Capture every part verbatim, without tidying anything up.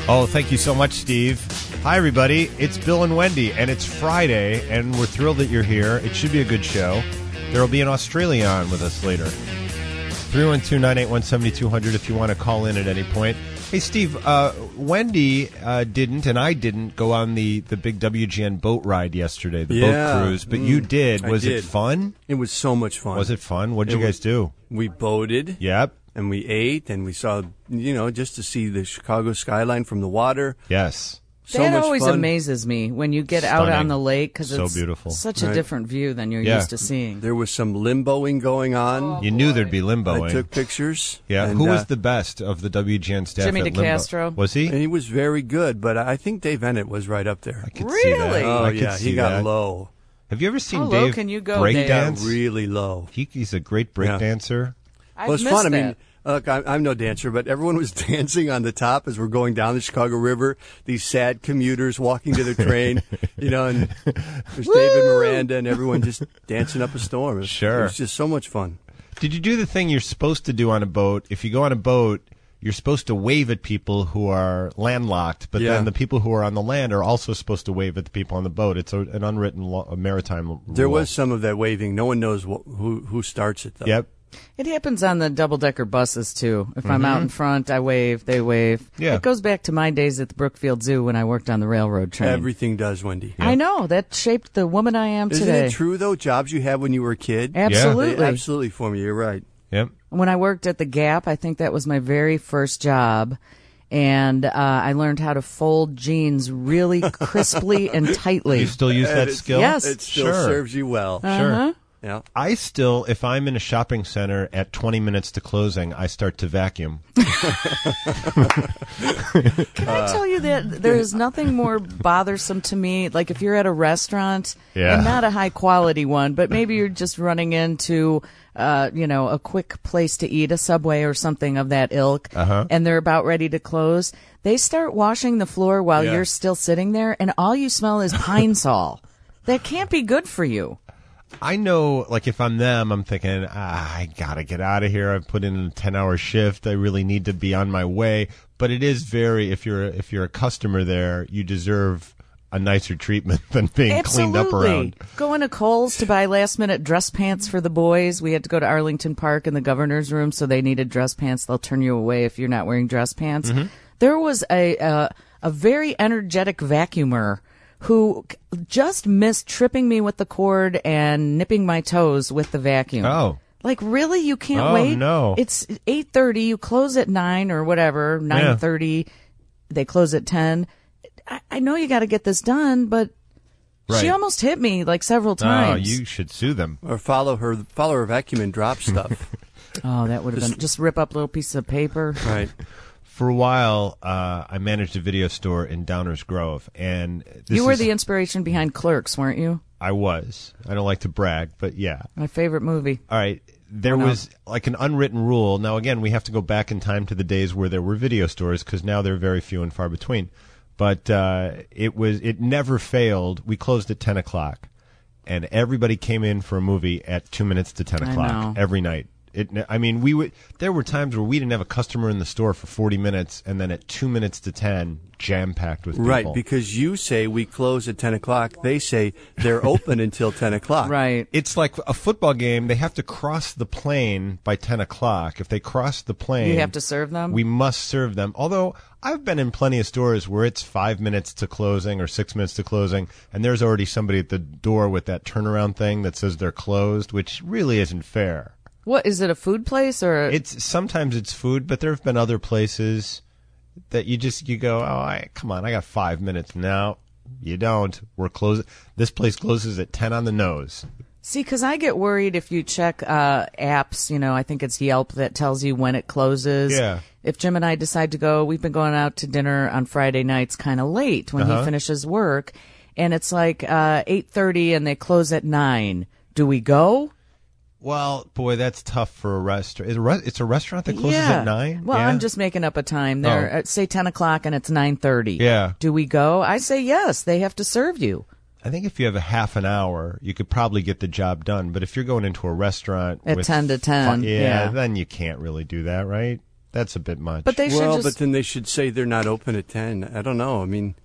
Oh, thank you so much, Steve. Hi, everybody. It's Bill and Wendy, and it's Friday, and we're thrilled that you're here. It should be a good show. There will be an Australia on with us later. three one two, nine eight one, seven two zero zero if you want to call in at any point. Hey, Steve, uh, Wendy uh, didn't, and I didn't, go on the, the big W G N boat ride yesterday, the yeah. boat cruise, but mm, you did. Was did. it fun? It was so much fun. Was it fun? What did it you guys was, do? We boated. Yep. And we ate, and we saw, you know, just to see the Chicago skyline from the water. Yes. So that much always fun. amazes me when you get Stunning. out on the lake because so it's beautiful. such a right. different view than you're yeah. used to seeing. There was some limboing going on. Oh, you knew there'd be limboing. I took pictures. Yeah. And, Who uh, was the best of the W G N staff Jimmy at limbo? DeCastro. Was he? And he was very good, but I think Dave Ennett was right up there. I could see that. Really? Oh, I could yeah, see he got that. low. Have you ever seen How low Dave can you go, break Dave? dance? Really low. He, he's a great break Yeah. dancer. I've Well, it's missed fun. I that. mean, look, I'm, I'm no dancer, but everyone was dancing on the top as we're going down the Chicago River. These sad commuters walking to their train, you know, and there's David Miranda and everyone just dancing up a storm. It was, Sure. It was just so much fun. Did you do the thing you're supposed to do on a boat? If you go on a boat, you're supposed to wave at people who are landlocked, but Yeah. then the people who are on the land are also supposed to wave at the people on the boat. It's a, an unwritten law, a maritime rule. There was some of that waving. No one knows wh- who who starts it, though. Yep. It happens on the double-decker buses, too. If Mm-hmm. I'm out in front, I wave, they wave. Yeah. It goes back to my days at the Brookfield Zoo when I worked on the railroad train. Everything does, Wendy. I know. That shaped the woman I am Isn't today. it true, though? Jobs you had when you were a kid? Absolutely. They absolutely for me. You're right. Yep. When I worked at the Gap, I think that was my very first job. And uh, I learned how to fold jeans really crisply and tightly. You still use that And it's- skill? Yes. It still Sure. serves you well. Uh-huh. Yeah. I still, if I'm in a shopping center at twenty minutes to closing, I start to vacuum. Can I tell you that there is nothing more bothersome to me? Like if you're at a restaurant, Yeah. and not a high quality one, but maybe you're just running into, uh, you know, a quick place to eat, a Subway or something of that ilk, Uh-huh. and they're about ready to close. They start washing the floor while Yeah. you're still sitting there, and all you smell is Pine Sol. That can't be good for you. I know, like, if I'm them, I'm thinking, ah, I gotta get out of here. I've put in a ten-hour shift. I really need to be on my way. But it is very, if you're if you're a customer there, you deserve a nicer treatment than being Absolutely. cleaned up around. Going to Kohl's to buy last minute dress pants for the boys. We had to go to Arlington Park in the governor's room, so they needed dress pants. They'll turn you away if you're not wearing dress pants. Mm-hmm. There was a, a a very energetic vacuumer who just missed tripping me with the cord and nipping my toes with the vacuum. Oh. Like, really? You can't Oh, wait? no. It's eight thirty. You close at nine or whatever, nine thirty. They close at ten. I, I know you got to get this done, but Right. she almost hit me like several Oh, times. you should sue them. Or follow her, follow her vacuum and drop stuff. Oh, that would have been just rip up little pieces of paper. Right. For a while, uh, I managed a video store in Downers Grove, and this You were is- the inspiration behind Clerks, weren't you? I was. I don't like to brag, but yeah. My favorite movie. All right. There no. was like an unwritten rule. Now, again, we have to go back in time to the days where there were video stores because now they're very few and far between. But uh, it was it never failed. We closed at ten o'clock, and everybody came in for a movie at two minutes to ten I o'clock know. every night. It, I mean, we would. There were times where we didn't have a customer in the store for forty minutes, and then at two minutes to ten, jam packed with people. Right, because you say we close at ten o'clock. They say they're open until ten o'clock. Right. It's like a football game. They have to cross the plane by ten o'clock. If they cross the plane, You have to serve them? We must serve them. Although I've been in plenty of stores where it's five minutes to closing or six minutes to closing, and there's already somebody at the door with that turnaround thing that says they're closed, which really isn't fair. What, is it a food place or? A- It's sometimes it's food, but there have been other places that you just you go, oh, I, come on, I got five minutes now. You don't. We're closing. This place closes at ten on the nose. See, because I get worried if you check uh, apps, you know, I think it's Yelp that tells you when it closes. Yeah. If Jim and I decide to go, we've been going out to dinner on Friday nights kind of late when Uh-huh. he finishes work, and it's like uh, eight thirty and they close at nine. Do we go? Well, boy, that's tough for a restaurant. It's a, re- it's a restaurant that closes yeah. at nine? Well, Yeah. I'm just making up a time there. Oh. Uh, say ten o'clock and it's nine thirty. Yeah. Do we go? I say yes. They have to serve you. I think if you have a half an hour, you could probably get the job done. But if you're going into a restaurant At with ten to ten, fi- yeah, yeah. then you can't really do that, right? That's a bit much. But they should well, just... but then they should say they're not open at ten. I don't know. I mean,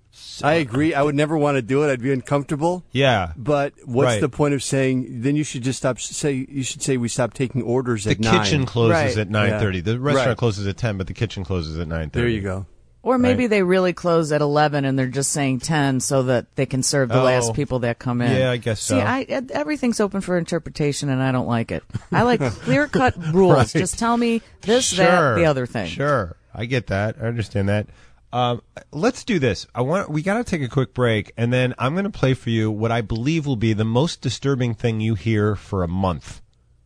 I agree. I would never want to do it. I'd be uncomfortable. yeah. But what's Right. the point of saying? Then you should just stop. Say you should say we stop taking orders The at nine. kitchen closes Right. at nine thirty. The restaurant Right. closes at ten, but the kitchen closes at nine thirty. There you go. Or maybe Right. they really close at eleven and they're just saying ten so that they can serve the Oh. last people that come in. Yeah, I guess See, so. I, everything's open for interpretation and I don't like it. I like clear-cut rules. Right. Just tell me this, that, the other thing. Sure. I get that. I understand that. Um, let's do this. I want. We got to take a quick break, and then I'm going to play for you what I believe will be the most disturbing thing you hear for a month.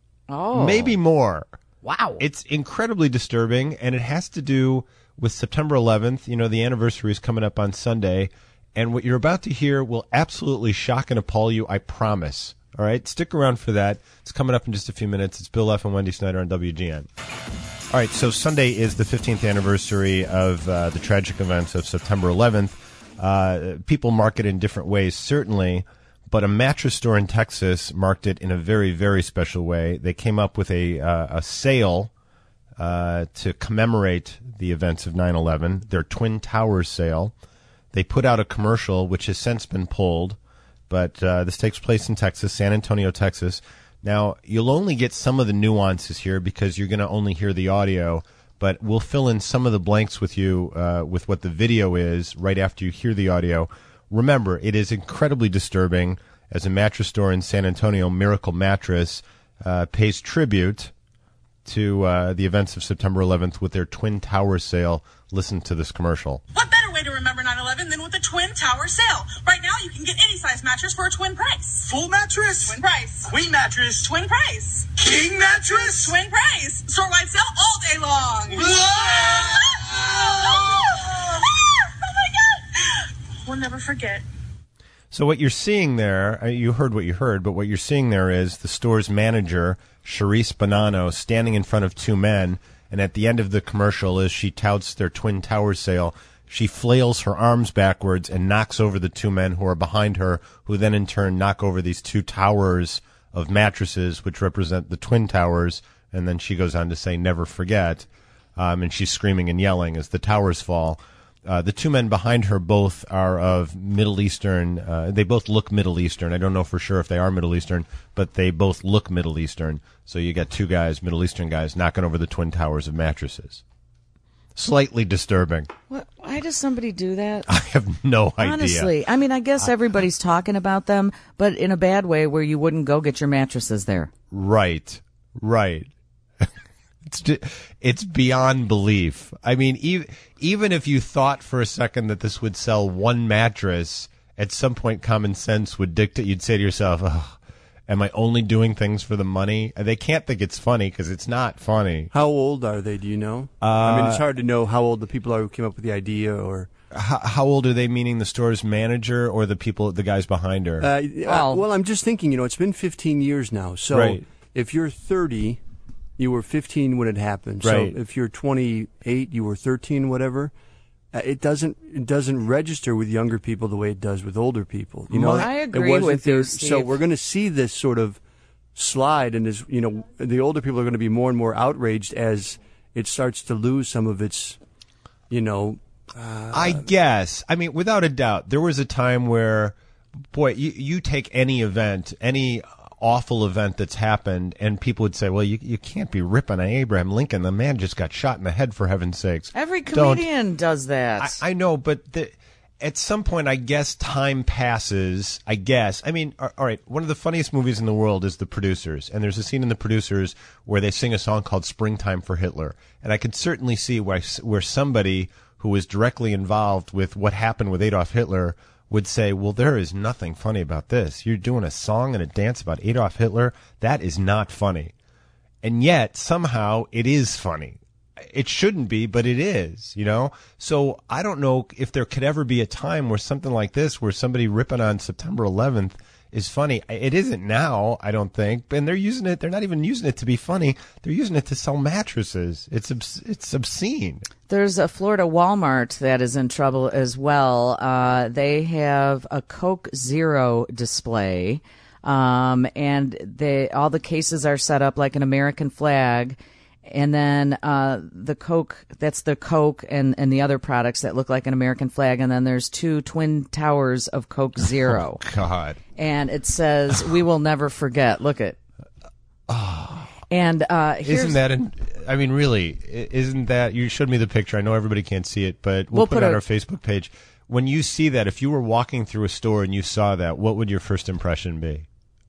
Oh. Maybe more. Wow. It's incredibly disturbing, and it has to do with September eleventh. You know, the anniversary is coming up on Sunday, and what you're about to hear will absolutely shock and appall you, I promise. All right? Stick around for that. It's coming up in just a few minutes. It's Bill F. and Wendy Snyder on W G N. All right, so Sunday is the fifteenth anniversary of uh, the tragic events of September eleventh. Uh, people mark it in different ways, certainly, but a mattress store in Texas marked it in a very, very special way. They came up with a, uh, a sale uh, to commemorate the events of nine eleven, their Twin Towers sale. They put out a commercial, which has since been pulled, but uh, this takes place in Texas, San Antonio, Texas. Now, you'll only get some of the nuances here because you're going to only hear the audio, but we'll fill in some of the blanks with you uh, with what the video is right after you hear the audio. Remember, it is incredibly disturbing as a mattress store in San Antonio, Miracle Mattress, uh, pays tribute to uh, the events of September eleventh with their Twin Towers sale. Listen to this commercial. What better way to remember nine eleven than with the Twin Tower sale? Right now, you can get any size mattress for a twin price. Full mattress? Twin price. Queen mattress? Twin price. King mattress? Twin price. Store-wide sale all day long. Whoa! Oh my God! We'll never forget. So what you're seeing there, uh, you heard what you heard, but what you're seeing there is the store's manager, Charisse Bonanno, standing in front of two men, and at the end of the commercial, as she touts their Twin Towers sale, she flails her arms backwards and knocks over the two men who are behind her, who then in turn knock over these two towers of mattresses, which represent the Twin Towers, and then she goes on to say, never forget, um, and she's screaming and yelling as the towers fall. Uh, the two men behind her both are of Middle Eastern. Uh, they both look Middle Eastern. I don't know for sure if they are Middle Eastern, but they both look Middle Eastern. So you got two guys, Middle Eastern guys, knocking over the Twin Towers of mattresses. Slightly disturbing. What, why does somebody do that? I have no idea. Honestly, I mean, I guess everybody's talking about them, but in a bad way where you wouldn't go get your mattresses there. Right, right. It's it's beyond belief. I mean, even even if you thought for a second that this would sell one mattress, at some point common sense would dictate. You'd say to yourself, oh, "Am I only doing things for the money?" They can't think it's funny because it's not funny. How old are they? Do you know? Uh, I mean, it's hard to know how old the people are who came up with the idea, or How, how old are they? Meaning the store's manager or the people, the guys behind her? uh, Well- uh, well, I'm just thinking. You know, it's been fifteen years now. So Right. if you're thirty, you were fifteen when it happened. Right. So if you're twenty-eight, you were thirteen, whatever. Uh, it doesn't it doesn't register with younger people the way it does with older people. You know, I It agree wasn't with you, there- So Steve. we're going to see this sort of slide, and as you know, the older people are going to be more and more outraged as it starts to lose some of its, you know. I guess. I mean, without a doubt, there was a time where, boy, you, you take any event, any awful event that's happened, and people would say, well, you you can't be ripping on Abraham Lincoln. The man just got shot in the head, for heaven's sakes. Every Don't- comedian does that. I, I know, but the, at some point, I guess time passes. I guess. I mean, all all right, one of the funniest movies in the world is The Producers, and there's a scene in The Producers where they sing a song called Springtime for Hitler. And I could certainly see why, where somebody who was directly involved with what happened with Adolf Hitler would say, well, there is nothing funny about this. You're doing a song and a dance about Adolf Hitler. That is not funny. And yet, somehow, it is funny. It shouldn't be, but it is, you know? So I don't know if there could ever be a time where something like this, where somebody ripping on September eleventh is funny. It isn't now, I don't think. And they're using it, they're not even using it to be funny. They're using it to sell mattresses. It's obs- it's obscene. There's a Florida Walmart that is in trouble as well. Uh, they have a Coke Zero display, um, and they all the cases are set up like an American flag. And then uh, the Coke, that's the Coke and, and the other products that look like an American flag. And then there's two twin towers of Coke Zero. Oh, God. And it says, "We will never forget." Look at. And uh, here's, Isn't that, an, I mean, really, i- isn't that, you showed me the picture. I know everybody can't see it, but we'll, We'll put, put it on a- our Facebook page. When you see that, if you were walking through a store and you saw that, what would your first impression be?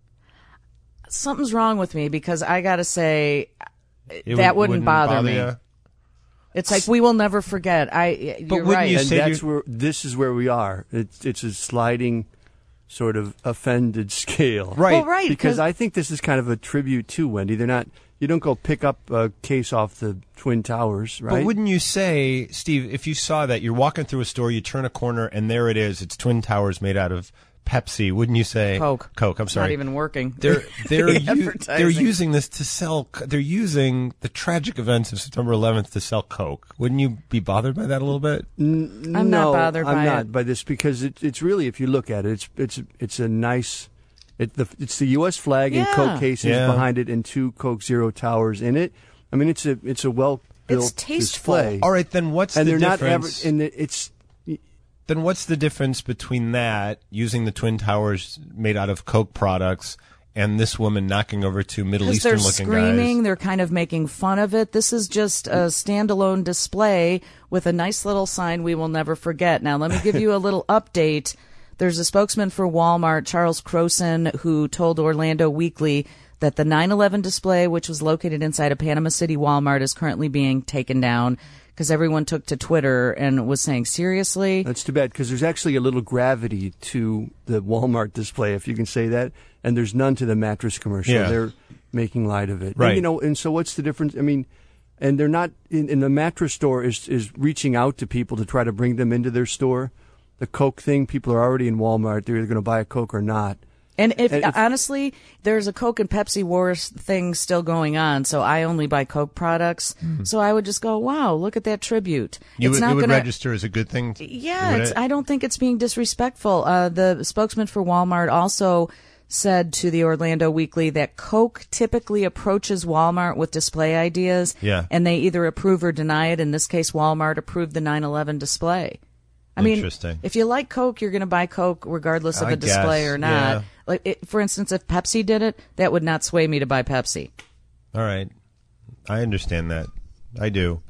something's wrong with me because I got to say It that would- wouldn't, bother, me. ya? It's like we will never forget. I. You're wouldn't right. you And say that's you- where this is where we are. It's it's a sliding sort of offended scale, Right. Well, right, Because 'cause- I think this is kind of a tribute to Wendy. They're not. You don't go pick up a case off the Twin Towers, right? But wouldn't you say, Steve, if you saw that, you're walking through a store, you turn a corner, and there it is, it's Twin Towers made out of Pepsi, wouldn't you say? Coke. Coke, I'm It's sorry. not even working. They're they're The u- advertising. they're using this to sell. c- They're using the tragic events of September eleventh to sell Coke. Wouldn't you be bothered by that a little bit? I'm I'm not bothered I'm by not it. by this because it, it's really, if you look at it, it's it's it's a nice. It, the, it's the U S flag and Yeah. Coke cases Yeah. behind it, and two Coke Zero towers in it. I mean, it's a it's a well built It's tasteful. display. All right, then what's and the they're not ever. difference? And it- it's then what's the difference between that using the Twin Towers made out of Coke products and this woman knocking over two Middle Because Eastern they're looking screaming, guys? they're kind of making fun of it. This is just a standalone display with a nice little sign, "We will never forget." Now, let me give you a little update. There's a spokesman for Walmart, Charles Croson, who told Orlando Weekly that the nine eleven display, which was located inside a Panama City Walmart, is currently being taken down because everyone took to Twitter and was saying, seriously? That's too bad because there's actually a little gravity to the Walmart display, if you can say that, and there's none to the mattress commercial. Yeah. They're making light of it, Right. And, you know, and so what's the difference? I mean, and they're not in, in the mattress store is is reaching out to people to try to bring them into their store. The Coke thing, people are already in Walmart. They're either going to buy a Coke or not. And if, And if- honestly, there's a Coke and Pepsi Wars thing still going on, so I only buy Coke products. So I would just go, wow, look at that tribute. You it's would, not it would gonna, register as a good thing? Yeah, would it's, it? I don't think it's being disrespectful. Uh, the spokesman for Walmart also said to the Orlando Weekly that Coke typically approaches Walmart with display ideas, Yeah. and they either approve or deny it. In this case, Walmart approved the nine eleven display. I mean, Interesting. if you like Coke, you're going to buy Coke regardless of I a display guess, or not. yeah. Like, it, for instance, if Pepsi did it, that would not sway me to buy Pepsi. All right. I understand that. I do.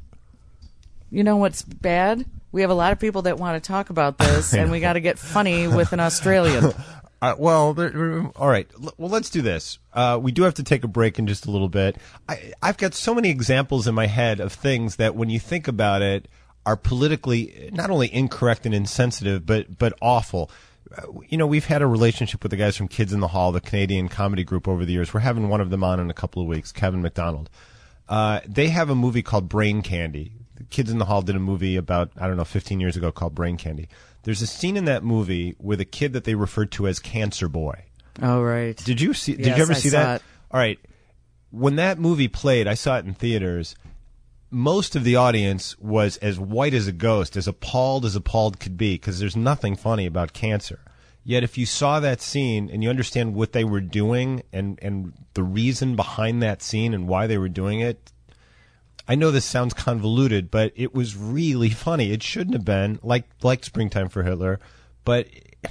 You know what's bad? We have a lot of people that want to talk about this, and we got to get funny with an Australian. Uh, well, there- all right. L- Well, let's do this. Uh, we do have to take a break in just a little bit. I, I've got so many examples in my head of things that, when you think about it, are politically not only incorrect and insensitive, but but awful. Uh, You know, we've had a relationship with the guys from Kids in the Hall, the Canadian comedy group, over the years. We're having one of them on in a couple of weeks, Kevin McDonald. Uh, they have a movie called Brain Candy. The Kids in the Hall did a movie about, I don't know, fifteen years ago called Brain Candy. There's a scene in that movie with a kid that they referred to as Cancer Boy. Oh, right. Did you see? Did Yes, you ever I see saw that? it. All right. When that movie played, I saw it in theaters. Most of the audience was as white as a ghost, as appalled as appalled could be, because there's nothing funny about cancer. Yet, if you saw that scene and you understand what they were doing and and the reason behind that scene and why they were doing it, I know this sounds convoluted, but it was really funny. It shouldn't have been like like Springtime for Hitler, but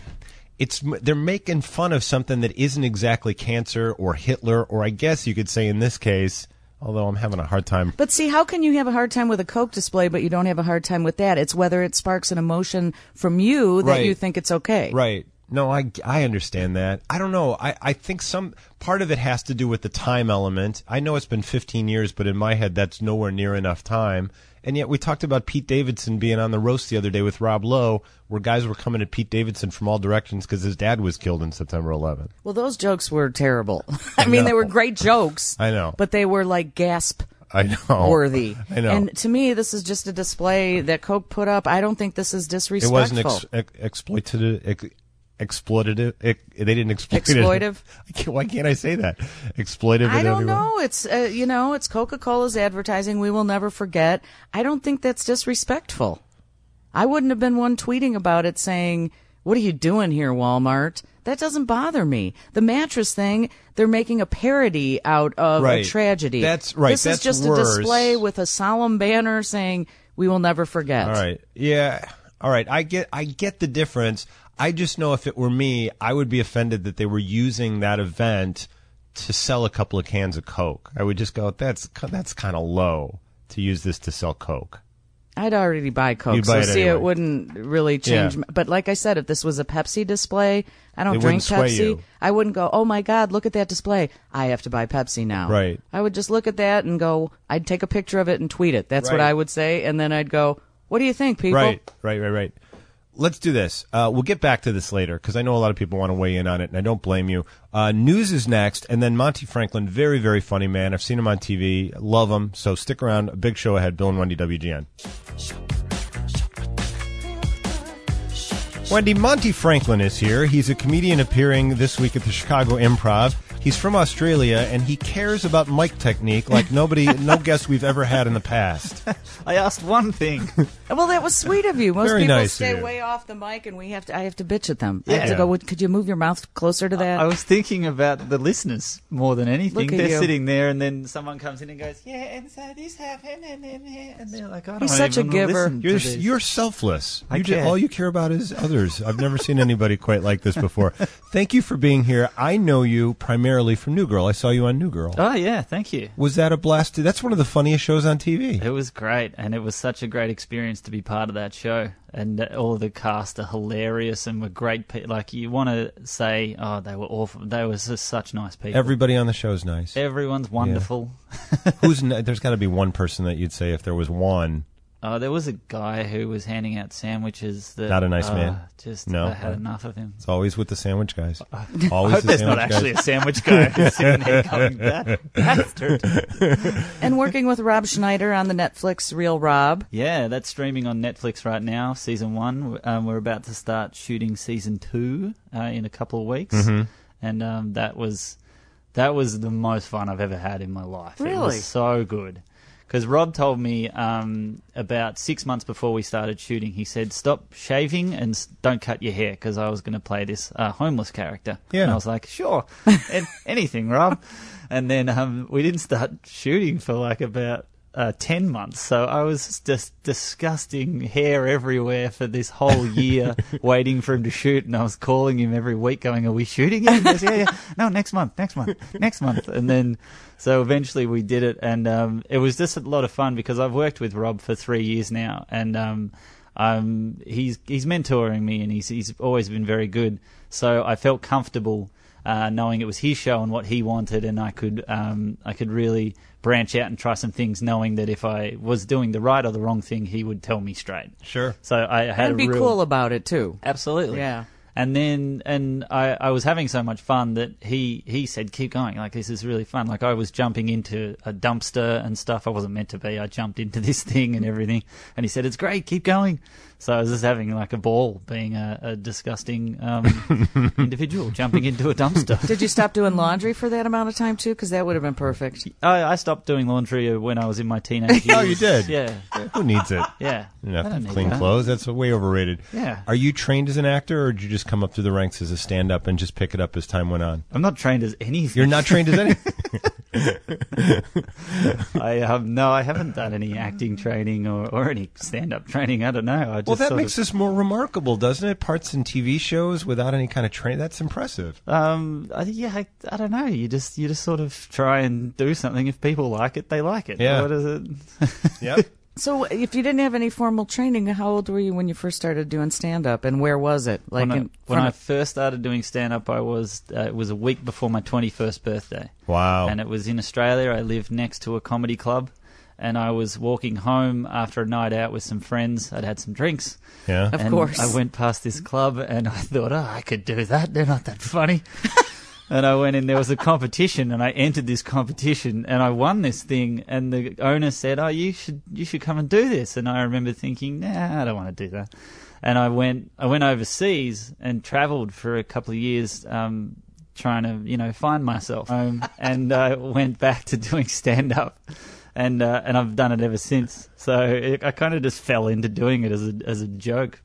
it's they're making fun of something that isn't exactly cancer or Hitler, or I guess you could say in this case, although I'm having a hard time. But see, how can you have a hard time with a Coke display, but you don't have a hard time with that? It's whether it sparks an emotion from you that Right. you think it's okay. Right. No, I, I understand that. I don't know. I, I think some part of it has to do with the time element. I know it's been fifteen years, but in my head, that's nowhere near enough time. And yet we talked about Pete Davidson being on the roast the other day with Rob Lowe, where guys were coming at Pete Davidson from all directions because his dad was killed in September eleventh. Well, those jokes were terrible. I mean, they were great jokes. I know. But they were like gasp I know. worthy. I know. And to me, this is just a display that Coke put up. I don't think this is It disrespectful. wasn't ex- ex- exploitative. Ex- exploitative. Ex- they didn't exploit it. Exploitive? I can't- Why can't I say that? Exploitive. I in don't every way? know. It's uh, you know, it's Coca-Cola's advertising. We will never forget. I don't think that's disrespectful. I wouldn't have been one tweeting about it saying, "What are you doing here, Walmart?" That doesn't bother me. The mattress thing, they're making a parody out of Right. a tragedy. That's right. This That's is just worse. a display with a solemn banner saying, "We will never forget." All right. Yeah. All right. I get I get the difference. I just know if it were me, I would be offended that they were using that event to sell a couple of cans of Coke. I would just go, that's that's kind of low to use this to sell Coke. I'd already buy Coke, You'd buy so it see, anyway. it wouldn't really change. Yeah. m- But like I said, if this was a Pepsi display, I don't It drink wouldn't sway Pepsi. you. I wouldn't go, oh my God, look at that display. I have to buy Pepsi now. Right. I would just look at that and go, I'd take a picture of it and tweet it. That's what Right. I would say. And then I'd go, what do you think, people? Right, right, right, right. Let's do this. Uh, we'll get back to this later because I know a lot of people want to weigh in on it, and I don't blame you. Uh, news is next, and then Monty Franklin, very, very funny man. I've seen him on T V. Love him. So stick around. A big show ahead. Bill and Wendy, W G N. Wendy, Monty Franklin is here. He's a comedian appearing this week at the Chicago Improv. He's from Australia, and he cares about mic technique like nobody, no guest we've ever had in the past. I asked one thing. Well, that was sweet of you. Most Very people nice of stay you. way off the mic, and we have to. I have to bitch at them. I have Yeah. to go. "Would- Could you move your mouth closer to that? I was thinking about the listeners more than anything. Look at They're you. sitting there, and then someone comes in and goes, "Yeah, and so this happened, and then and they're like, I don't He's such a even giver. listen to You're this." you're selfless. I You ju- care. all you care about is others. I've never seen anybody quite like this before. Thank you for being here. I know you primarily from New Girl. I saw you on New Girl. Oh yeah, thank you. Was that a blast? That's one of the funniest shows on T V. It was great, and it was such a great experience to be part of that show. And uh, all of the cast are hilarious and were great. Pe- like you want to say, oh, they were awful. They were just such nice people. Everybody on the show is nice. Everyone's wonderful. Who's n- there's got to be one person that you'd say if there was one. Oh, there was a guy who was handing out sandwiches. That, Not a nice uh, man? Just No? I had enough of him. It's always with the sandwich guys. I Always hope the there's not sandwich actually guys. a sandwich guy who's sitting there going, that bastard. and working with Rob Schneider on the Netflix Real Rob. Yeah, that's streaming on Netflix right now, season one. Um, we're about to start shooting season two uh, in a couple of weeks. Mm-hmm. And um, that was that was the most fun I've ever had in my life. It Really? was so good. Because Rob told me um, about six months before we started shooting, he said, stop shaving and s- don't cut your hair, because I was going to play this uh, homeless character. Yeah. And I was like, sure, an- anything, Rob. And then um, we didn't start shooting for like about uh, ten months. So I was just disgusting hair everywhere for this whole year waiting for him to shoot. And I was calling him every week going, are we shooting yet? He goes, yeah, yeah. No, next month, next month, next month. And then, so eventually we did it. And um, it was just a lot of fun because I've worked with Rob for three years now. And um, um, he's he's mentoring me and he's he's always been very good. So I felt comfortable uh, knowing it was his show and what he wanted, and I could um, I could really branch out and try some things, knowing that if I was doing the right or the wrong thing, he would tell me straight. Sure. So I had And a be real, cool about it, too. absolutely, Yeah. And then, and I, I was having so much fun that he, he said, keep going. Like, this is really fun. Like, I was jumping into a dumpster and stuff. I wasn't meant to be. I jumped into this thing and everything. And he said, it's great. Keep going. So I was just having like a ball being a, a disgusting um, individual jumping into a dumpster. Did you stop doing laundry for that amount of time, too? Because that would have been perfect. I, I stopped doing laundry when I was in my teenage years. Oh, you did? Yeah. Who needs it? Yeah. You I have don't to need clean that. clothes. That's way overrated. Yeah. Are you trained as an actor, or did you just come up through the ranks as a stand-up and just pick it up as time went on? I'm not trained as anything. You're not trained as anything. I um, no, I haven't done any acting training or, or any stand-up training. I don't know. I just Well, that sort makes of, this more remarkable, doesn't it? Parts in T V shows without any kind of training. That's impressive. Um, I, yeah, I, I don't know. You just you just sort of try and do something. If people like it, they like it. Yeah. What is it? Yep. So if you didn't have any formal training, how old were you when you first started doing stand-up, and where was it? Like when I, in when front I of- first started doing stand-up, I was uh, it was a week before my twenty-first birthday. Wow. And it was in Australia. I lived next to a comedy club, and I was walking home after a night out with some friends. I'd had some drinks. Yeah. Of and course. I went past this club, and I thought, oh, I could do that. They're not that funny. And I went in, there was a competition, and I entered this competition, and I won this thing, and the owner said, oh, you should you should come and do this. And I remember thinking, nah, I don't want to do that. And I went I went overseas and travelled for a couple of years, um, trying to, you know, find myself. Um, and I went back to doing stand-up. And uh, and I've done it ever since. So it, I kind of just fell into doing it as a as a joke. But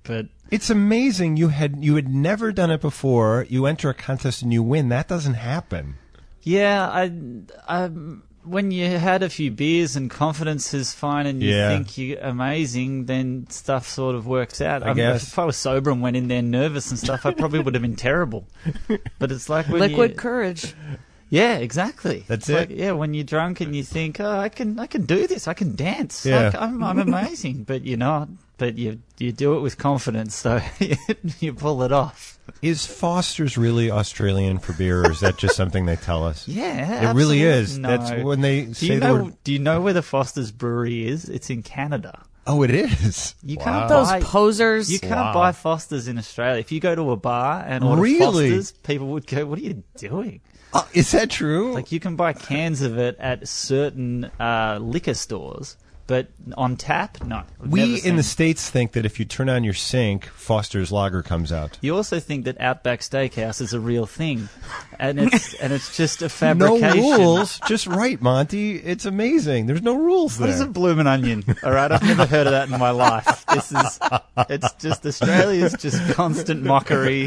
It's amazing you had you had never done it before. You enter a contest and you win. That doesn't happen. Yeah, I, I, when you had a few beers and confidence is fine and you Yeah. think you're amazing, then stuff sort of works out. I mean, guess. If I was sober and went in there nervous and stuff, I probably would have been terrible. But it's like when Liquid you, courage. Yeah, exactly. That's It's it. Like, yeah, when you're drunk and you think, oh, I can, I can do this. I can dance. Yeah. Like, I'm, I'm amazing. But you're not. But you, you do it with confidence, so you pull it off. Is Foster's really Australian for beer, or is that just something they tell us? Yeah, It really absolutely. is. No. That's when they Do say you the know? word. Do you know where the Foster's Brewery is? It's in Canada. Oh, it is. You Wow. can't Those buy, posers. You can't Wow. buy Foster's in Australia. If you go to a bar and order Really? Foster's, people would go, "What are you doing?" Oh, is that true? Like you can buy cans of it at certain uh, liquor stores, but on tap, no. I've we never in seen- the States think that if you turn on your sink, Foster's Lager comes out. You also think that Outback Steakhouse is a real thing, and it's and it's just a No fabrication. rules, just right, Monty. It's amazing. There's no rules What is a there. bloomin' onion? All right, I've never heard of that in my life. This is, it's just Australia's just constant mockery.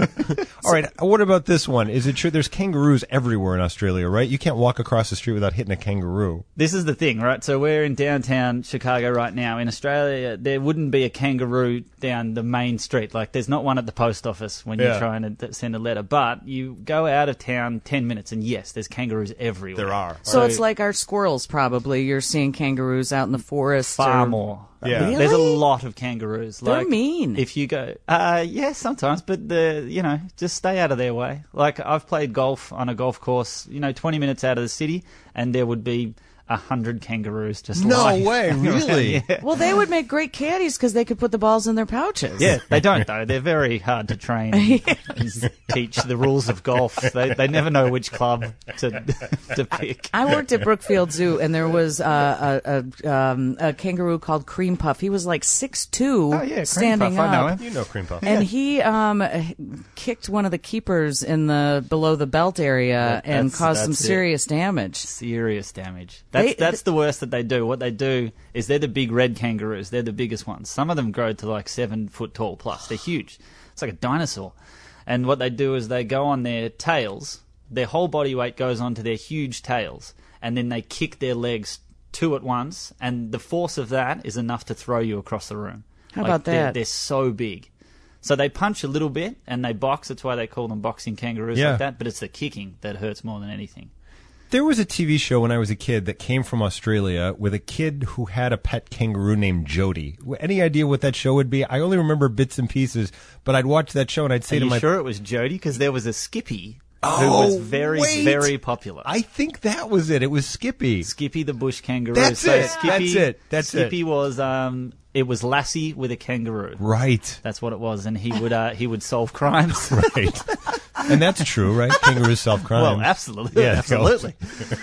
All right, what about this one? Is it true? There's kangaroos everywhere in Australia, right? You can't walk across the street without hitting a kangaroo. This is the thing, right? So we're in downtown Chicago right now. In Australia, there wouldn't be a kangaroo down the main street. Like, there's not one at the post office when Yeah. you're trying to send a letter. But you go out of town ten minutes, and yes, there's kangaroos everywhere. There are. So it's like our squirrels, probably. You're seeing kangaroos out in the forest. Far or- more. Yeah. Really? There's a lot of kangaroos. They're Like, mean. If you go, uh, yeah, sometimes, but the you know, just stay out of their way. Like I've played golf on a golf course, you know, twenty minutes out of the city, and there would be a hundred kangaroos just No lying way, around. really? Yeah. Well, they would make great caddies because they could put the balls in their pouches. Yeah, they don't though. They're very hard to train and, and teach the rules of golf. They they never know which club to to pick. I worked at Brookfield Zoo, and there was uh, a, a, um, a kangaroo called Cream Puff. He was like six two, Oh yeah, Cream standing Puff, up. I know him. You know Cream Puff. And he um, kicked one of the keepers in the below the belt area That- and that's- caused some that's it. serious damage. Serious damage. That's They- that's the worst that they do. What they do is they're the big red kangaroos. They're the biggest ones. Some of them grow to like seven foot tall plus. They're huge. It's like a dinosaur. And what they do is they go on their tails. Their whole body weight goes onto their huge tails, and then they kick their legs two at once. And the force of that is enough to throw you across the room. How Like, about they're- that? They're so big. So they punch a little bit and they box. That's why they call them boxing kangaroos Yeah. like that. But it's the kicking that hurts more than anything. There was a T V show when I was a kid that came from Australia with a kid who had a pet kangaroo named Jody. Any idea what that show would be? I only remember bits and pieces, but I'd watch that show and I'd say Are to you my sure it was Jody? Because there was a Skippy who Oh, was very, wait. very popular. I think that was it. It was Skippy. Skippy the bush kangaroo. That's so it. Skippy, That's it. That's Skippy it. was um, it was Lassie with a kangaroo. Right. That's what it was, and he would uh, he would solve crimes. Right. And that's true, right? Kangaroos solve crimes. Well, absolutely, Yeah, absolutely.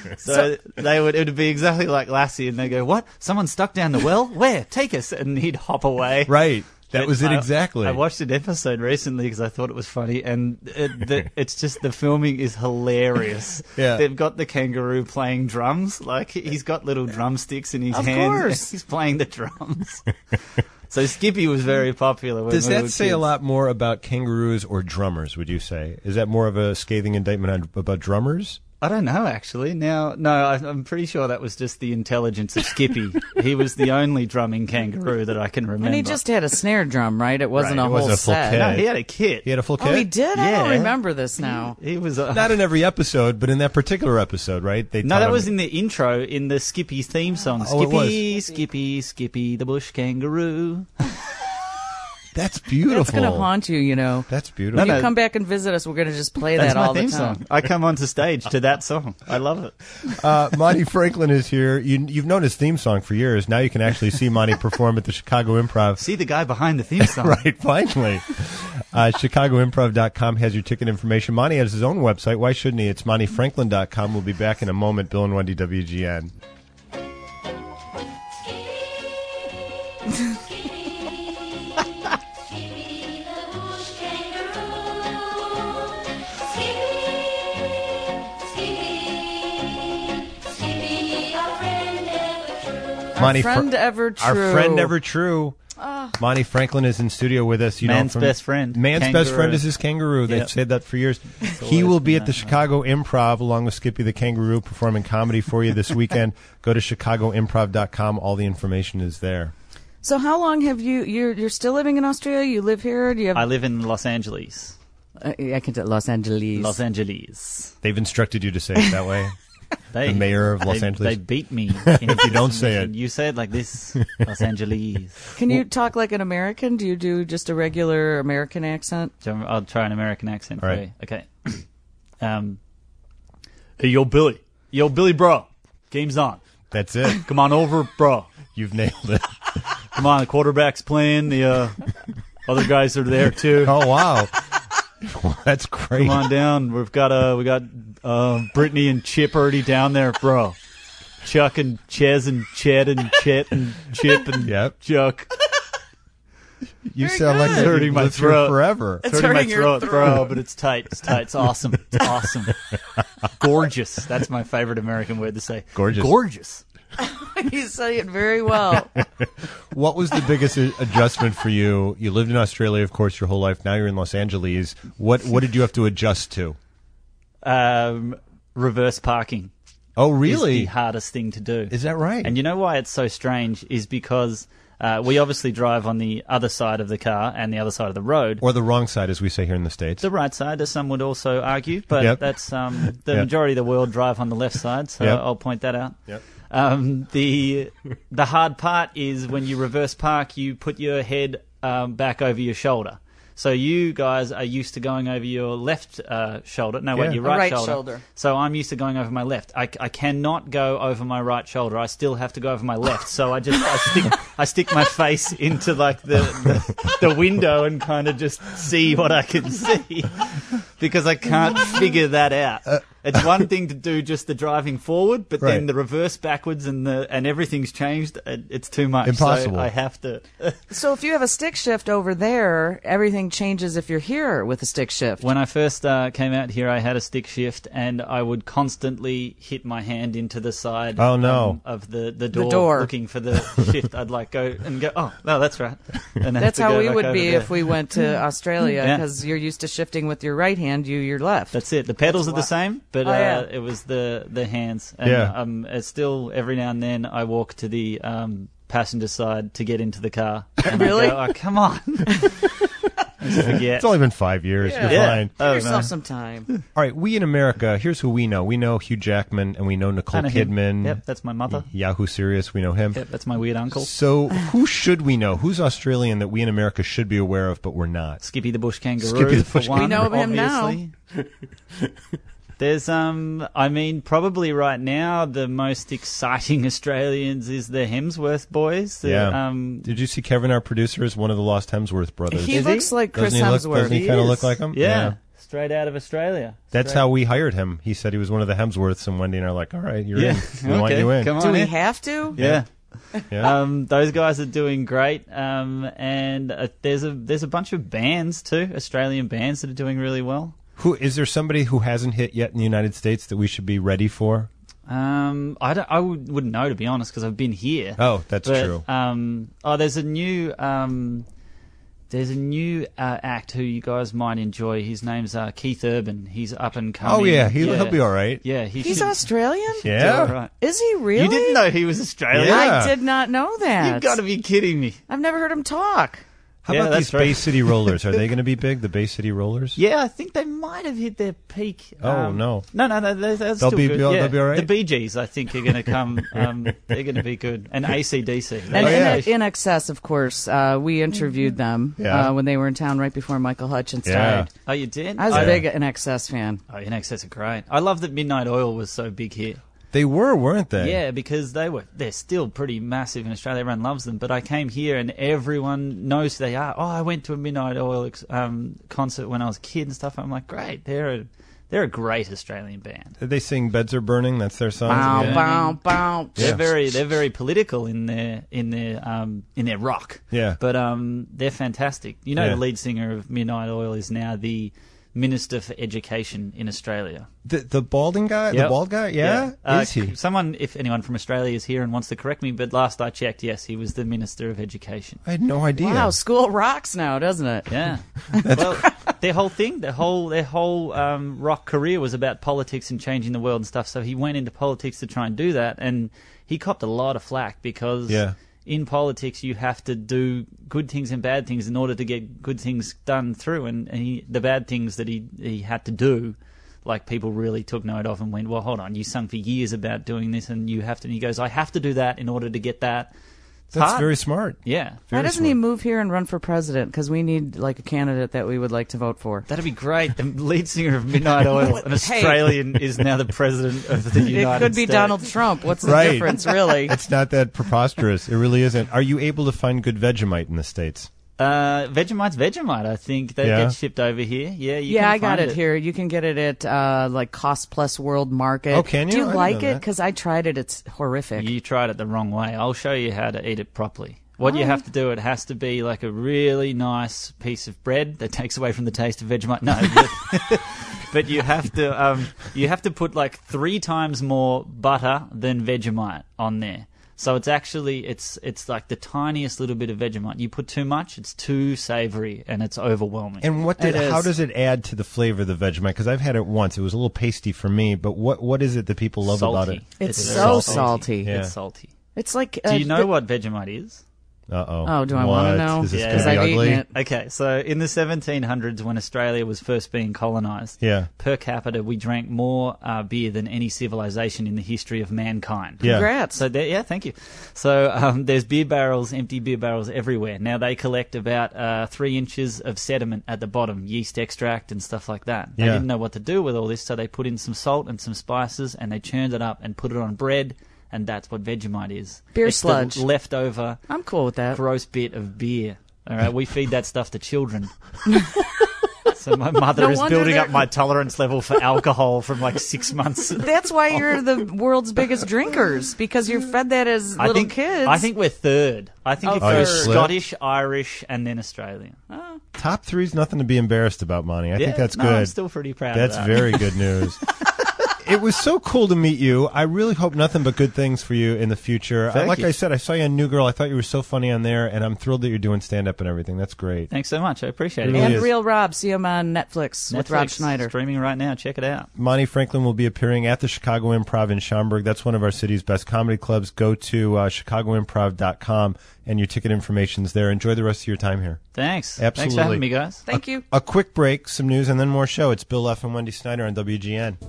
So they would it would be exactly like Lassie, and they go, "What? Someone stuck down the well? Where? Take us!" And he'd hop away. Right. That But was it I- exactly. I watched an episode recently because I thought it was funny, and it, the, it's just the filming is hilarious. Yeah. They've got the kangaroo playing drums, like he's got little drumsticks in his Of hands. course. He's playing the drums. So Skippy was very popular. When Does we that were say kids. a lot more about kangaroos or drummers, would you say? Is that more of a scathing indictment on, about drummers? I don't know, actually. Now, no, I, I'm pretty sure that was just the intelligence of Skippy. He was the only drumming kangaroo that I can remember. And he just had a snare drum, right? It wasn't Right, a it whole wasn't a full set. kit. no, he had a kit. He had a full kit? Oh, he did? I don't Yeah. remember this now. He was a, Not in every episode, but in that particular episode, right? They No, taught that him- was in the intro in the Skippy theme song. Oh, it Skippy, Skippy, Skippy, the bush kangaroo. That's beautiful. That's going to haunt you, you know. That's beautiful. When No, you no. come back and visit us, we're going to just play That's that my all the theme time. song. I come onto stage to that song. I love it. Uh, Monty Franklin is here. You, you've known his theme song for years. Now you can actually see Monty perform at the Chicago Improv. See the guy behind the theme song. Right, finally. Uh, Chicago Improv dot com has your ticket information. Monty has his own website. Why shouldn't he? It's Monty Franklin dot com. We'll be back in a moment. Bill and Wendy, W G N. Monty, Friend fr- ever true. Our friend ever true. Monty Franklin is in studio with us. You Man's know, from, best friend. Man's Kangaroo. best friend is his kangaroo. They've Yep. said that for years. He always will be been at the that, Chicago Improv along with Skippy the Kangaroo performing comedy for you this weekend. Go to chicago improv dot com. All the information is there. So how long have you? You're you're still living in Australia? You live here? Do you have? I live in Los Angeles. Uh, I can tell Los Angeles. Los Angeles. They've instructed you to say it that way. They, The mayor of Los they, Angeles. They beat me. If you don't say it. You say it like this. Los Angeles. Can you talk like an American? Do you do just a regular American accent? So I'll try an American accent All for right. you. Okay. Um, hey, yo, Billy. Yo, Billy, bro. Game's on. That's it. Come on over, bro. You've nailed it. Come on, the quarterback's playing. The uh, other guys are there too. Oh wow, that's great. Come on down. We've got uh, we got uh, Brittany and Chip already down there, bro. Chuck and Ches and Chet and Chet and Chip and Yep. Chuck. You Very sound like good. you've Hurting my lived here throat. forever. It's It's hurting my hurting your throat, throat. bro, but it's tight. It's tight. It's awesome. It's awesome. Gorgeous. That's my favorite American word to say. Gorgeous. Gorgeous. You say it very well. What was the biggest a- adjustment for you? You lived in Australia, of course, your whole life. Now you're in Los Angeles. What what did you have to adjust to? Um, reverse parking. Oh, Is really? the hardest thing to do. Is that right? And you know why it's so strange is because uh, we obviously drive on the other side of the car and the other side of the road. Or the wrong side, as we say here in the States. The right side, as some would also argue, but Yep. that's um, the Yep. majority of the world drive on the left side, so Yep. I'll point that out. Yep. Um, the the hard part is when you reverse park, you put your head um, back over your shoulder. So you guys are used to going over your left uh, shoulder. No, Yeah. wait, your The right, right shoulder. shoulder. So I'm used to going over my left. I, I cannot go over my right shoulder. I still have to go over my left. So I just I stick I stick my face into like the the, the window and kind of just see what I can see because I can't figure that out. It's one thing to do just the driving forward, but Right. then the reverse backwards and the and everything's changed. It, it's too much. Impossible. So I have to. So if you have a stick shift over there, everything changes if you're here with a stick shift. When I first uh, came out here, I had a stick shift, and I would constantly hit my hand into the side Oh, no. um, of the, the door, door. looking for the shift. I'd like go and go, oh, no, that's right. And have That's to how go we back would over be there. if we went to Australia, Yeah. because you're used to shifting with your right hand, you your left. That's it. The pedals are the why- same, but Oh, uh, yeah. it was the, the hands. And, Yeah. Um, it's still, every now and then, I walk to the um, passenger side to get into the car. And Really? I go, oh, come on. Just forget. It's only been five years. Yeah. You're Yeah. fine. Oh, Give yourself no. some time. All right, we in America, here's who we know. We know Hugh Jackman, and we know Nicole Kinda him. Kidman. Yep, that's my mother. Yahoo Serious, we know him. Yep, that's my weird uncle. So who should we know? Who's Australian that we in America should be aware of, but we're not? Skippy the Bush Kangaroo. Skippy the for Bush one, We know of him now. obviously. There's, um, I mean, probably right now the most exciting Australians is the Hemsworth boys. The, Yeah. Um, Did you see Kevin, our producer, is one of the Lost Hemsworth brothers? He Is he? looks like Chris doesn't he look, Hemsworth. Doesn't he, He kind of is. look like him? yeah, straight out of Australia. That's Straight- how we hired him. He said he was one of the Hemsworths, and Wendy and I are like, all right, you're Yeah. in. We want Okay, you in. come on Do we in. have to? Yeah. Yeah. Um, those guys are doing great, um, and uh, there's a there's a bunch of bands too, Australian bands that are doing really well. Who is there somebody who hasn't hit yet in the United States that we should be ready for? Um, I don't, I would, wouldn't know to be honest because I've been here. Oh, that's But, true. Um, oh, there's a new um, there's a new uh, act who you guys might enjoy. His name's uh, Keith Urban. He's up and coming. Oh yeah, he, he'll be all right. Yeah, he He's should Australian? do Yeah. all right. Is he really? You didn't know he was Australian? Yeah. I did not know that. You've got to be kidding me. I've never heard him talk. How Yeah, about that's these right. Bay City Rollers? Are they going to be big? The Bay City Rollers? Yeah, I think they might have hit their peak. Oh, Um, no. no, no, no, they're, they're They'll still be- good. they'll- yeah. they'll be all right? The Bee Gees, I think, are going to come. Um, they're going to be good, and A C D C. And Oh, yeah. in, in excess, of course, uh, we interviewed them Yeah. uh, when they were in town right before Michael Hutchins Yeah. died. Oh, you did? I was oh, a big In Excess fan. Oh, In Excess are great. I love that Midnight Oil was so big here. They were, weren't they? Yeah, because they were they're still pretty massive in Australia. Everyone loves them. But I came here and everyone knows who they are. Oh, I went to a Midnight Oil ex- um, concert when I was a kid and stuff. I'm like, great, they're a, they're a great Australian band. Did they sing "Beds Are Burning"? That's their song. Bow, Yeah. bow, bow. They're Yeah. very they're very political in their in their um, in their rock. Yeah. But um, they're fantastic. You know, Yeah. the lead singer of Midnight Oil is now the Minister for Education in Australia. The the balding guy, the Yep. bald guy, yeah, Uh, is he? Someone, if anyone from Australia is here and wants to correct me, but last I checked, yes, he was the Minister of Education. I had no idea. Wow, school rocks now, doesn't it? Yeah. Well, their whole thing, their whole their whole um, rock career was about politics and changing the world and stuff. So he went into politics to try and do that, and he copped a lot of flack because Yeah. in politics you have to do good things and bad things in order to get good things done through. And, and he, the bad things that he he had to do, like people really took note of and went, well, hold on, you sung for years about doing this, and you have to. And he goes, I have to do that in order to get that. It's That's hard. very smart. Yeah. Why Very doesn't he smart. move here and run for president? Because we need like a candidate that we would like to vote for. That'd be great. The lead singer of Midnight Oil, an Australian, is now the president of the United States. It could be Donald Trump. What's the Right. difference, really? It's not that preposterous. It really isn't. Are you able to find good Vegemite in the States? Uh, Vegemite's Vegemite, I think. They Yeah. get shipped over here. Yeah, you Yeah, can I got find it, here. You can get it at uh, like Cost Plus World Market. Oh, can you? Do you I didn't like know it? that. Because I tried it. It's horrific. You tried it the wrong way. I'll show you how to eat it properly. What you have to do, it has to be like a really nice piece of bread that takes away from the taste of Vegemite. No, but, but you have to um, you have to put like three times more butter than Vegemite on there. So it's actually it's it's like the tiniest little bit of Vegemite. You put too much, it's too savory and it's overwhelming. And what? Did, It is. how does it add to the flavor of the Vegemite? Because I've had it once. It was a little pasty for me. But what what is it that people love salty. about it? It's very so salty. Yeah. It's salty. It's like. Uh, Do you know the- what Vegemite is? Uh oh. Oh, do I wanna know? Is this Yeah. going to 'Cause be I've ugly? eaten it. Okay, so in the seventeen hundreds, when Australia was first being colonised, Yeah. per capita we drank more uh, beer than any civilization in the history of mankind. Yeah. Congrats. So there, yeah, thank you. So um, there's beer barrels, empty beer barrels everywhere. Now they collect about uh, three inches of sediment at the bottom, yeast extract and stuff like that. They Yeah. didn't know what to do with all this, so they put in some salt and some spices, and they churned it up and put it on bread, and that's what Vegemite is. Beer it's sludge. The leftover I'm cool with that. gross bit of beer. All right, we feed that stuff to children. So my mother No is wonder building they're- up my tolerance level for alcohol from like six months. That's why you're the world's biggest drinkers, because you're fed that as I little think, kids. I think we're third. I think Oh, if Oh, we're you're split? Scottish, Irish, and then Australian. Top three's nothing to be embarrassed about, Monty. I think Yeah, that's no, good. I'm still pretty proud That's of that. very good news. It was so cool to meet you. I really hope nothing but good things for you in the future. Thank like you. I said, I saw you on New Girl. I thought you were so funny on there, and I'm thrilled that you're doing stand-up and everything. That's great. Thanks so much. I appreciate it. Really and is. Real Rob, see him on Netflix, with Rob Netflix, Schneider. streaming right now. Check it out. Monty Franklin will be appearing at the Chicago Improv in Schaumburg. That's one of our city's best comedy clubs. Go to uh, chicago improv dot com, and your ticket information's there. Enjoy the rest of your time here. Thanks. Absolutely. Thanks for having me, guys. Thank you. A quick break, some news, and then more show. It's Bill F. and Wendy Snyder on W G N.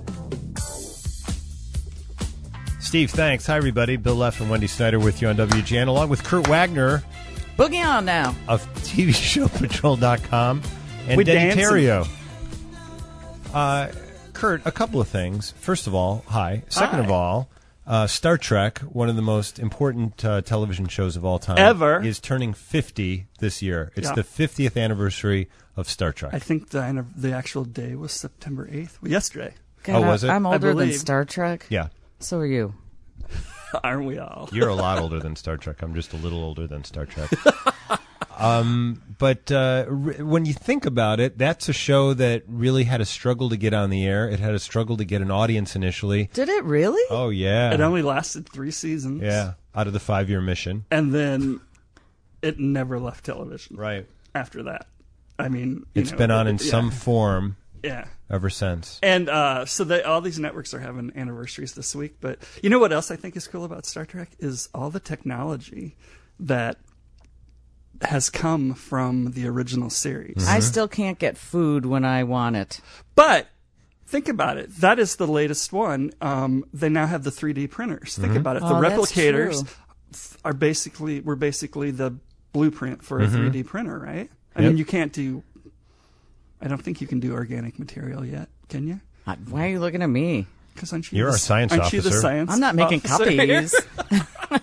Steve, thanks. Hi, everybody. Bill F. and Wendy Snyder with you on W G N, along with Kurt Wagner Boogie on now. of T V Show Patrol dot com and We Denny dancing. Terrio. Uh, Kurt, a couple of things. First of all, hi. Second Hi. of all, uh, Star Trek, one of the most important uh, television shows of all time, Ever. is turning fifty this year. It's Yeah. the fiftieth anniversary of Star Trek. I think the anniv- the actual day was September eighth. Yesterday. God, Oh, was it? I'm I older than believe. Star Trek. yeah. So are you. Aren't we all? You're a lot older than Star Trek. I'm just a little older than Star Trek. um, but uh, r- when you think about it, that's a show that really had a struggle to get on the air. It had a struggle to get an audience initially. Did it really? Oh, yeah. It only lasted three seasons. Yeah, out of the five-year mission. And then it never left television Right. after that. I mean, you It's know, been on in yeah, some form Yeah. ever since. And uh, so they, all these networks are having anniversaries this week. But you know what else I think is cool about Star Trek is all the technology that has come from the original series. I still can't get food when I want it. But think about it. That is the latest one. Um, they now have the three D printers. Think about it. The Oh, that's replicators true. f- are basically were basically the blueprint for a three D printer, right? I Yep. mean, you can't do. I don't think you can do organic material yet, can you? Uh, Why are you looking at me? Because aren't you? You're the, our science aren't you the officer. science I'm not making officer here? copies.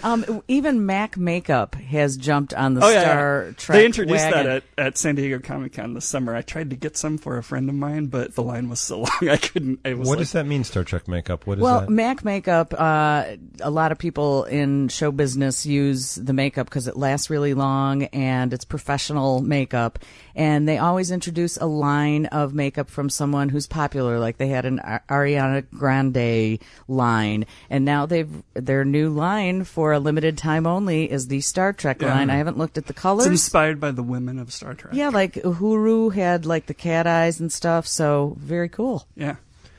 Um, even Mac Makeup has jumped on the Oh, yeah, Star yeah. Trek They introduced wagon. that at, at San Diego Comic Con this summer. I tried to get some for a friend of mine, but the line was so long I couldn't. It was What like, does that mean, Star Trek makeup? What is Well, that? Mac Makeup, uh, a lot of people in show business use the makeup because it lasts really long and it's professional makeup. And they always introduce a line of makeup from someone who's popular, like they had an Ar- Ariana Grande line. And now they've their new line for a limited time only is the Star Trek Yeah. line. I haven't looked at the it's colors. inspired by the women of Star Trek. Yeah, like Uhuru had like the cat eyes and stuff. So very cool. Yeah.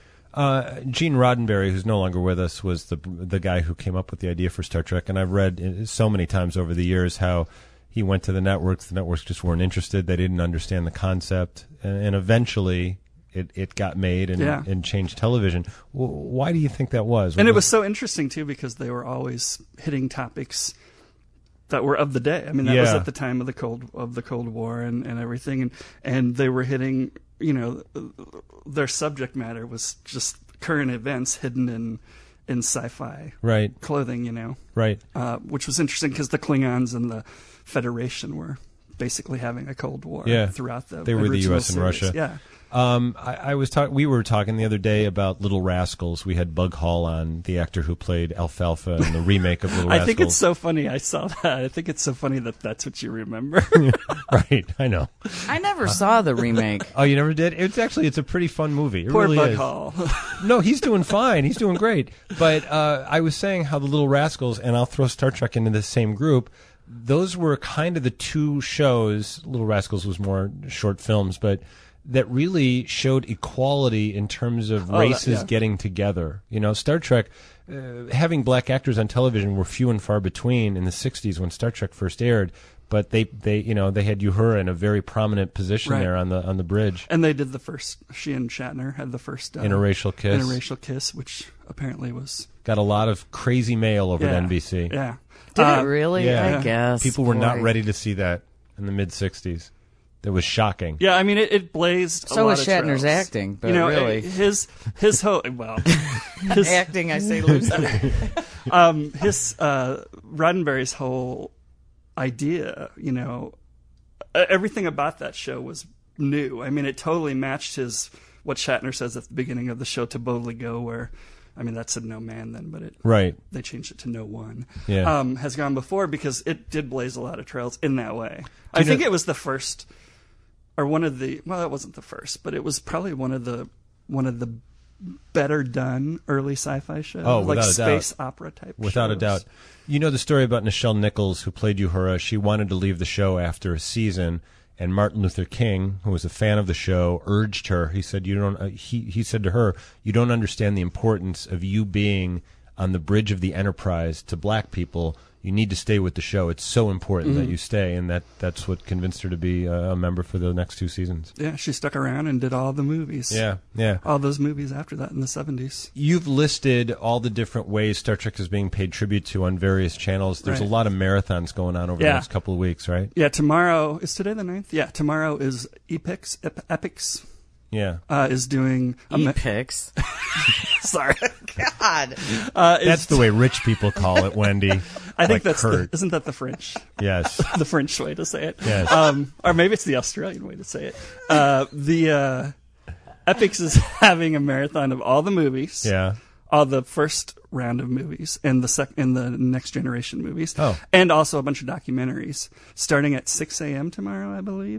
Uh, Gene Roddenberry, who's no longer with us, was the the guy who came up with the idea for Star Trek. And I've read so many times over the years how he went to the networks. The networks just weren't interested. They didn't understand the concept. And, and eventually it, it got made and, Yeah. and changed television. W- Why do you think that was? And it was so interesting, too, because they were always hitting topics that were of the day. I mean, that was Yeah. at the time of the Cold of the Cold War and, and everything. And, and they were hitting, you know, their subject matter was just current events hidden in, in sci-fi Right, clothing, you know, right. uh, which was interesting because the Klingons and the Federation were basically having a Cold War Yeah. throughout the They were the original U S and series. Russia. Yeah. Um, I, I was talk- We were talking the other day about Little Rascals. We had Bug Hall on, the actor who played Alfalfa in the remake of Little I Rascals. think it's so funny. I saw that. I think it's so funny that that's what you remember. Right, I know. I never saw the remake. Oh, you never did? It's actually it's a pretty fun movie. It Poor really Bug is. Hall. No, he's doing fine. He's doing great. But uh, I was saying how the Little Rascals, and I'll throw Star Trek into the same group. Those were kind of the two shows. Little Rascals was more short films, but that really showed equality in terms of Oh, that- races yeah. getting together. You know, Star Trek, uh, having black actors on television were few and far between in the sixties when Star Trek first aired. But they, they, you know, they had Uhura in a very prominent position Right. there on the on the bridge. And they did the first. She and Shatner had the first uh, Interracial kiss. Interracial kiss, which apparently was Got a lot of crazy mail over yeah, at N B C. Yeah. Did Uh, it really? yeah. I guess. People were not Boy. ready to see that in the mid sixties. That was shocking. Yeah, I mean, it, it blazed. a So lot was of Shatner's trails. acting, but you know, really. his his whole well, his Acting, I say loosely. um his uh, Roddenberry's whole idea, you know, e- everything about that show was new. I mean, it totally matched his what Shatner says at the beginning of the show, "To boldly go," where, I mean, that said "no man" then, but it Right. they changed it to "no one." Yeah. Um, has gone before because it did blaze a lot of trails in that way. I you think know- it was the first, or one of the. Well, it wasn't the first, but it was probably one of the one of the better done early sci-fi shows. Oh, like without a doubt. space opera type. Without a shows. doubt. You know the story about Nichelle Nichols, who played Uhura. She wanted to leave the show after a season, and Martin Luther King, who was a fan of the show, urged her. He said, "You don't." Uh, he he said to her, "You don't understand the importance of you being on the bridge of the Enterprise to black people. You need to stay with the show. It's so important Mm-hmm. that you stay." And that that's what convinced her to be a, a member for the next two seasons. Yeah, she stuck around and did all the movies. Yeah, yeah. all those movies after that in the seventies. You've listed all the different ways Star Trek is being paid tribute to on various channels. There's Right. a lot of marathons going on over Yeah. the next couple of weeks, right? Yeah, tomorrow is today the ninth. Yeah, tomorrow is Epix. Ep- Epix Yeah. uh, is doing. a ma- E-Pix. Sorry, God. uh, is- That's the way rich people call it, Wendy. I think like that's the, Kurt. isn't that the French Yes. the French way to say it? Yes. Um, or maybe it's the Australian way to say it. Uh, the uh, Epix is having a marathon of all the movies. Yeah. All the first round of movies and the sec- and the next generation movies. Oh. And also a bunch of documentaries starting at six a.m. tomorrow, I believe.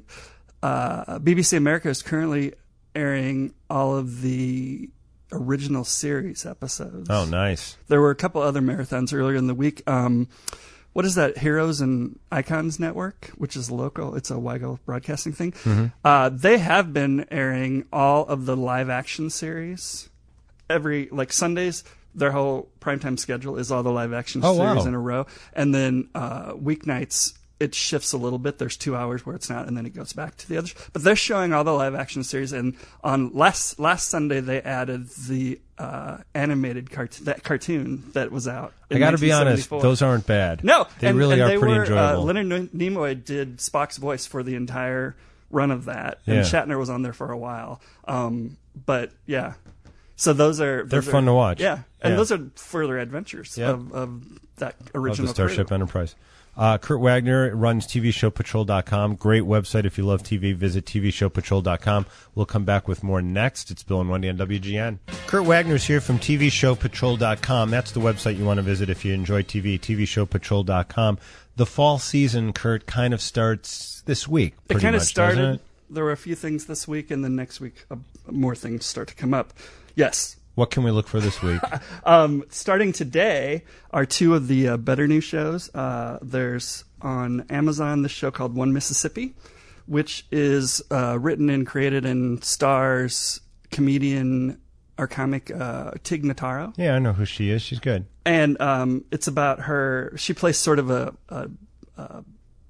Uh, B B C America is currently airing all of the original series episodes. Oh, nice. There were a couple other marathons earlier in the week. Um, what is that? Heroes and Icons Network, which is local. It's a Weigel broadcasting thing. Mm-hmm. Uh, they have been airing all of the live action series every, like Sundays. Their whole primetime schedule is all the live action Oh, series wow. in a row. And then uh, weeknights, it shifts a little bit. There's two hours where it's not, and then it goes back to the others. But they're showing all the live action series. And on last last Sunday, they added the uh, animated cartoon, that cartoon that was out. I in got to be honest, nineteen seventy-four. those aren't bad. No, They and, really and are they pretty were, enjoyable. Uh, Leonard Nimoy did Spock's voice for the entire run of that, and Yeah. Shatner was on there for a while. Um, but yeah, So those are They're those fun are, to watch. Yeah, and Yeah. those are further adventures Yeah. of, of that Of original the Starship crew. Enterprise. Uh, Kurt Wagner runs T V Show Patrol dot com. Great website. If you love T V, visit T V Show Patrol dot com. We'll come back with more next. It's Bill and Wendy on W G N. Kurt Wagner's here from T V Show Patrol dot com. That's the website you want to visit if you enjoy T V, T V Show Patrol dot com. The fall season, Kurt, kind of starts this week. It pretty kind of much, started. doesn't it? There were a few things this week, and then next week uh, more things start to come up. Yes. What can we look for this week? Um, starting today are two of the uh, better new shows. Uh, there's on Amazon this show called One Mississippi, which is uh, written and created and stars comedian or comic uh, Tig Notaro. Yeah, I know who she is. She's good. And um, it's about her. She plays sort of a, a, a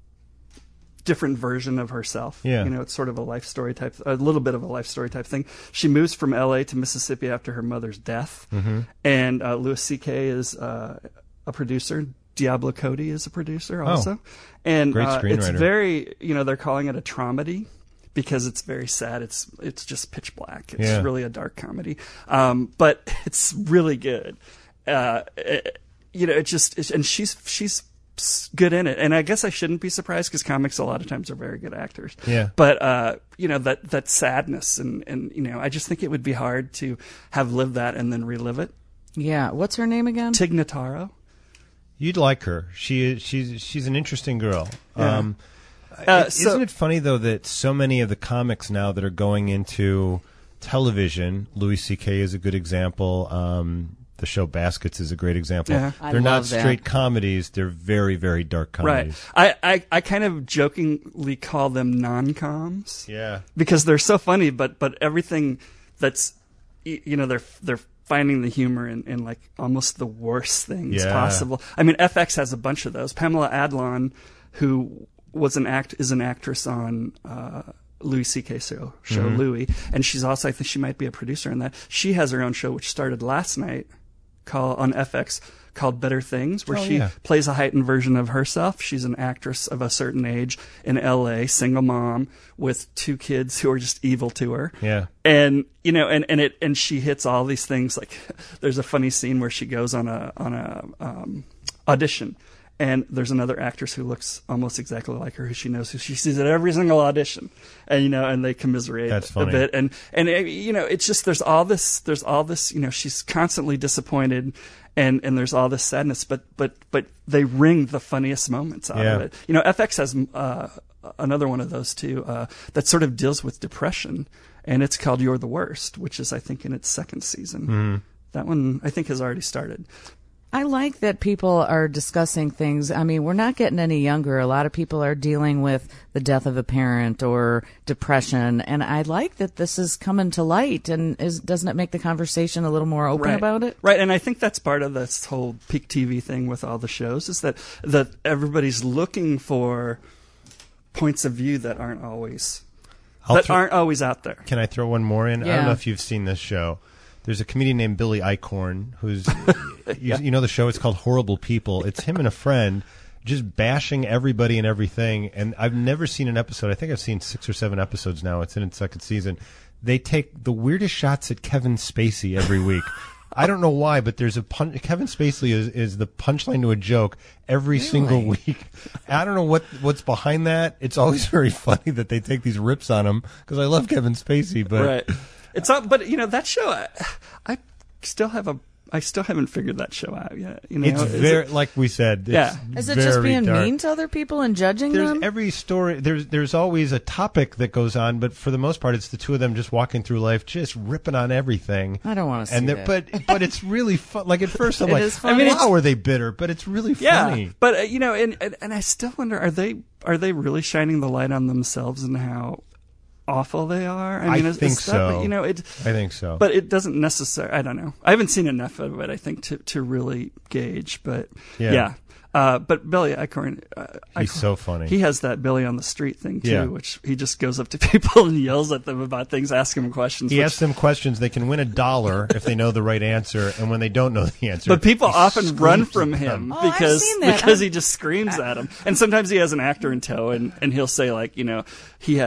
different version of herself. Yeah. You know, it's sort of a life story type, a little bit of a life story type thing. She moves from L A to Mississippi after her mother's death. Mm-hmm. And uh, Louis C K is uh, a producer. Diablo Cody is a producer also. And Great uh, it's screenwriter. very, you know, they're calling it a dramedy because it's very sad. It's it's just pitch black. It's Yeah. really a dark comedy. Um, but it's really good. Uh, it, you know, it just, it, and she's she's good in it. And I guess I shouldn't be surprised because comics a lot of times are very good actors. Yeah. But, uh, you know, that, that sadness and, and, you know, I just think it would be hard to have lived that and then relive it. Yeah. What's her name again? Tig Notaro. You'd like her. She is, she's she's an interesting girl. Yeah. Um, Uh, it- so- isn't it funny though that so many of the comics now that are going into television, Louis C K is a good example. Um, the show Baskets is a great example. Yeah. I They're not love that. straight comedies. They're very very dark comedies. Right. I, I, I kind of jokingly call them non-coms. Yeah. Because they're so funny, but, but everything that's, y- you know, they're, they're finding the humor in, in like almost the worst things Yeah. possible. I mean, F X has a bunch of those. Pamela Adlon, who was an act, is an actress on, uh, Louis C K show, show Mm-hmm. Louis, and she's also, I think she might be a producer in that. She has her own show, which started last night, called on F X, called Better Things, where Oh, she yeah. plays a heightened version of herself. She's an actress of a certain age in L A, single mom with two kids who are just evil to her. Yeah. And you know, and, and it and she hits all these things. Like, there's a funny scene where she goes on a on a um, audition. And there's another actress who looks almost exactly like her, who she knows, who she sees at every single audition, and you know, and they commiserate That's a funny. bit, and and uh, you know, it's just there's all this, there's all this, you know, she's constantly disappointed, and and there's all this sadness, but but but they wring the funniest moments out Yeah. of it. You know, F X has uh, another one of those too uh, that sort of deals with depression, and it's called You're the Worst, which is I think in its second season. Mm-hmm. That one I think has already started. I like that people are discussing things. I mean, we're not getting any younger. A lot of people are dealing with the death of a parent or depression, and I like that this is coming to light. And is, doesn't it make the conversation a little more open right. about it? Right, and I think that's part of this whole peak T V thing with all the shows is that that everybody's looking for points of view that aren't always I'll that throw- aren't always out there. Can I throw one more in? I don't Yeah. know if you've seen this show. There's a comedian named Billy Eichhorn who's, you, you know the show, it's called Horrible People. It's him and a friend just bashing everybody and everything. And I've never seen an episode. I think I've seen six or seven episodes now. It's in its second season. They take the weirdest shots at Kevin Spacey every week. I don't know why, but there's a punch. Kevin Spacey is, is the punchline to a joke every single week. I don't know what what's behind that. It's always very funny that they take these rips on him because I love Kevin Spacey, but Right. It's not, but you know that show. I, I still have a. I still haven't figured that show out yet. You know, it's Is very it- like we said. It's Yeah. Is it just very being dark. mean to other people and judging There's them? every story. There's there's always a topic that goes on, but for the most part, it's the two of them just walking through life, just ripping on everything. I don't want to see And they're- that. but but it's really fun. Like at first, I'm It like, is funny. I mean, how are they bitter? But it's really yeah. funny. But uh, you know, and, and and I still wonder: are they are they really shining the light on themselves and how awful they are? I mean, is, think is that, so. You know, it. I think so. But it doesn't necessarily. I don't know. I haven't seen enough of it. I think to to really gauge. But Yeah. yeah. Uh, but Billy Eichhorn, uh, He's Eichhorn- so funny. He has that Billy on the street thing too, Yeah. which he just goes up to people and yells at them about things, asking them questions. He which- asks them questions. They can win a dollar if they know the right answer, and when they don't know the answer, But people he often run screams from at him them. Oh, I've because seen that. because he just screams at them. And sometimes he has an actor in tow, and, and he'll say like, you know, he has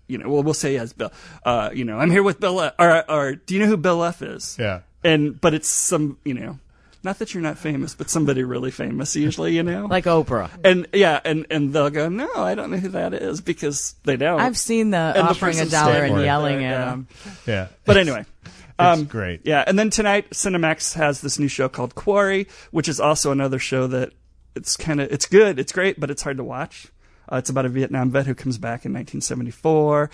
you know, well, we'll say yes, Bill. Uh, you know, I'm here with Bill. F. Or, or do you know who Bill F. is? Yeah. And but it's some, you know, not that you're not famous, but somebody really famous usually, you know, Like Oprah. and yeah, and and they'll go, no, I don't know who that is because they don't. I've seen the And the offering a person's dollar standing and right yelling there, at yeah. him. Yeah. But anyway. It's Um, great. Yeah, and then tonight Cinemax has this new show called Quarry, which is also another show that it's kind of it's good, it's great, but it's hard to watch. Uh, it's about a Vietnam vet who comes back in nineteen seventy-four,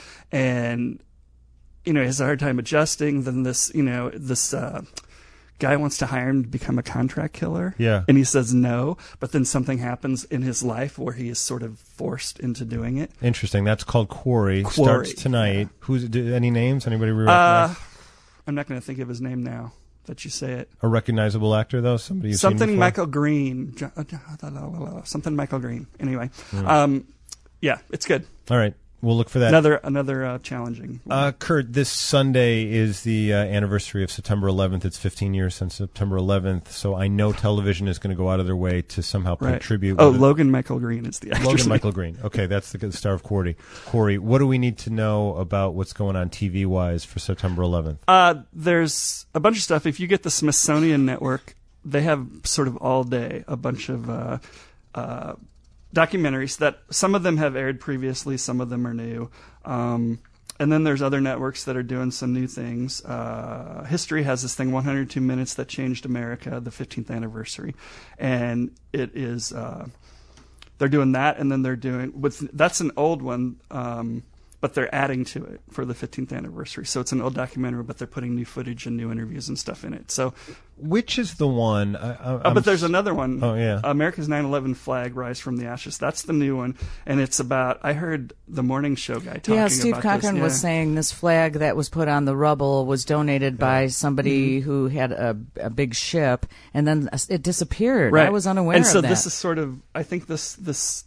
and you know he has a hard time adjusting. Then this, you know, this uh, guy wants to hire him to become a contract killer. Yeah. and he says no, but then something happens in his life where he is sort of forced into doing it. Interesting. That's called Quarry. Quarry, Starts tonight. yeah. Who's do, any names? Anybody we Uh, recognize? I'm not going to think of his name now that you say it. A recognizable actor though. Somebody you've seen Something before? Michael Green. Jo- Something Michael Green. Anyway, um, yeah, it's good. All right. We'll look for that. Another another uh, challenging one. Uh, Kurt, this Sunday is the uh, anniversary of September eleventh. It's fifteen years since September eleventh, so I know television is going to go out of their way to somehow pay right. tribute. Oh, with it. Logan Michael Green is the actor. Logan Michael Green. Okay, that's the, the star of Corey. Corey, what do we need to know about what's going on T V-wise for September eleventh? Uh, there's a bunch of stuff. If you get the Smithsonian Network, they have sort of all day a bunch of uh, uh, documentaries that some of them have aired previously, some of them are new. Um, and then there's other networks that are doing some new things. Uh, History has this thing, one hundred two Minutes That Changed America, the fifteenth anniversary. And it is, uh, they're doing that, and then they're doing, with that's an old one, um, but they're adding to it for the fifteenth anniversary. So it's an old documentary, but they're putting new footage and new interviews and stuff in it. So, Which is the one? I, I, uh, I'm but there's s- another one. Oh, yeah. America's nine eleven Flag, Rise from the Ashes. That's the new one. And it's about, I heard the morning show guy talking Yeah, about Steve this. Cochran Yeah. was saying this flag that was put on the rubble was donated by somebody Mm-hmm. who had a, a big ship, and then it disappeared. Right. I was unaware and so of that. this is sort of, I think this this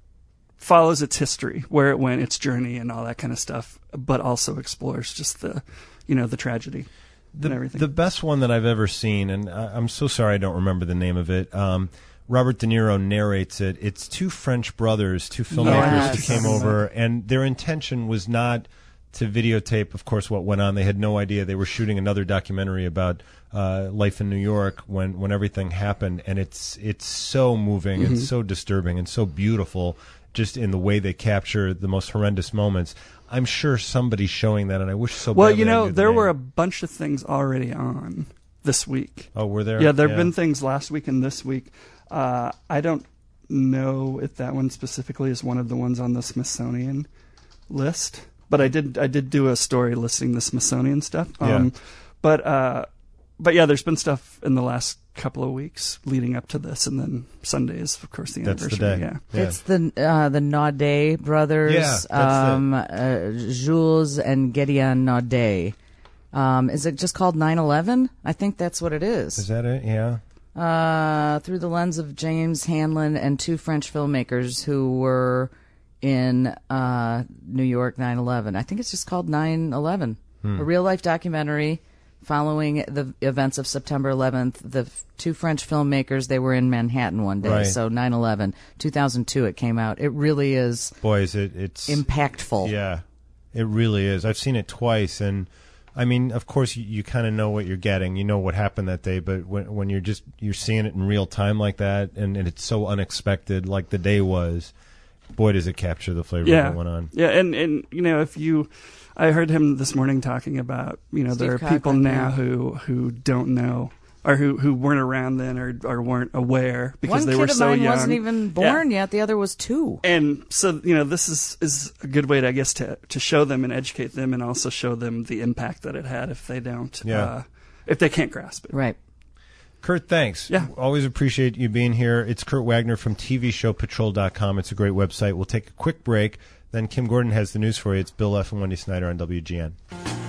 follows its history, where it went, its journey, and all that kind of stuff, but also explores just the, you know, the tragedy the, and everything. the best one that I've ever seen, and I, I'm so sorry I don't remember the name of it. Um, Robert De Niro narrates it. It's two French brothers, two filmmakers Yes. who came over, and their intention was not to videotape, of course, what went on. They had no idea they were shooting another documentary about uh, life in New York when, when everything happened, and it's it's so moving Mm-hmm. and so disturbing and so beautiful, just in the way they capture the most horrendous moments. I'm sure somebody's showing that, and I wish so well, badly you I know, knew the there name. were a bunch of things already on this week. Oh, were there? Yeah, there have been things last week and this week. Uh, I don't know if that one specifically is one of the ones on the Smithsonian list, but I did I did do a story listing the Smithsonian stuff. Um, Yeah. But uh, but yeah, there's been stuff in the last couple of weeks leading up to this, and then Sunday is, of course, the That's the anniversary. day. Yeah. Yeah. It's the uh, the Naudet brothers, Yeah, that's um, uh, Jules and Gideon Naudet. Um, is it just called nine eleven? I think that's what it is. Is that it? Yeah. Uh, through the lens of James Hanlon and two French filmmakers who were in uh, New York nine eleven. I think it's just called nine eleven, Hmm. a real life documentary following the events of September eleventh. The f- two French filmmakers, they were in Manhattan one day, Right. so nine eleven, two thousand two it came out. It really is Boy, is it it's impactful. Yeah, it really is. I've seen it twice, and I mean, of course, you, you kind of know what you're getting. You know what happened that day, but when when you're just you're seeing it in real time like that, and, and it's so unexpected, like the day was. Boy, does it capture the flavor Yeah, of what went on. yeah, and and you know, if you, I heard him this morning talking about, you know, there are Steve people Cochran, now yeah. who who don't know, or who who weren't around then, or or weren't aware because One they kid were of so mine young. wasn't even born yet. The other was two. And so, you know, this is, is a good way, to, I guess, to to show them and educate them, and also show them the impact that it had if they don't, Yeah. uh, if they can't grasp it. Right. Kurt, thanks. Yeah. Always appreciate you being here. It's Kurt Wagner from T V Show Patrol dot com. It's a great website. We'll take a quick break. Then Kim Gordon has the news for you. It's Bill F. and Wendy Snyder on W G N.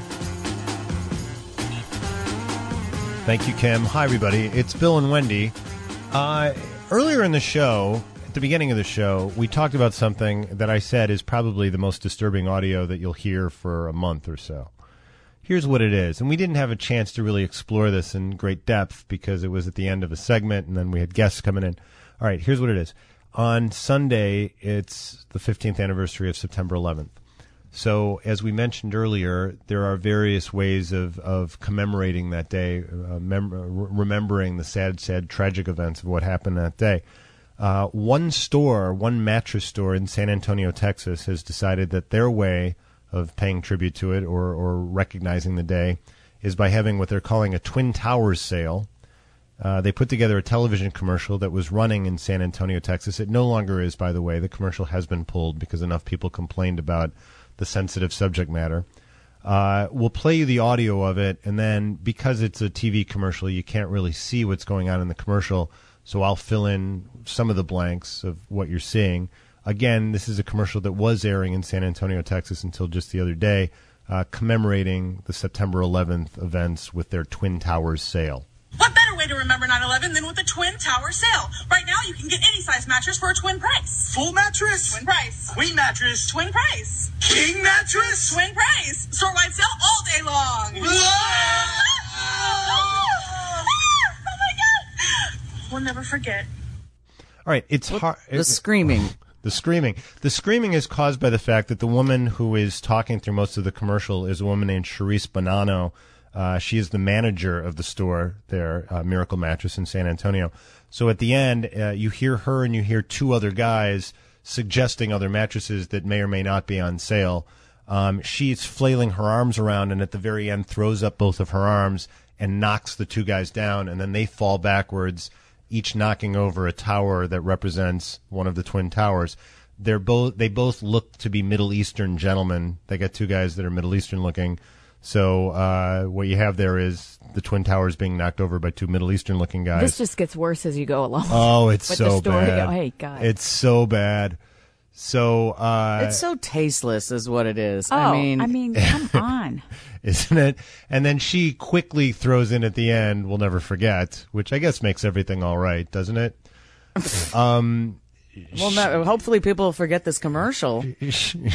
Thank you, Kim. Hi, everybody. It's Bill and Wendy. Uh, earlier in the show, at the beginning of the show, we talked about something that I said is probably the most disturbing audio that you'll hear for a month or so. Here's what it is. And we didn't have a chance to really explore this in great depth because it was at the end of a segment and then we had guests coming in. All right, here's what it is. On Sunday, it's the fifteenth anniversary of September eleventh. So, as we mentioned earlier, there are various ways of, of commemorating that day, uh, mem- remembering the sad, sad, tragic events of what happened that day. Uh, one store, one mattress store in San Antonio, Texas, has decided that their way of paying tribute to it or, or recognizing the day is by having what they're calling a Twin Towers sale. Uh, they put together a television commercial that was running in San Antonio, Texas. It no longer is, by the way. The commercial has been pulled because enough people complained about the sensitive subject matter. Uh, we'll play you the audio of it, and then because it's a T V commercial, you can't really see what's going on in the commercial, so I'll fill in some of the blanks of what you're seeing. Again, this is a commercial that was airing in San Antonio, Texas until just the other day, uh, commemorating the September eleventh events with their Twin Towers sale. What better way to remember nine eleven than with a Twin Tower sale? Right now, you can get any size mattress for a twin price. Full mattress. Twin price. Queen mattress. Twin price. King mattress. Twin price. Store-wide sale all day long. Whoa! Oh my God! We'll never forget. All right, it's hard. The screaming. The screaming. The screaming is caused by the fact that the woman who is talking through most of the commercial is a woman named Charisse Bonanno. Uh, she is the manager of the store there, uh, Miracle Mattress in San Antonio. So at the end, uh, you hear her and you hear two other guys suggesting other mattresses that may or may not be on sale. Um, she's flailing her arms around and at the very end throws up both of her arms and knocks the two guys down, and then they fall backwards, each knocking over a tower that represents one of the Twin Towers. They're both they both look to be Middle Eastern gentlemen. They got two guys that are Middle Eastern looking. So uh, what you have there is the Twin Towers being knocked over by two Middle Eastern looking guys. This just gets worse as you go along. Oh, it's with so the story. bad. Oh, hey, God. It's so bad. So uh, It's so tasteless, is what it is. Oh, I mean, I mean, come on. isn't it? And then she quickly throws in at the end, "We'll never forget," which I guess makes everything all right, doesn't it? um, well, no, hopefully people will forget this commercial. she,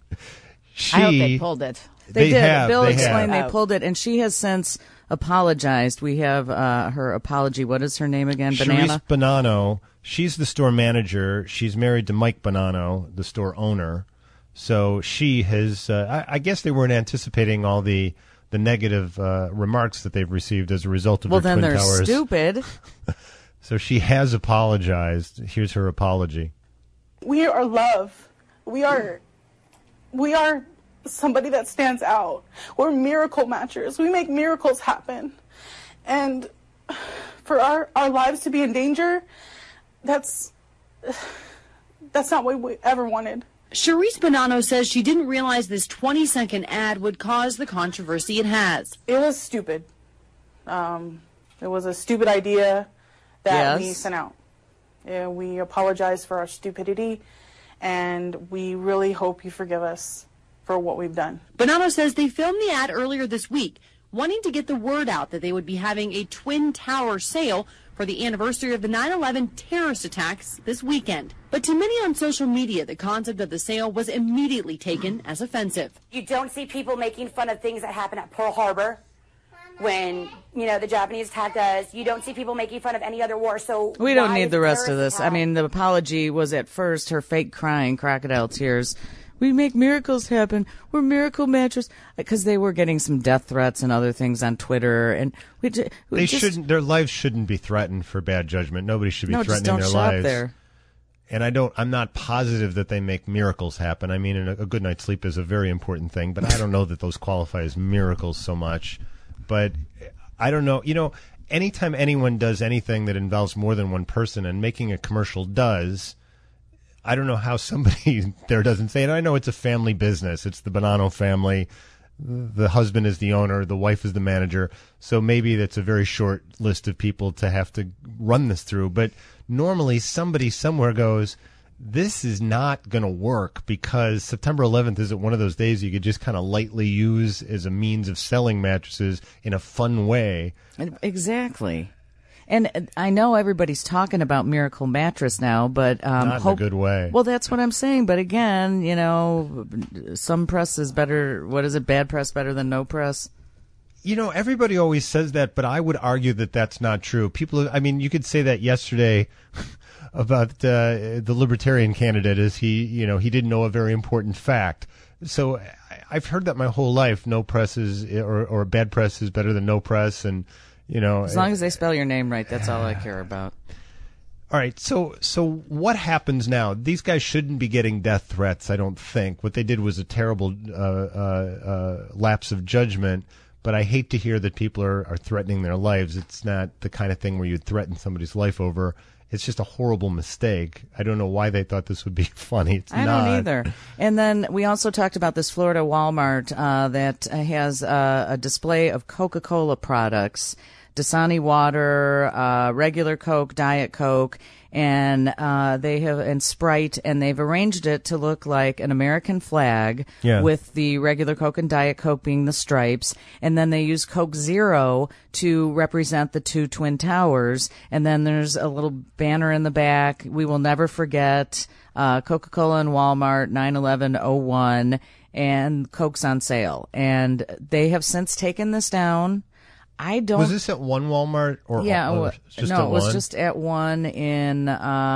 I hope they pulled it. They, They did. have, Bill they explained have. they pulled it, and she has since apologized. We have uh, her apology. What is her name again? Banana? Charisse Bonanno. She's the store manager. She's married to Mike Bonanno, the store owner. So she has. Uh, I, I guess they weren't anticipating all the the negative uh, remarks that they've received as a result of Well, their then Twin they're Towers. stupid. So she has apologized. Here's her apology. We are love. We are, we are somebody that stands out. We're Miracle Mattress. We make miracles happen. And for our, our lives to be in danger, that's, that's not what we ever wanted. Charisse Bonanno says she didn't realize this twenty-second ad would cause the controversy it has. It was stupid. Um, it was a stupid idea that we Yes. sent out. Yeah, we apologize for our stupidity, and we really hope you forgive us for what we've done. Bonanno says they filmed the ad earlier this week, wanting to get the word out that they would be having a Twin Tower sale for the anniversary of the nine eleven terrorist attacks this weekend. But to many on social media, the concept of the sale was immediately taken as offensive. You don't see people making fun of things that happened at Pearl Harbor when, you know, the Japanese attacked us. You don't see people making fun of any other war. So We don't why need is the rest of terrorist this. I attack- mean, the apology was at first her fake crying, crocodile tears. We make miracles happen. We're Miracle Mattress. Because they were getting some death threats and other things on Twitter. And we, ju- we They just, shouldn't. Their lives shouldn't be threatened for bad judgment. Nobody should be no, just threatening don't their shop lives. there. And I don't. I'm not positive that they make miracles happen. I mean, a, a good night's sleep is a very important thing, but I don't know that those qualify as miracles so much. But I don't know. You know, anytime anyone does anything that involves more than one person, and making a commercial does, I don't know how somebody there doesn't say it. I know it's a family business. It's the Bonanno family. The husband is the owner. The wife is the manager. So maybe that's a very short list of people to have to run this through. But normally somebody somewhere goes, this is not going to work because September eleventh isn't one of those days you could just kind of lightly use as a means of selling mattresses in a fun way. Exactly. And I know everybody's talking about Miracle Mattress now, but um, Not in a hope- good way. Well, that's what I'm saying. But again, you know, some press is better. What is it? Bad press better than no press. You know, everybody always says that, but I would argue that that's not true. People, I mean, you could say that yesterday about uh, the Libertarian candidate, is he, you know, he didn't know a very important fact. So I- I've heard that my whole life. No press is, or or bad press is better than no press, and you know. As long as they spell your name right, that's all I care about. All right, so so what happens now? These guys shouldn't be getting death threats, I don't think. What they did was a terrible uh, uh, uh, lapse of judgment. But I hate to hear that people are, are threatening their lives. It's not the kind of thing where you'd threaten somebody's life over. It's just a horrible mistake. I don't know why they thought this would be funny. It's I not. don't either. And then we also talked about this Florida Walmart uh, that has uh, a display of Coca-Cola products, Dasani water, uh, regular Coke, Diet Coke, and uh, they have and Sprite, and they've arranged it to look like an American flag, Yeah. with the regular Coke and Diet Coke being the stripes, and then they use Coke Zero to represent the two Twin Towers, and then there's a little banner in the back. We will never forget uh, Coca-Cola and Walmart nine eleven oh one, and Coke's on sale, and they have since taken this down. I don't. Was this at one Walmart or Yeah, or it wa- just no, at it was one? just at one in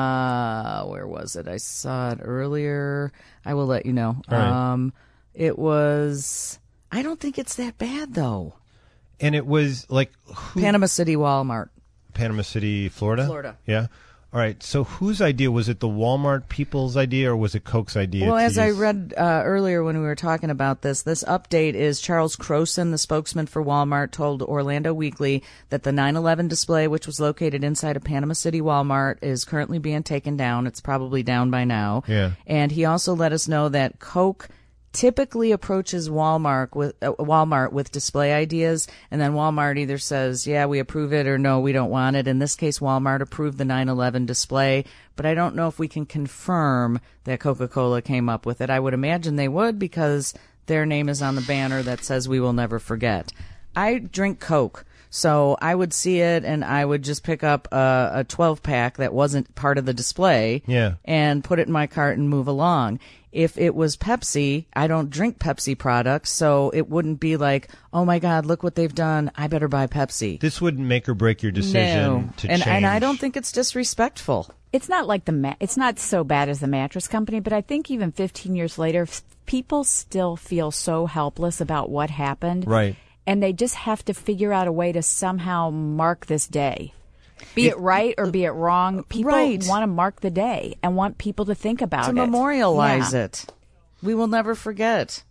uh where was it? I saw it earlier. I will let you know. All right. Um it was I don't think it's that bad though. And it was like who, Panama City Walmart. Panama City, Florida? Florida. Yeah. All right. So whose idea? Was it the Walmart people's idea or was it Coke's idea? Well, to as I use- read uh, earlier when we were talking about this, this update is Charles Croson, the spokesman for Walmart, told Orlando Weekly that the nine eleven display, which was located inside of Panama City Walmart, is currently being taken down. It's probably down by now. Yeah. And he also let us know that Coke typically approaches Walmart with uh, Walmart with display ideas, and then Walmart either says, yeah, we approve it, or no, we don't want it. In this case, Walmart approved the nine eleven display, but I don't know if we can confirm that Coca-Cola came up with it. I would imagine they would, because their name is on the banner that says we will never forget. I drink Coke, so I would see it and I would just pick up a, a twelve pack that wasn't part of the display, Yeah. and put it in my cart and move along. If it was Pepsi, I don't drink Pepsi products, so it wouldn't be like, oh my God, look what they've done, I better buy Pepsi. This wouldn't make or break your decision No. to and, change. and I don't think it's disrespectful. It's not like the ma- it's not so bad as the mattress company, but I think even fifteen years later, f- people still feel so helpless about what happened. Right. And they just have to figure out a way to somehow mark this day. Be it right or be it wrong, people Right. want to mark the day and want people to think about To it. memorialize Yeah. it. We will never forget.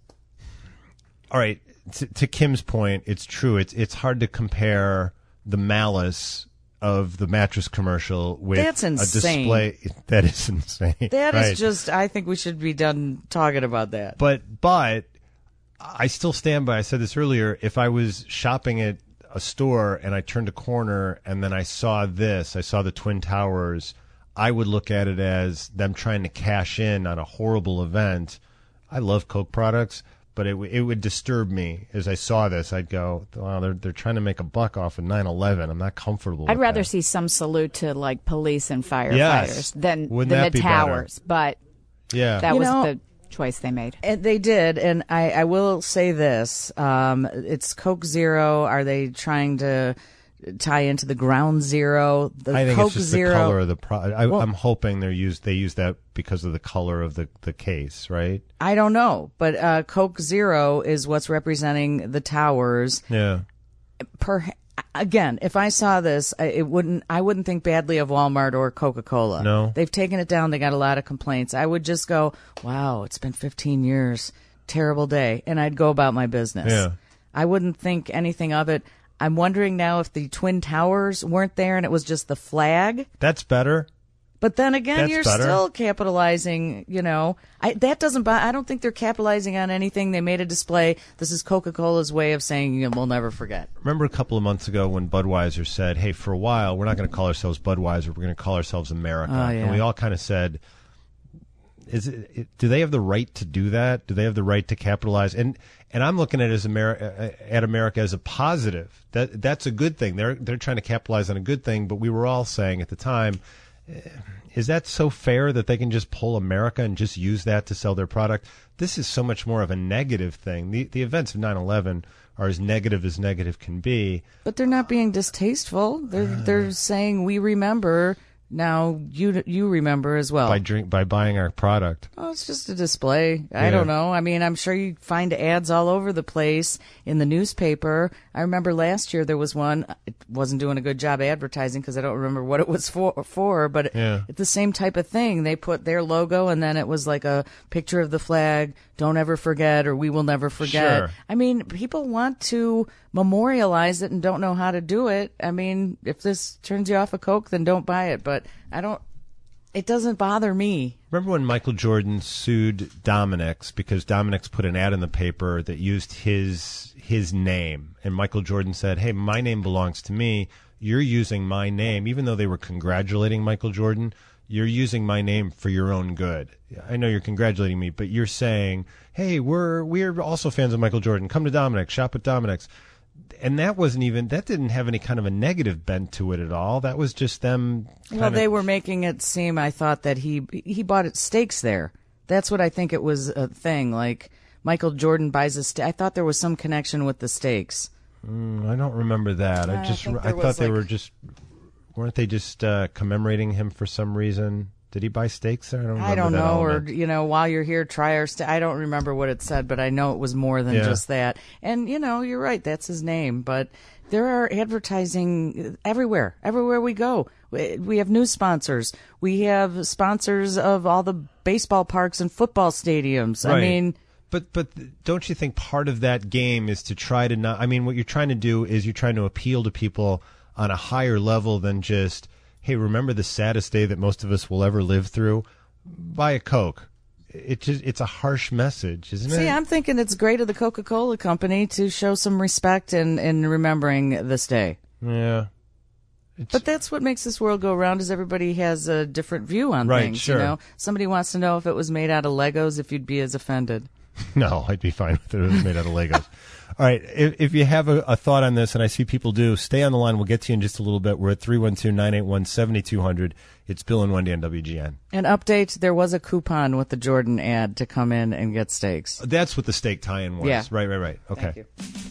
All right. To, to Kim's point, it's true. It's it's hard to compare the malice of the mattress commercial with That's a insane. display. That is insane. That is Right. just, I think we should be done talking about that. But but I still stand by. I said this earlier. If I was shopping at a store and I turned a corner and then I saw this, I saw the Twin Towers, I would look at it as them trying to cash in on a horrible event. I love Coke products, but it w- it would disturb me as I saw this. I'd go, wow, they're they're trying to make a buck off of nine eleven. I'm not comfortable. I'd with rather that. see some salute to like police and firefighters Yes. than Wouldn't than that the be better? towers, but Yeah. that You was know- the choice they made. And they did, and I, I will say this: um, it's Coke Zero. Are they trying to tie into the Ground Zero? The I think Coke it's just Zero. the color of the product. I, Well- I'm hoping they use they use that because of the color of the, the case, right? I don't know, but uh, Coke Zero is what's representing the towers. Yeah. Per again, if I saw this, I, it wouldn't. I wouldn't think badly of Walmart or Coca-Cola. No. They've taken it down. They got a lot of complaints. I would just go, "Wow, it's been fifteen years. Terrible day," and I'd go about my business. Yeah. I wouldn't think anything of it. I'm wondering now if the Twin Towers weren't there and it was just the flag. That's better. But then again, That's you're better. still capitalizing, you know. I, that doesn't buy, I don't think they're capitalizing on anything. They made a display. This is Coca-Cola's way of saying, you know, we'll never forget. Remember a couple of months ago when Budweiser said, hey, for a while, we're not going to call ourselves Budweiser. We're going to call ourselves America. Oh, yeah. And we all kind of said, is it, it, do they have the right to do that? Do they have the right to capitalize? And and I'm looking at it as America, at America as a positive. That that's a good thing. They're they're trying to capitalize on a good thing. But we were all saying at the time, is that so fair that they can just pull America and just use that to sell their product? This is so much more of a negative thing. The the events of nine eleven are as negative as negative can be. But they're not being distasteful. They're they're saying we remember Now, you you remember as well. by drink by buying our product. Oh, it's just a display. I Yeah. don't know. I mean, I'm sure you find ads all over the place in the newspaper. I remember last year there was one. It wasn't doing a good job advertising because I don't remember what it was for, for but Yeah. it's the same type of thing. They put their logo and then it was like a picture of the flag, don't ever forget, or we will never forget. Sure. I mean, people want to memorialize it and don't know how to do it. I mean, if this turns you off a Coke, then don't buy it. But I don't, it doesn't bother me. Remember when Michael Jordan sued Dominic's because Dominic's put an ad in the paper that used his his name, and Michael Jordan said, "Hey, my name belongs to me. You're using my name," even though they were congratulating Michael Jordan. You're using my name for your own good. I know you're congratulating me, but you're saying, "Hey, we're we're also fans of Michael Jordan. Come to Dominic's, shop at Dominic's." And that wasn't even, that didn't have any kind of a negative bent to it at all. That was just them. Kind Well, of, they were making it seem, I thought, that he he bought it steaks there. That's what I think it was a thing. Like, Michael Jordan buys a steak. I thought there was some connection with the steaks. Mm, I don't remember that. I I just, think I there thought was, they like- were just, weren't they just uh, commemorating him for some reason? Did he buy steaks there? I don't remember I don't that know, or, element. you know, while you're here, try our steak. I don't remember what it said, but I know it was more than Yeah. just that. And, you know, you're right. That's his name. But there are advertising everywhere, everywhere we go. We we have news sponsors. We have sponsors of all the baseball parks and football stadiums. I Right. mean, But but don't you think part of that game is to try to not? I mean, what you're trying to do is you're trying to appeal to people on a higher level than just, hey, remember the saddest day that most of us will ever live through? Buy a Coke. It just it's a harsh message, isn't see, it? I'm thinking it's great of the Coca-Cola company to show some respect in, in remembering this day. Yeah. But that's what makes this world go round is everybody has a different view on Right, things. sure. You know, somebody wants to know if it was made out of Legos, if you'd be as offended. No, I'd be fine with it. It was made out of Legos. All right. If, if you have a, a thought on this, and I see people do, stay on the line. We'll get to you in just a little bit. We're at three one two, nine eight one, seven two zero zero. It's Bill and Wendy on W G N. An update, there was a coupon with the Jordan ad to come in and get steaks. That's what the steak tie-in was. Yeah. Right, right, right. Okay. Thank you.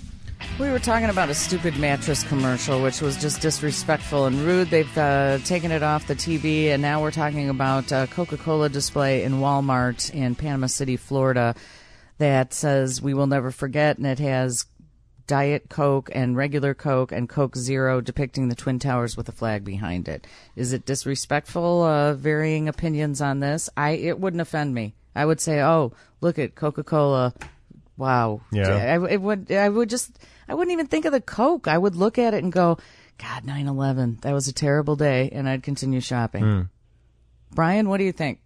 We were talking about a stupid mattress commercial, which was just disrespectful and rude. They've uh, taken it off the T V, and now we're talking about a Coca-Cola display in Walmart in Panama City, Florida, that says "We will never forget," and it has Diet Coke and regular Coke and Coke Zero depicting the Twin Towers with a flag behind it. Is it disrespectful? Uh, varying opinions on this. I it wouldn't offend me. I would say, "Oh, look at Coca-Cola." Wow. Yeah. I, it would. I would just. I wouldn't even think of the Coke. I would look at it and go, "God, nine eleven. That was a terrible day," and I'd continue shopping. Mm. Brian, what do you think?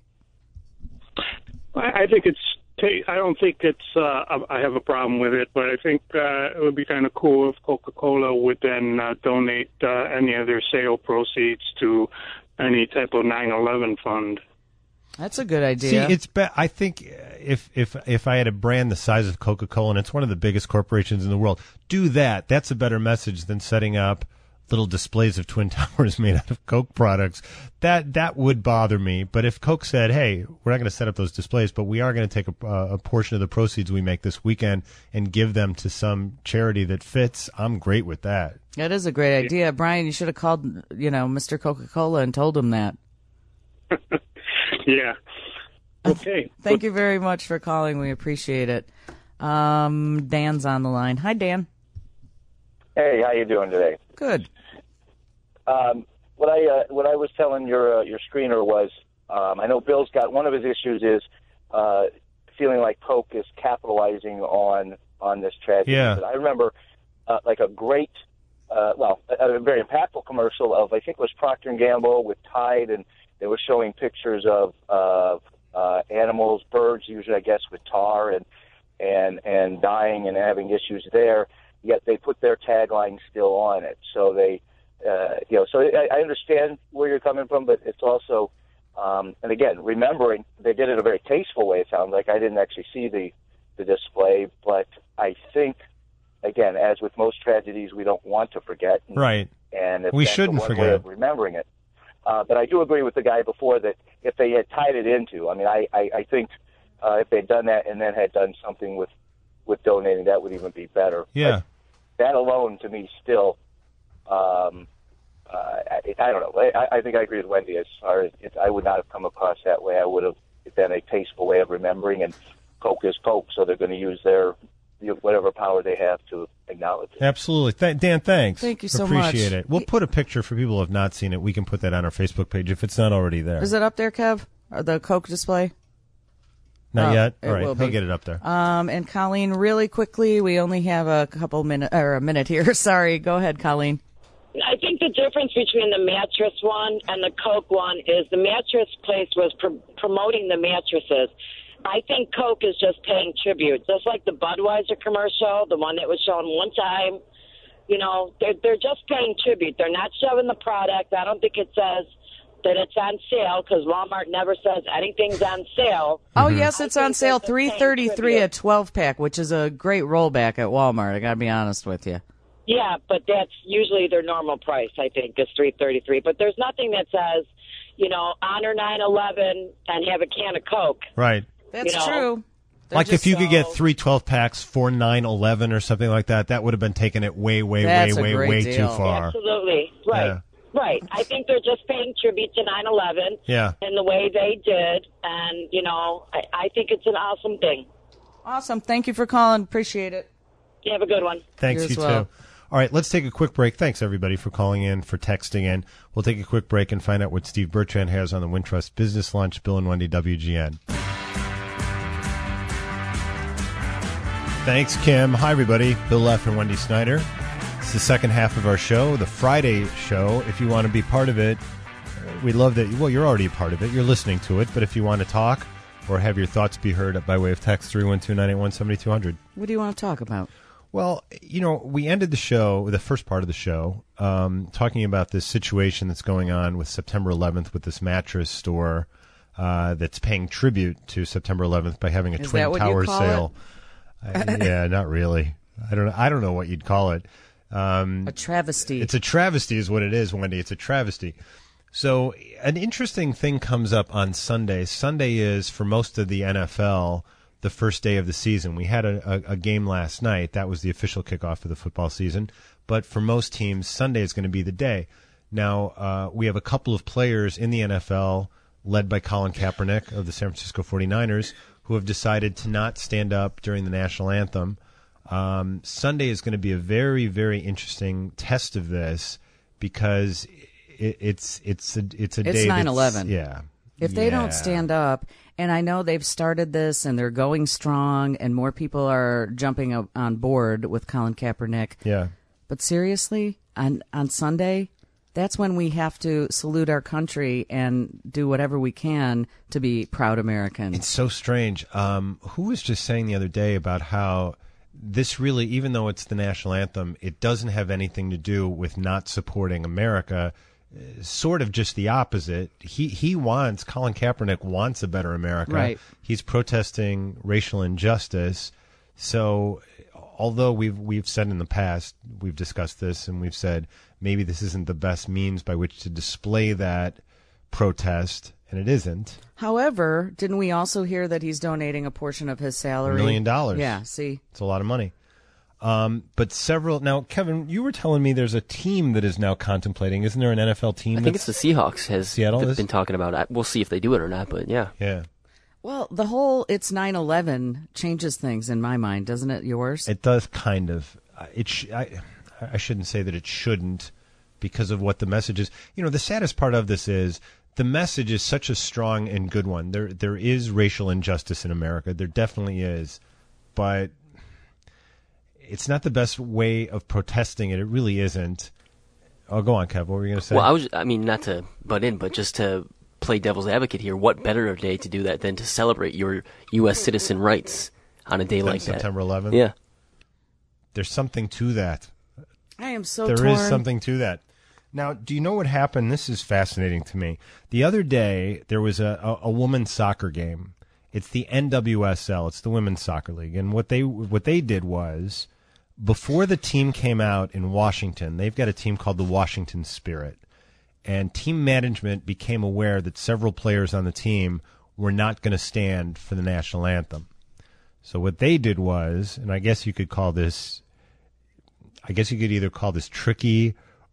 I I think it's. I don't think it's. Uh, I have a problem with it, but I think uh, it would be kind of cool if Coca-Cola would then uh, donate uh, any of their sale proceeds to any type of nine eleven fund. That's a good idea. See, it's. Be- I think if if if I had a brand the size of Coca-Cola, and it's one of the biggest corporations in the world, do that. That's a better message than setting up little displays of Twin Towers made out of Coke products. That that would bother me. But if Coke said, "Hey, we're not going to set up those displays, but we are going to take a, a portion of the proceeds we make this weekend and give them to some charity that fits," I'm great with that. That is a great idea. Brian, you should have called, you know, Mister Coca-Cola and told him that. Yeah. Okay. Thank you very much for calling. We appreciate it. Um, Dan's on the line. Hi, Dan. Hey, how you doing today? Good. Um, what I uh, what I was telling your uh, your screener was, um, I know Bill's got one of his issues is uh, feeling like Coke is capitalizing on on this tragedy. Yeah. But I remember uh, like a great, uh, well, a, a very impactful commercial of I think it was Procter and Gamble with Tide, and they were showing pictures of of uh, animals, birds, usually I guess with tar and and and dying and having issues there. Yet they put their tagline still on it. So they, uh, you know, so I, I understand where you're coming from, but it's also, um, and again, remembering they did it in a very tasteful way. It sounds like I didn't actually see the the display, but I think, again, as with most tragedies, we don't want to forget. And, Right. And if We that's shouldn't the one forget. way of remembering it. Uh, but I do agree with the guy before that if they had tied it into, I mean, I, I, I think uh, if they'd done that and then had done something with, with donating, that would even be better. Yeah. But that alone, to me, still, um, uh, I, I don't know. I, I think I agree with Wendy as far as it, I would not have come across that way. I would have been a tasteful way of remembering, and Coke is Coke, so they're going to use their you know, whatever power they have to acknowledge it. Absolutely. Th- Dan, thanks. Thank you so Appreciate much. Appreciate it. We'll put a picture for people who have not seen it. We can put that on our Facebook page if it's not already there. Is it up there, Kev? Or the Coke display? Not Oh, yet? it All right, will he'll be. get it up there. Um, and Colleen, really quickly, we only have a couple minutes, or a minute here. Sorry. Go ahead, Colleen. I think the difference between the mattress one and the Coke one is the mattress place was pr- promoting the mattresses. I think Coke is just paying tribute, just like the Budweiser commercial, the one that was shown one time. You know, they're, they're just paying tribute. They're not showing the product. I don't think it says that it's on sale because Walmart never says anything's on sale. Oh, yes, it's on sale. three thirty-three a twelve pack, which is a great rollback at Walmart. I got to be honest with you. Yeah, but that's usually their normal price, I think, is three thirty-three. But there's nothing that says, you know, honor nine eleven and have a can of Coke. Right. That's You know? true. They're Like if just you could get so- three twelve packs for nine eleven or something like that, that would have been taking it way, way, That's a way, way, great way deal. too far. Absolutely. Right. Yeah. Right. I think they're just paying tribute to nine eleven Yeah. in the way they did. And, you know, I, I think it's an awesome thing. Awesome. Thank you for calling. Appreciate it. You have a good one. Thanks, You you as well. too. All right, let's take a quick break. Thanks, everybody, for calling in, for texting in. We'll take a quick break and find out what Steve Bertrand has on the Wintrust Business Lunch. Bill and Wendy, W G N. Thanks, Kim. Hi, everybody. Bill Leff and Wendy Snyder. It's the second half of our show, the Friday show. If you want to be part of it, we love that. Well, you're already a part of it. You're listening to it. But if you want to talk or have your thoughts be heard by way of text, three one two, nine eight one, seven two zero zero. What do you want to talk about? Well, you know, we ended the show, the first part of the show, um, talking about this situation that's going on with September eleventh with this mattress store uh, that's paying tribute to September eleventh by having a Is Twin that what you Towers call sale. I, yeah, not really. I don't. I don't know what you'd call it. Um, A travesty. It's a travesty, is what it is, Wendy. It's a travesty. So, an interesting thing comes up on Sunday. Sunday is, for most of the N F L, the first day of the season. We had a, a, a game last night. That was the official kickoff of the football season. But for most teams, Sunday is going to be the day. Now, uh, we have a couple of players in the N F L, led by Colin Kaepernick of the San Francisco forty-niners, who have decided to not stand up during the national anthem. Um, Sunday is going to be a very, very interesting test of this because it, it's it's a it's a It's day. nine that's- eleven. Yeah. If they Yeah. don't stand up, and I know they've started this and they're going strong and more people are jumping up on board with Colin Kaepernick. Yeah. But seriously, on on Sunday, that's when we have to salute our country and do whatever we can to be proud Americans. It's so strange. Um, who was just saying the other day about how this really, even though it's the national anthem, it doesn't have anything to do with not supporting America. Uh, Sort of just the opposite. He he wants, Colin Kaepernick wants a better America. Right. He's protesting racial injustice. So, although we've we've said in the past, we've discussed this, and we've said maybe this isn't the best means by which to display that protest, and it isn't. However, didn't we also hear that he's donating a portion of his salary? A million dollars. Yeah, see? It's a lot of money. Um, but several now, Kevin, you were telling me there's a team that is now contemplating. Isn't there an N F L team? I think it's the Seahawks has Seattle been is? talking about it. We'll see if they do it or not, but yeah. Yeah. Well, the whole it's nine eleven changes things in my mind, doesn't it? Yours? It does kind of. Uh, It. Sh- I, I shouldn't say that it shouldn't, because of what the message is. You know, the saddest part of this is the message is such a strong and good one. There, there is racial injustice in America. There definitely is, but it's not the best way of protesting it. It really isn't. Oh, go on, Kev. What were you going to say? Well, I was. I mean, not to butt in, but just to play devil's advocate here. What better day to do that than to celebrate your U S citizen rights on a day Than like that? September eleventh? Yeah. There's something to that. I am so There torn. is something to that. Now, do you know what happened? This is fascinating to me. The other day, there was a, a, a women's soccer game. It's the N W S L. It's the Women's Soccer League. And what they what they did was, before the team came out in Washington, they've got a team called the Washington Spirit. And team management became aware that several players on the team were not going to stand for the national anthem. So what they did was, and I guess you could call this, I guess you could either call this tricky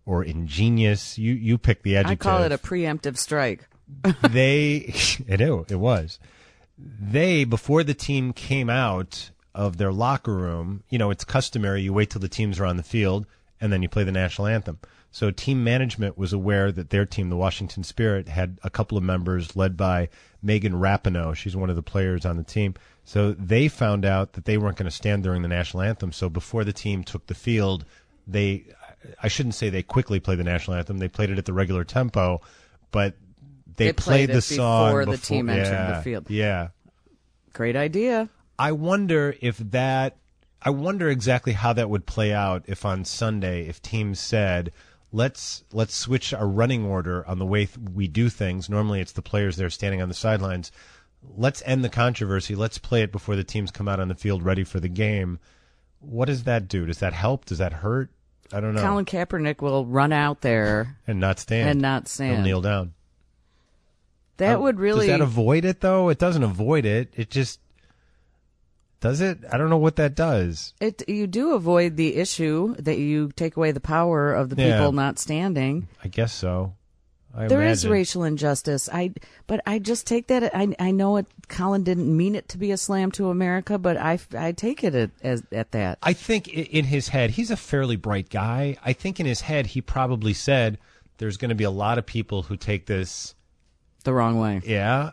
or ingenious. You you pick the adjective. I call it a preemptive strike. They, it, it was. They, before the team came out of their locker room, you know, it's customary, you wait till the teams are on the field, and then you play the national anthem. So team management was aware that their team, the Washington Spirit, had a couple of members led by Megan Rapinoe. She's one of the players on the team. So they found out that they weren't going to stand during the national anthem. So before the team took the field, they, I shouldn't say they quickly played the national anthem. They played it at the regular tempo, but they, they played, played the it song before before the team yeah, entered the field. Yeah. Great idea. I wonder if that, I wonder exactly how that would play out if on Sunday, if teams said, let's let's switch our running order on the way th- we do things. Normally it's the players that are standing on the sidelines. Let's end the controversy. Let's play it before the teams come out on the field ready for the game. What does that do? Does that help? Does that hurt? I don't know. Colin Kaepernick will run out there and not stand. And not stand. He'll kneel down. That uh, would really... Does that avoid it, though? It doesn't avoid it. It just... Does it? I don't know what that does. It you do avoid the issue that you take away the power of the Yeah. people not standing. I guess so. I There is imagine. racial injustice. I but I just take that. I I know it. Colin didn't mean it to be a slam to America, but I I take it at, as at that. I think i- in his head, he's a fairly bright guy. I think in his head, he probably said, "There's going to be a lot of people who take this the wrong way." Yeah.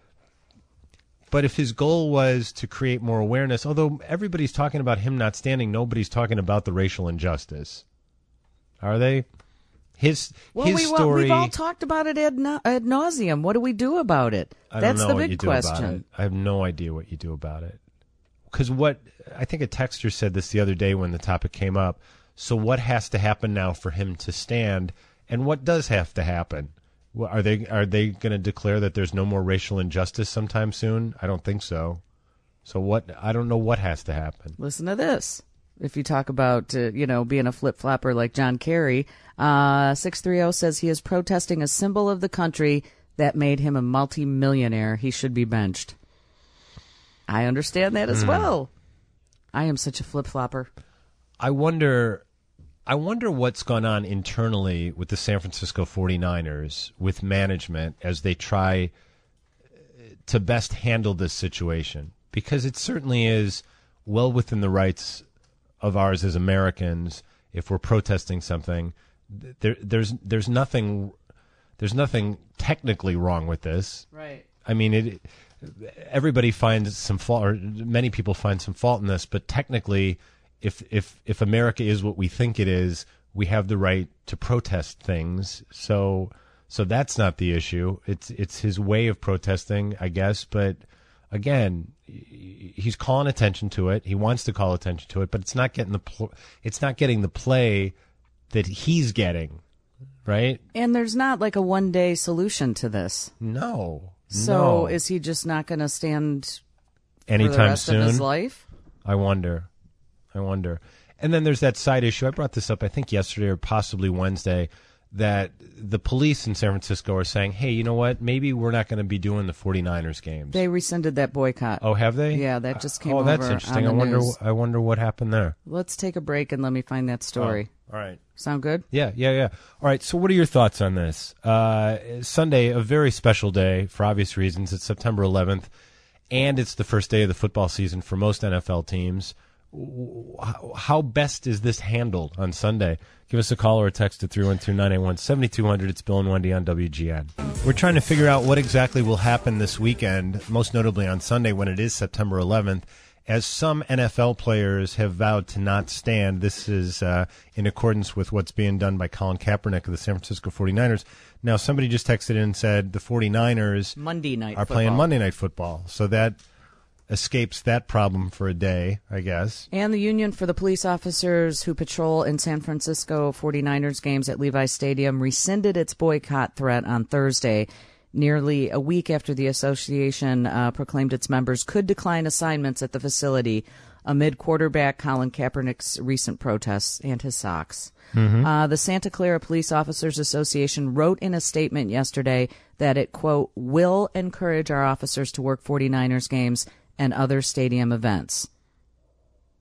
But if his goal was to create more awareness, although everybody's talking about him not standing, nobody's talking about the racial injustice. Are they? His Well, his we, story. we've all talked about it ad, na- ad nauseum. What do we do about it? I don't That's know the what big you do question. about it. I have no idea what you do about it. Because what I think a texter said this the other day when the topic came up. So what has to happen now for him to stand, and what does have to happen? Well, Are they are they going to declare that there's no more racial injustice sometime soon? I don't think so. So what? I don't know what has to happen. Listen to this. If you talk about, uh, you know, being a flip-flopper like John Kerry, uh, six three zero says he is protesting a symbol of the country that made him a multi-millionaire. He should be benched. I understand that as Hmm. well. I am such a flip-flopper. I wonder I wonder what's gone on internally with the San Francisco forty-niners, with management, as they try to best handle this situation. Because it certainly is well within the rights of ours as Americans if we're protesting something. There, there's there's nothing there's nothing technically wrong with this. Right. I mean, it. Everybody finds some fault, or many people find some fault in this, but technically, if if if America is what we think it is, we have the right to protest things. So so that's not the issue. It's it's his way of protesting, I guess. But again, he's calling attention to it. He wants to call attention to it, but it's not getting the pl- it's not getting the play that he's getting, right? And there's not like a one-day solution to this. No. So no. is he just not going to stand anytime for the rest soon? of his life? I wonder. I wonder. And then there's that side issue. I brought this up, I think, yesterday or possibly Wednesday, that the police in San Francisco are saying, hey, you know what? Maybe we're not going to be doing the forty-niners games. They rescinded that boycott. Oh, have they? Yeah, that just came oh, over that's interesting. on I the wonder. news. I wonder what happened there. Let's take a break and let me find that story. Oh, all right. Sound good? Yeah, yeah, yeah. All right, so what are your thoughts on this? Uh, Sunday, a very special day for obvious reasons. It's September eleventh, and it's the first day of the football season for most N F L teams. How best is this handled on Sunday? Give us a call or a text at three one two, nine eight one, seven two zero zero. It's Bill and Wendy on W G N. We're trying to figure out what exactly will happen this weekend, most notably on Sunday when it is September eleventh. As some N F L players have vowed to not stand, this is uh, in accordance with what's being done by Colin Kaepernick of the San Francisco forty-niners. Now, somebody just texted in and said the forty-niners Monday night are football. playing Monday Night Football. So that escapes that problem for a day, I guess. And the Union for the Police Officers who patrol in San Francisco forty-niners games at Levi Stadium rescinded its boycott threat on Thursday, nearly a week after the association uh, proclaimed its members could decline assignments at the facility amid quarterback Colin Kaepernick's recent protests and his socks. Mhm. Uh, the Santa Clara Police Officers Association wrote in a statement yesterday that it, quote, will encourage our officers to work forty-niners games and other stadium events.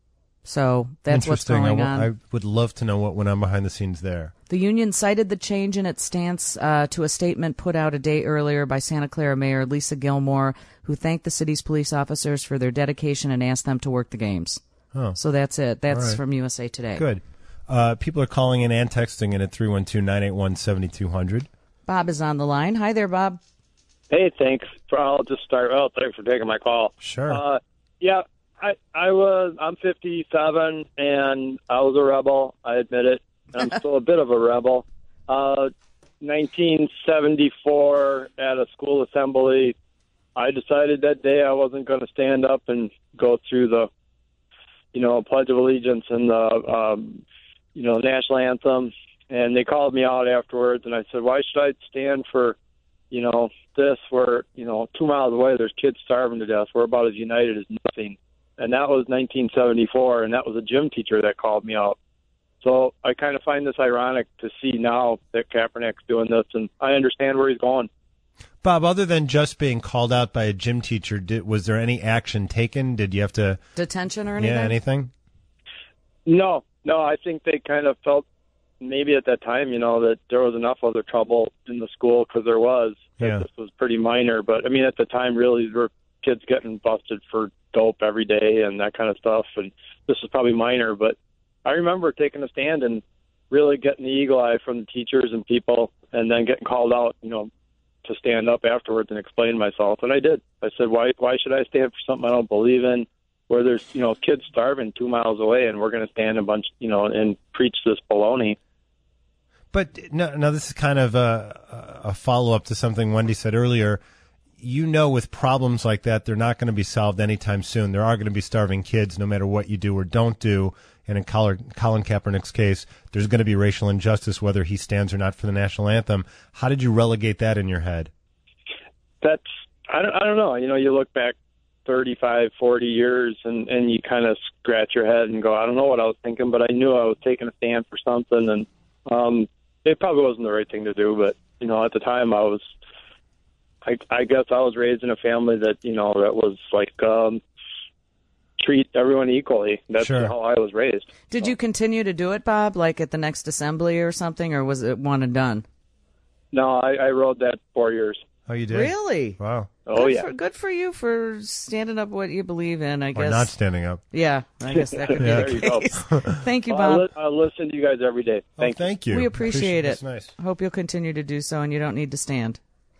So that's what's Interesting. going I, on. w- I would love to know what went on behind the scenes there. The union cited the change in its stance uh, to a statement put out a day earlier by Santa Clara Mayor Lisa Gilmore, who thanked the city's police officers for their dedication and asked them to work the games. Oh. So that's it. That's right. from U S A Today. Good. Uh, people are calling in and texting in at three one two, nine eight one, seven two zero zero. Bob is on the line. Hi there, Bob. Hey, thanks. For, I'll just start. Oh, thanks for taking my call. Sure. Uh, yeah, I I was I'm fifty-seven and I was a rebel. I admit it. I'm still a bit of a rebel. Uh, nineteen seventy-four at a school assembly, I decided that day I wasn't going to stand up and go through the, you know, Pledge of Allegiance and the, um, you know, national anthem. And they called me out afterwards, and I said, why should I stand for, you know, this where, you know, two miles away there's kids starving to death. We're about as united as nothing. And that was nineteen seventy-four, and that was a gym teacher that called me out. So I kind of find this ironic to see now that Kaepernick's doing this, and I understand where he's going. Bob, other than just being called out by a gym teacher, did, was there any action taken? Did you have to... Detention or anything? Yeah, anything? No, no, I think they kind of felt maybe at that time, you know, that there was enough other trouble in the school, because there was. Yeah. This was pretty minor, but I mean, at the time, really, there were kids getting busted for dope every day and that kind of stuff, and this was probably minor, but I remember taking a stand and really getting the eagle eye from the teachers and people, and then getting called out, you know, to stand up afterwards and explain myself, and I did. I said, why why should I stand for something I don't believe in, where there's, you know, kids starving two miles away, and we're going to stand a bunch, you know, and preach this baloney. But no, no, this is kind of a, a follow-up to something Wendy said earlier. You know, with problems like that, they're not going to be solved anytime soon. There are going to be starving kids no matter what you do or don't do. And in Colin Kaepernick's case, there's going to be racial injustice whether he stands or not for the national anthem. How did you relegate that in your head? That's, I don't, I don't know. You know, you look back thirty-five, forty years, and, and you kind of scratch your head and go, I don't know what I was thinking, but I knew I was taking a stand for something, and um, it probably wasn't the right thing to do, but, you know, at the time I was, I, I guess I was raised in a family that, you know, that was like, um, treat everyone equally. That's Sure. how I was raised. Did you continue to do it, Bob, like at the next assembly or something, or was it one and done? No, I, I rode that four years. Oh, you did? Really? Wow. Oh, good yeah. For, good for you for standing up what you believe in, I Or guess. not standing up. Yeah, I guess that could be There the you go. case. Thank you, Well, I, Bob. li- I listen to you guys every day. Thank you. thank you. We appreciate, That's it. nice. Hope you'll continue to do so, and you don't need to stand.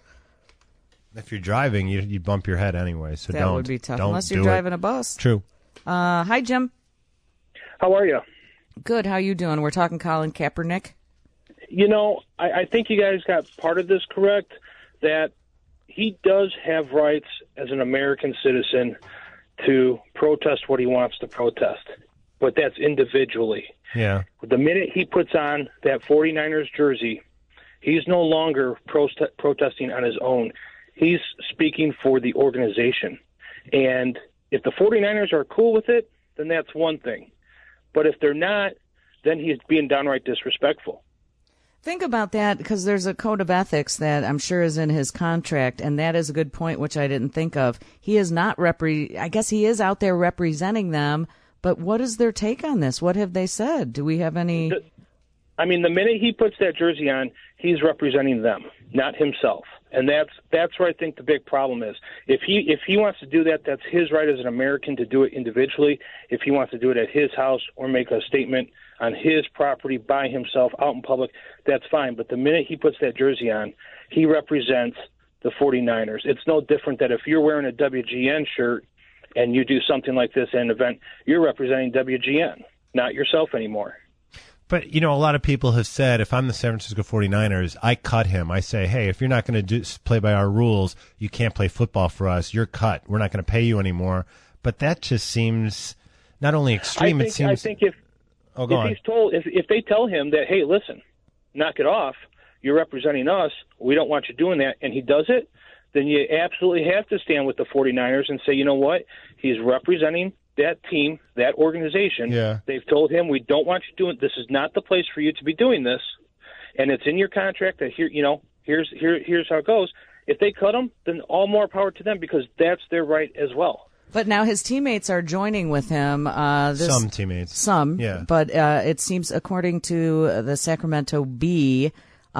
If you're driving, you you bump your head anyway, so that don't. would be tough, Don't unless you're do it. driving a bus. True. Uh, hi, Jim. How are you? Good. How you doing? We're talking Colin Kaepernick. You know, I, I think you guys got part of this correct, that he does have rights as an American citizen to protest what he wants to protest, but that's individually. Yeah. The minute he puts on that 49ers jersey, he's no longer prote- protesting on his own. He's speaking for the organization. And if the 49ers are cool with it, then that's one thing. But if they're not, then he's being downright disrespectful. Think about that, because there's a code of ethics that I'm sure is in his contract, and that is a good point, which I didn't think of. He is not repre- I guess he is out there representing them, but what is their take on this? What have they said? Do we have any... The, I mean, the minute he puts that jersey on, he's representing them, not himself. And that's that's where I think the big problem is. If he if he wants to do that, that's his right as an American to do it individually. If he wants to do it at his house or make a statement on his property by himself out in public, that's fine. But the minute he puts that jersey on, he represents the 49ers. It's no different that if you're wearing a W G N shirt and you do something like this at an event, you're representing W G N, not yourself anymore. But, you know, a lot of people have said, if I'm the San Francisco 49ers, I cut him. I say, hey, if you're not going to play by our rules, you can't play football for us. You're cut. We're not going to pay you anymore. But that just seems not only extreme, I think, it seems... I think if, oh, go if on. he's told, if, if they tell him that, hey, listen, knock it off, you're representing us, we don't want you doing that, and he does it, then you absolutely have to stand with the 49ers and say, you know what, he's representing that team, that organization. Yeah. They've told him, we don't want you doing this. Is not the place for you to be doing this, and it's in your contract that here, you know, here's here here's how it goes. If they cut him, then all more power to them, because that's their right as well. But now his teammates are joining with him. Uh, this, Some teammates. Some. Yeah. But uh, it seems, according to the Sacramento Bee,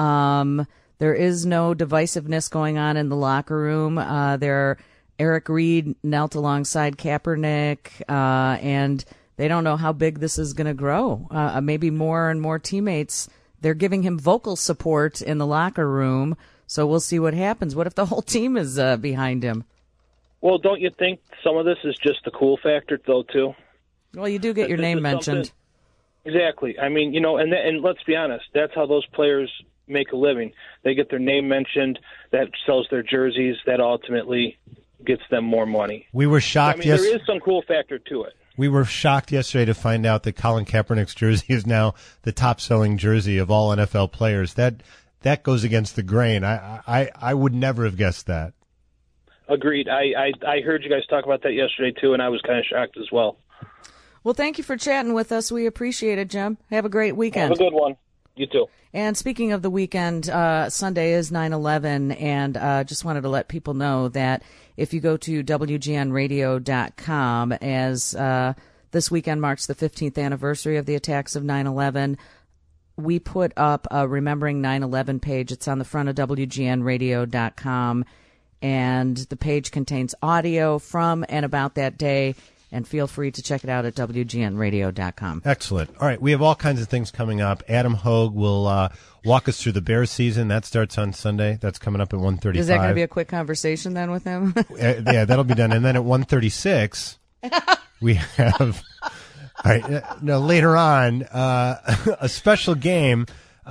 um, there is no divisiveness going on in the locker room. Uh, there, Eric Reed knelt alongside Kaepernick, uh, and they don't know how big this is going to grow. Uh, maybe more and more teammates, they're giving him vocal support in the locker room. So we'll see what happens. What if the whole team is uh, behind him? Well, don't you think some of this is just the cool factor, though, too? Well, you do get your This name is mentioned. something- Exactly. I mean, you know, and and let's be honest, that's how those players make a living. They get their name mentioned, that sells their jerseys, that ultimately gets them more money. We were I shocked mean, yes- there is some cool factor to it. We were shocked yesterday to find out that Colin Kaepernick's jersey is now the top-selling jersey of all N F L players. That that goes against the grain. I I, I would never have guessed that. Agreed. I, I, I heard you guys talk about that yesterday, too, and I was kind of shocked as well. Well, thank you for chatting with us. We appreciate it, Jim. Have a great weekend. Have a good one. You too. And speaking of the weekend, uh, Sunday is nine eleven, and uh, just wanted to let people know that if you go to W G N radio dot com, as uh, this weekend marks the fifteenth anniversary of the attacks of nine eleven, we put up a Remembering nine eleven page. It's on the front of W G N radio dot com, and the page contains audio from and about that day. And feel free to check it out at W G N radio dot com. Excellent. All right, we have all kinds of things coming up. Adam Hogue will uh, walk us through the Bears season. That starts on Sunday. That's coming up at one thirty-five. Is that going to be a quick conversation then with him? uh, yeah, that'll be done. And then at one thirty-six, we have, all right, uh, no, later on, uh, a special game, uh,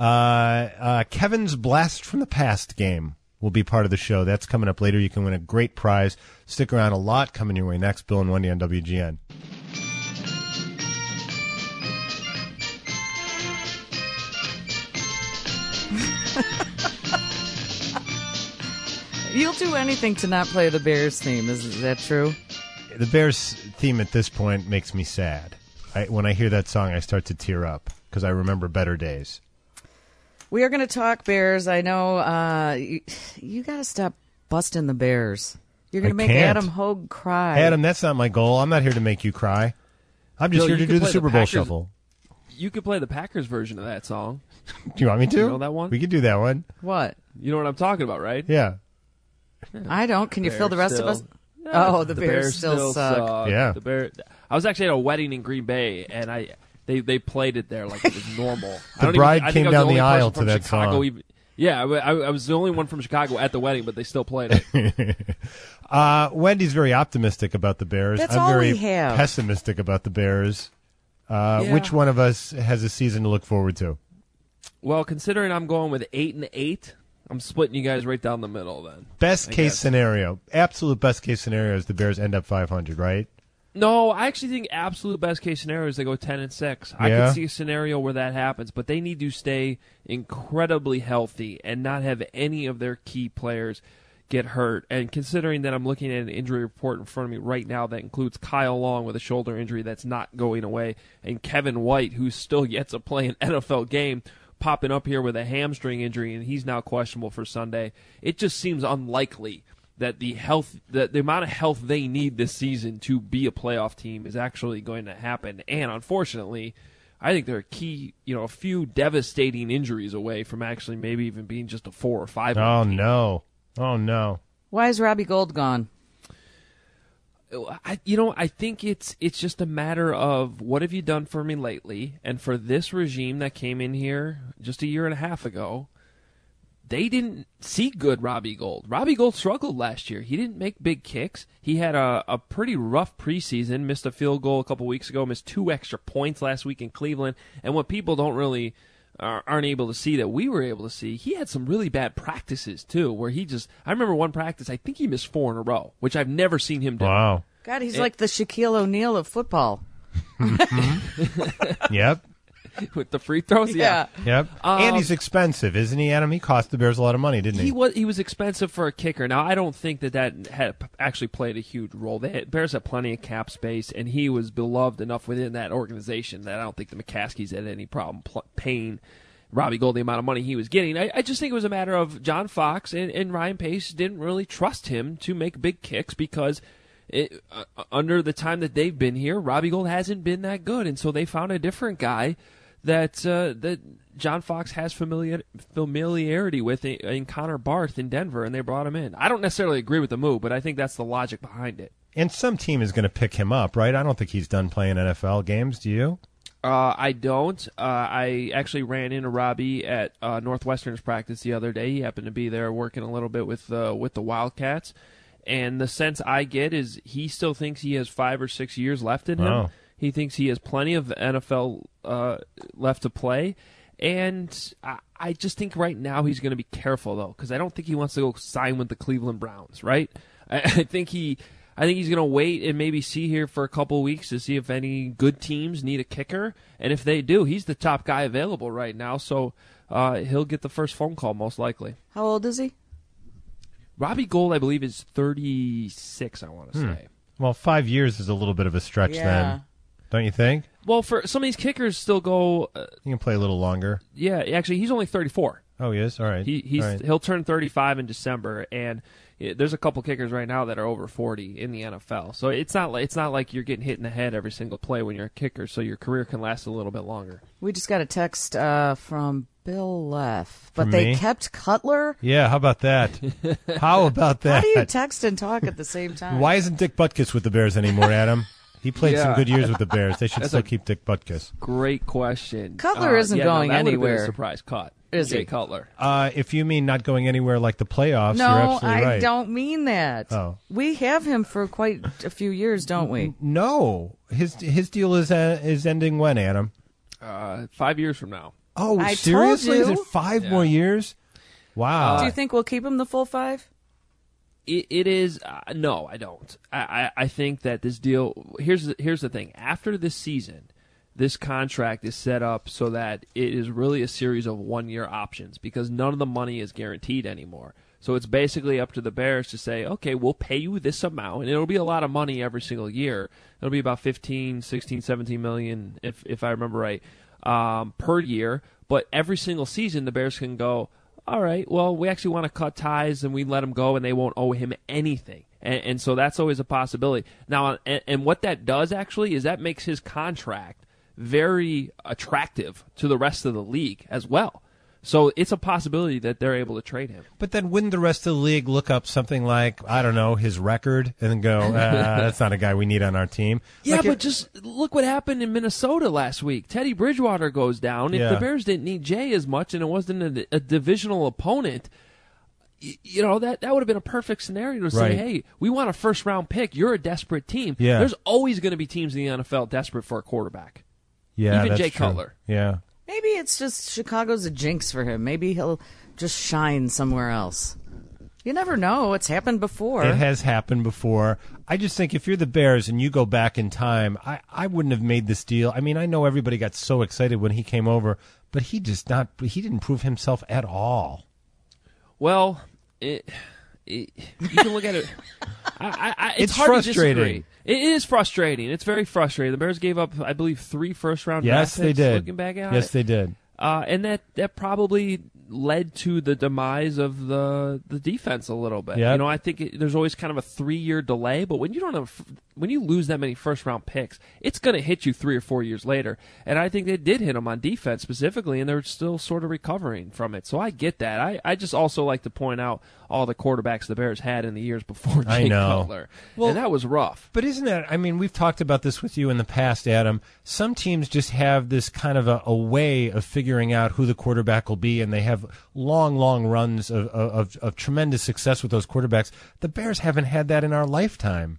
uh, Kevin's Blast from the Past game will be part of the show. That's coming up later. You can win a great prize. Stick around, a lot coming your way next. Bill and Wendy on W G N. You'll do anything to not play the Bears theme. Is, is that true? The Bears theme at this point makes me sad. I, when I hear that song, I start to tear up because I remember better days. We are going to talk Bears. I know uh, you, you got to stop busting the Bears. You're going to make can't. Adam Hogue cry. Adam, that's not my goal. I'm not here to make you cry. I'm just Bill, here to you do could the play Super Bowl Packers- shuffle. You could play the Packers version of that song. Do you want me to? You know that one? We could do that one. What? You know what I'm talking about, right? Yeah. I don't. Can you Bears fill the rest still- of us? Yeah, Oh, the, Bears, still, suck. Yeah. The Bear, I was actually at a wedding in Green Bay, and I they, they played it there like it was normal. I The don't bride even, I came think I was down the the only aisle person from to that Chicago song. Even, yeah, I, I was the only one from Chicago at the wedding, but they still played it. uh, Wendy's very optimistic about the Bears. That's I'm all very we have. pessimistic about the Bears. Uh, Yeah. Which one of us has a season to look forward to? Well, considering I'm going with eight and eight, I'm splitting you guys right down the middle. Then Best I case guess. scenario, absolute best case scenario is the Bears end up five hundred, right? No, I actually think absolute best case scenario is they go ten and six. I Yeah? could see a scenario where that happens, but they need to stay incredibly healthy and not have any of their key players get hurt. And considering that I'm looking at an injury report in front of me right now that includes Kyle Long with a shoulder injury that's not going away, and Kevin White, who's still yet to play an N F L game, popping up here with a hamstring injury, and he's now questionable for Sunday. It just seems unlikely that the health, that the amount of health they need this season to be a playoff team is actually going to happen. And unfortunately, I think they're a key, you know, a few devastating injuries away from actually maybe even being just a four or five. Oh, no. Oh, no. Why is Robbie Gold gone? I, you know, I think it's it's just a matter of what have you done for me lately, and for this regime that came in here just a year and a half ago, they didn't see good Robbie Gold. Robbie Gold struggled last year. He didn't make big kicks. He had a, a pretty rough preseason, missed a field goal a couple weeks ago, missed two extra points last week in Cleveland, and what people don't really are, aren't able to see that we were able to see, he had some really bad practices too, where he just, I remember one practice, I think he missed four in a row, which I've never seen him do. Wow. God, he's It- like the Shaquille O'Neal of football. Yep. With the free throws, yeah. Yep. Um, and he's expensive, isn't he, Adam? He cost the Bears a lot of money, didn't he? He was he was expensive for a kicker. Now I don't think that that had actually played a huge role. They had, Bears had plenty of cap space, and he was beloved enough within that organization that I don't think the McCaskies had any problem pl- paying Robbie Gold the amount of money he was getting. I, I just think it was a matter of John Fox and, and Ryan Pace didn't really trust him to make big kicks because it, uh, under the time that they've been here, Robbie Gould hasn't been that good, and so they found a different guy that uh, that John Fox has familiar, familiarity with in, in Connor Barth in Denver, and they brought him in. I don't necessarily agree with the move, but I think that's the logic behind it. And some team is going to pick him up, right? I don't think he's done playing N F L games. Do you? Uh, I don't. Uh, I actually ran into Robbie at uh, Northwestern's practice the other day. He happened to be there working a little bit with uh, with the Wildcats. And the sense I get is he still thinks he has five or six years left in him. Oh. He thinks he has plenty of N F L uh, left to play. And I, I just think right now he's going to be careful, though, because I don't think he wants to go sign with the Cleveland Browns, right? I, I think he... I think he's going to wait and maybe see here for a couple of weeks to see if any good teams need a kicker. And if they do, he's the top guy available right now, so uh, he'll get the first phone call most likely. How old is he? Robbie Gould, I believe, is thirty-six, I want to Hmm. say. Well, five years is a little bit of a stretch Yeah. then. Don't you think? Well, for some of these kickers still go... Uh, You can play a little longer. yeah, actually, he's only thirty-four. Oh, he is? All right. He he's All right. He'll turn thirty-five in December, and it, there's a couple kickers right now that are over forty in the N F L. So it's not like it's not like you're getting hit in the head every single play when you're a kicker. So your career can last a little bit longer. We just got a text uh, from Bill Leff, but From they me? kept Cutler. Yeah, how about that? How about that? How do you text and talk at the same time? Why isn't Dick Butkus with the Bears anymore, Adam? He played some Yeah. good years with the Bears. They should That's still a- keep Dick Butkus. Great question. Cutler Uh, isn't yeah, no, going that would've been a anywhere. surprise cut. Is Jay he? Cutler. Uh, if you mean not going anywhere like the playoffs, No, you're absolutely I right. don't mean that. Oh. We have him for quite a few years, don't we? No, his his deal is uh, is ending when, Adam? Uh, five years from now. Oh, I seriously? told Is it you. five Yeah. more years? Wow. Do you think we'll keep him the full five? It, it is uh, no, I don't. I, I, I think that this deal. Here's the, here's the thing. After this season, this contract is set up so that it is really a series of one-year options because none of the money is guaranteed anymore. So it's basically up to the Bears to say, okay, we'll pay you this amount, and it'll be a lot of money every single year. It'll be about fifteen, sixteen, seventeen million, if if I remember right, um, per year. But every single season, the Bears can go, all right, well, we actually want to cut ties, and we let him go, and they won't owe him anything. And, and so that's always a possibility. Now, and, and what that does actually is that makes his contract very attractive to the rest of the league as well. So it's a possibility that they're able to trade him. But then wouldn't the rest of the league look up something like, I don't know, his record and then go, ah, that's not a guy we need on our team? Yeah, Like but if- just look what happened in Minnesota last week. Teddy Bridgewater goes down. If Yeah. the Bears didn't need Jay as much and it wasn't a, a divisional opponent, y- you know, that, that would have been a perfect scenario to say, Right. hey, we want a first-round pick. You're a desperate team. Yeah. There's always going to be teams in the N F L desperate for a quarterback. Yeah, Even that's Jay true. Cutler. Yeah. Maybe it's just Chicago's a jinx for him. Maybe he'll just shine somewhere else. You never know. It's happened before. It has happened before. I just think if you're the Bears and you go back in time, I, I wouldn't have made this deal. I mean, I know everybody got so excited when he came over, but he just not he didn't prove himself at all. Well, it, it, you can look at it. I, I, I, it's, It's hard frustrating. to disagree. It is frustrating. It's very frustrating. The Bears gave up, I believe, three first-round Yes, draft they picks, did. Looking back at Yes, it. they did. Uh, and that, that probably led to the demise of the the defense a little bit. Yep. You know, I think it, there's always kind of a three year delay, but when you don't have when you lose that many first round picks, it's going to hit you three or four years later. And I think they did hit them on defense specifically, and they're still sort of recovering from it. So I get that. I, I just also like to point out all the quarterbacks the Bears had in the years before Jay I know. Cutler, and that was rough. But isn't that, I mean, we've talked about this with you in the past, Adam. Some teams just have this kind of a, a way of figuring out who the quarterback will be, and they have long, long runs of, of, of tremendous success with those quarterbacks. The Bears haven't had that in our lifetime.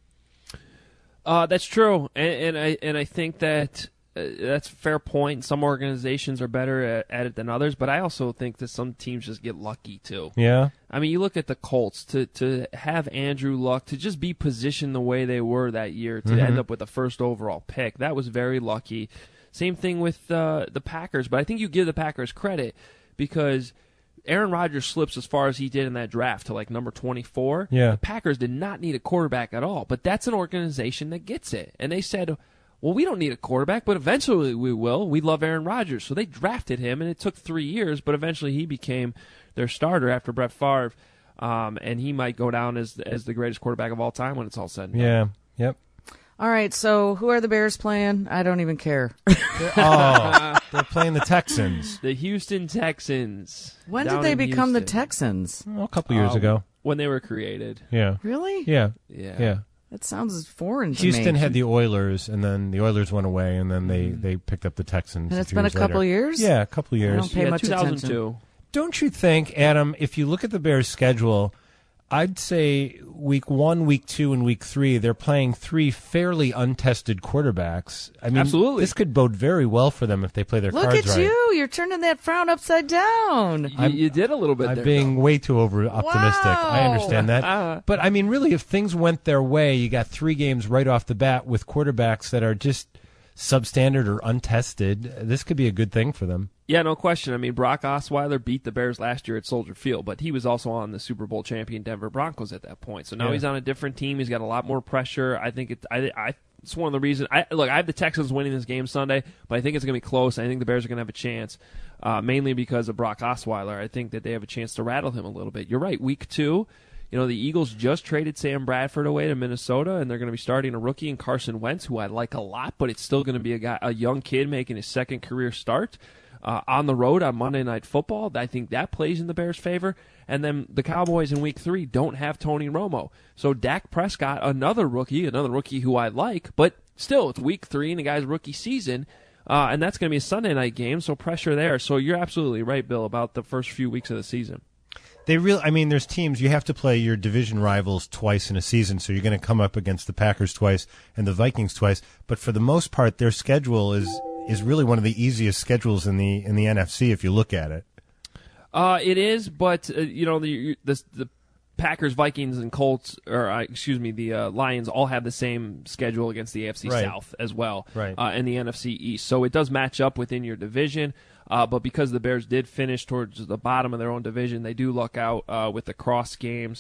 Uh, that's true, and, and I and I think that uh, that's a fair point. Some organizations are better at, at it than others, but I also think that some teams just get lucky too. Yeah. I mean, you look at the Colts to to have Andrew Luck to just be positioned the way they were that year to Mhm. end up with the first overall pick. That was very lucky. Same thing with uh, the Packers, but I think you give the Packers credit because Aaron Rodgers slips as far as he did in that draft to like number twenty-four. Yeah. The Packers did not need a quarterback at all, but that's an organization that gets it. And they said, well, we don't need a quarterback, but eventually we will. We love Aaron Rodgers. So they drafted him, and it took three years, but eventually he became their starter after Brett Favre um, and he might go down as as the greatest quarterback of all time when it's all said and done. Yeah. Yep. All right, so who are the Bears playing? I don't even care. Oh, they're playing the Texans. The Houston Texans. When down did they in become the Houston. Texans? Well, a couple years Uh, ago. When they were created. Yeah. Really? Yeah. Yeah. Yeah. That sounds foreign to Houston me. had the Oilers, and then the Oilers went away, and then they, they picked up the Texans. And a it's few been a years couple later. years? Yeah, a couple I years. don't pay Yeah, much two thousand two. attention. Don't you think, Adam, if you look at the Bears' schedule, I'd say week one, week two, and week three, they're playing three fairly untested quarterbacks. I mean, Absolutely. this could bode very well for them if they play their Look cards at right. you. You're turning that frown upside down. You, you did a little bit I'm there. being way too over optimistic. I Wow. understand that. Uh, but I mean, really, if things went their way, you got three games right off the bat with quarterbacks that are just substandard or untested. This could be a good thing for them. Yeah, no question. I mean, Brock Osweiler beat the Bears last year at Soldier Field, but he was also on the Super Bowl champion Denver Broncos at that point. So now Yeah. he's on a different team. He's got a lot more pressure. I think it, I, I, it's one of the reasons. I, look, I have the Texans winning this game Sunday, but I think it's going to be close. I think the Bears are going to have a chance, uh, mainly because of Brock Osweiler. I think that they have a chance to rattle him a little bit. You're right. Week two, you know, the Eagles just traded Sam Bradford away to Minnesota, and they're going to be starting a rookie in Carson Wentz, who I like a lot, but it's still going to be a guy, a young kid making his second career start. Uh, on the road on Monday Night Football. I think that plays in the Bears' favor. And then the Cowboys in week three don't have Tony Romo. So Dak Prescott, another rookie, another rookie who I like, but still, it's week three in the guy's rookie season, uh, and that's going to be a Sunday night game, so pressure there. So you're absolutely right, Bill, about the first few weeks of the season. They really, I mean, there's teams, you have to play your division rivals twice in a season, so you're going to come up against the Packers twice and the Vikings twice. But for the most part, their schedule is is really one of the easiest schedules in the in the N F C if you look at it. Uh, it is, but uh, you know the, the the Packers, Vikings, and Colts, or uh, excuse me, the uh, Lions all have the same schedule against the A F C Right. South as well, Right. uh, and the N F C East. So it does match up within your division. Uh, but because the Bears did finish towards the bottom of their own division, they do luck out uh, with the cross games.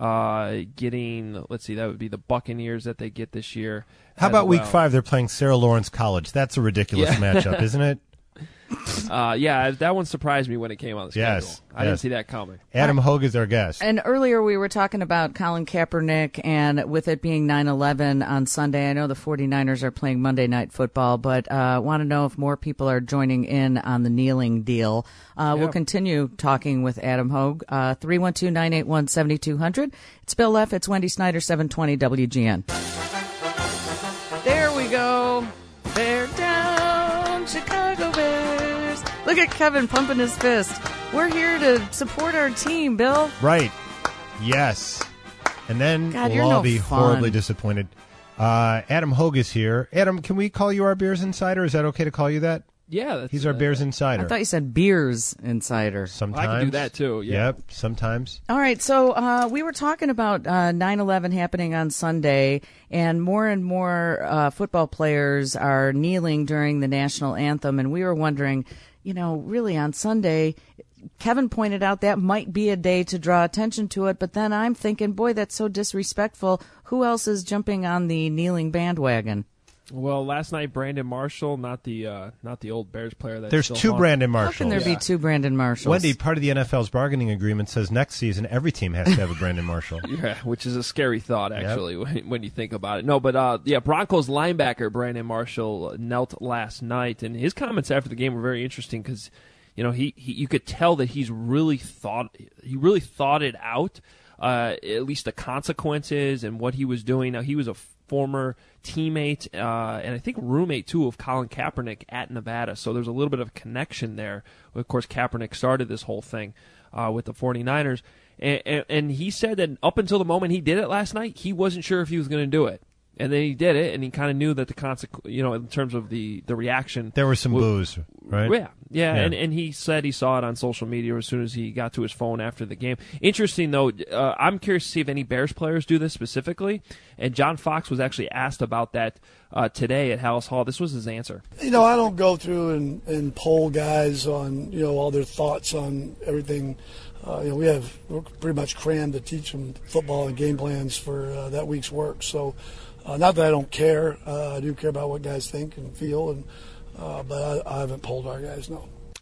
Uh, getting, let's see, that would be the Buccaneers that they get this year. How as about week well. five? They're playing Sarah Lawrence College. That's a ridiculous Yeah. matchup, isn't it? Uh, yeah, that one surprised me when it came on the schedule. Yes, I didn't yes. see that coming. Adam Hogue is our guest. And earlier we were talking about Colin Kaepernick, and with it being nine eleven on Sunday, I know the 49ers are playing Monday Night Football, but I uh, want to know if more people are joining in on the kneeling deal. Uh, Yeah. We'll continue talking with Adam Hogue. Uh, three one two, nine eight one, seven two zero zero. It's Bill F. It's Wendy Snyder, seven twenty W G N. There we go. Bear down, Chicago Bears. Look at Kevin pumping his fist. We're here to support our team, Bill. Right. Yes. And then God, we'll you're all no be fun. horribly disappointed. Uh, Adam Hogue is here. Adam, can we call you our Bears Insider? Is that okay to call you that? Yeah, that's, He's our Bears Insider. I thought you said Beers Insider. Sometimes. I can do that too. Yeah. Yep, sometimes. All right, so uh, we were talking about uh, nine eleven happening on Sunday, and more and more uh, football players are kneeling during the national anthem, and we were wondering, you know, really on Sunday, Kevin pointed out that might be a day to draw attention to it, but then I'm thinking, boy, that's so disrespectful. Who else is jumping on the kneeling bandwagon? Well, last night Brandon Marshall, not the uh, not the old Bears player. That's There's still two haunted. Brandon How Marshalls. can there be two Brandon Marshalls? Wendy, part of the N F L's bargaining agreement says next season every team has to have a Brandon Marshall. Yeah, which is a scary thought, actually, when, when you think about it. No, but uh, yeah, Broncos linebacker Brandon Marshall knelt last night, and his comments after the game were very interesting because, you know, he, he you could tell that he's really thought he really thought it out, uh, at least the consequences and what he was doing. Now, he was a former teammate uh, and I think roommate too of Colin Kaepernick at Nevada, so there's a little bit of a connection there. Of course, Kaepernick started this whole thing uh, with the 49ers, and, and, and he said that up until the moment he did it last night, he wasn't sure if he was going to do it. And then he did it, and he kind of knew that the consequence, you know, in terms of the, the reaction. There was some w- boos, right? Yeah, yeah, Yeah. And, and he said he saw it on social media as soon as he got to his phone after the game. Interesting, though, uh, I'm curious to see if any Bears players do this specifically. And John Fox was actually asked about that uh, today at Hallis Hall. This was his answer. You know, I don't go through and, and poll guys on, you know, all their thoughts on everything. Uh, you know, we have we're pretty much crammed to teach them football and game plans for uh, that week's work. So, uh, not that I don't care. Uh, I do care about what guys think and feel, and uh, but I, I haven't polled our guys, no.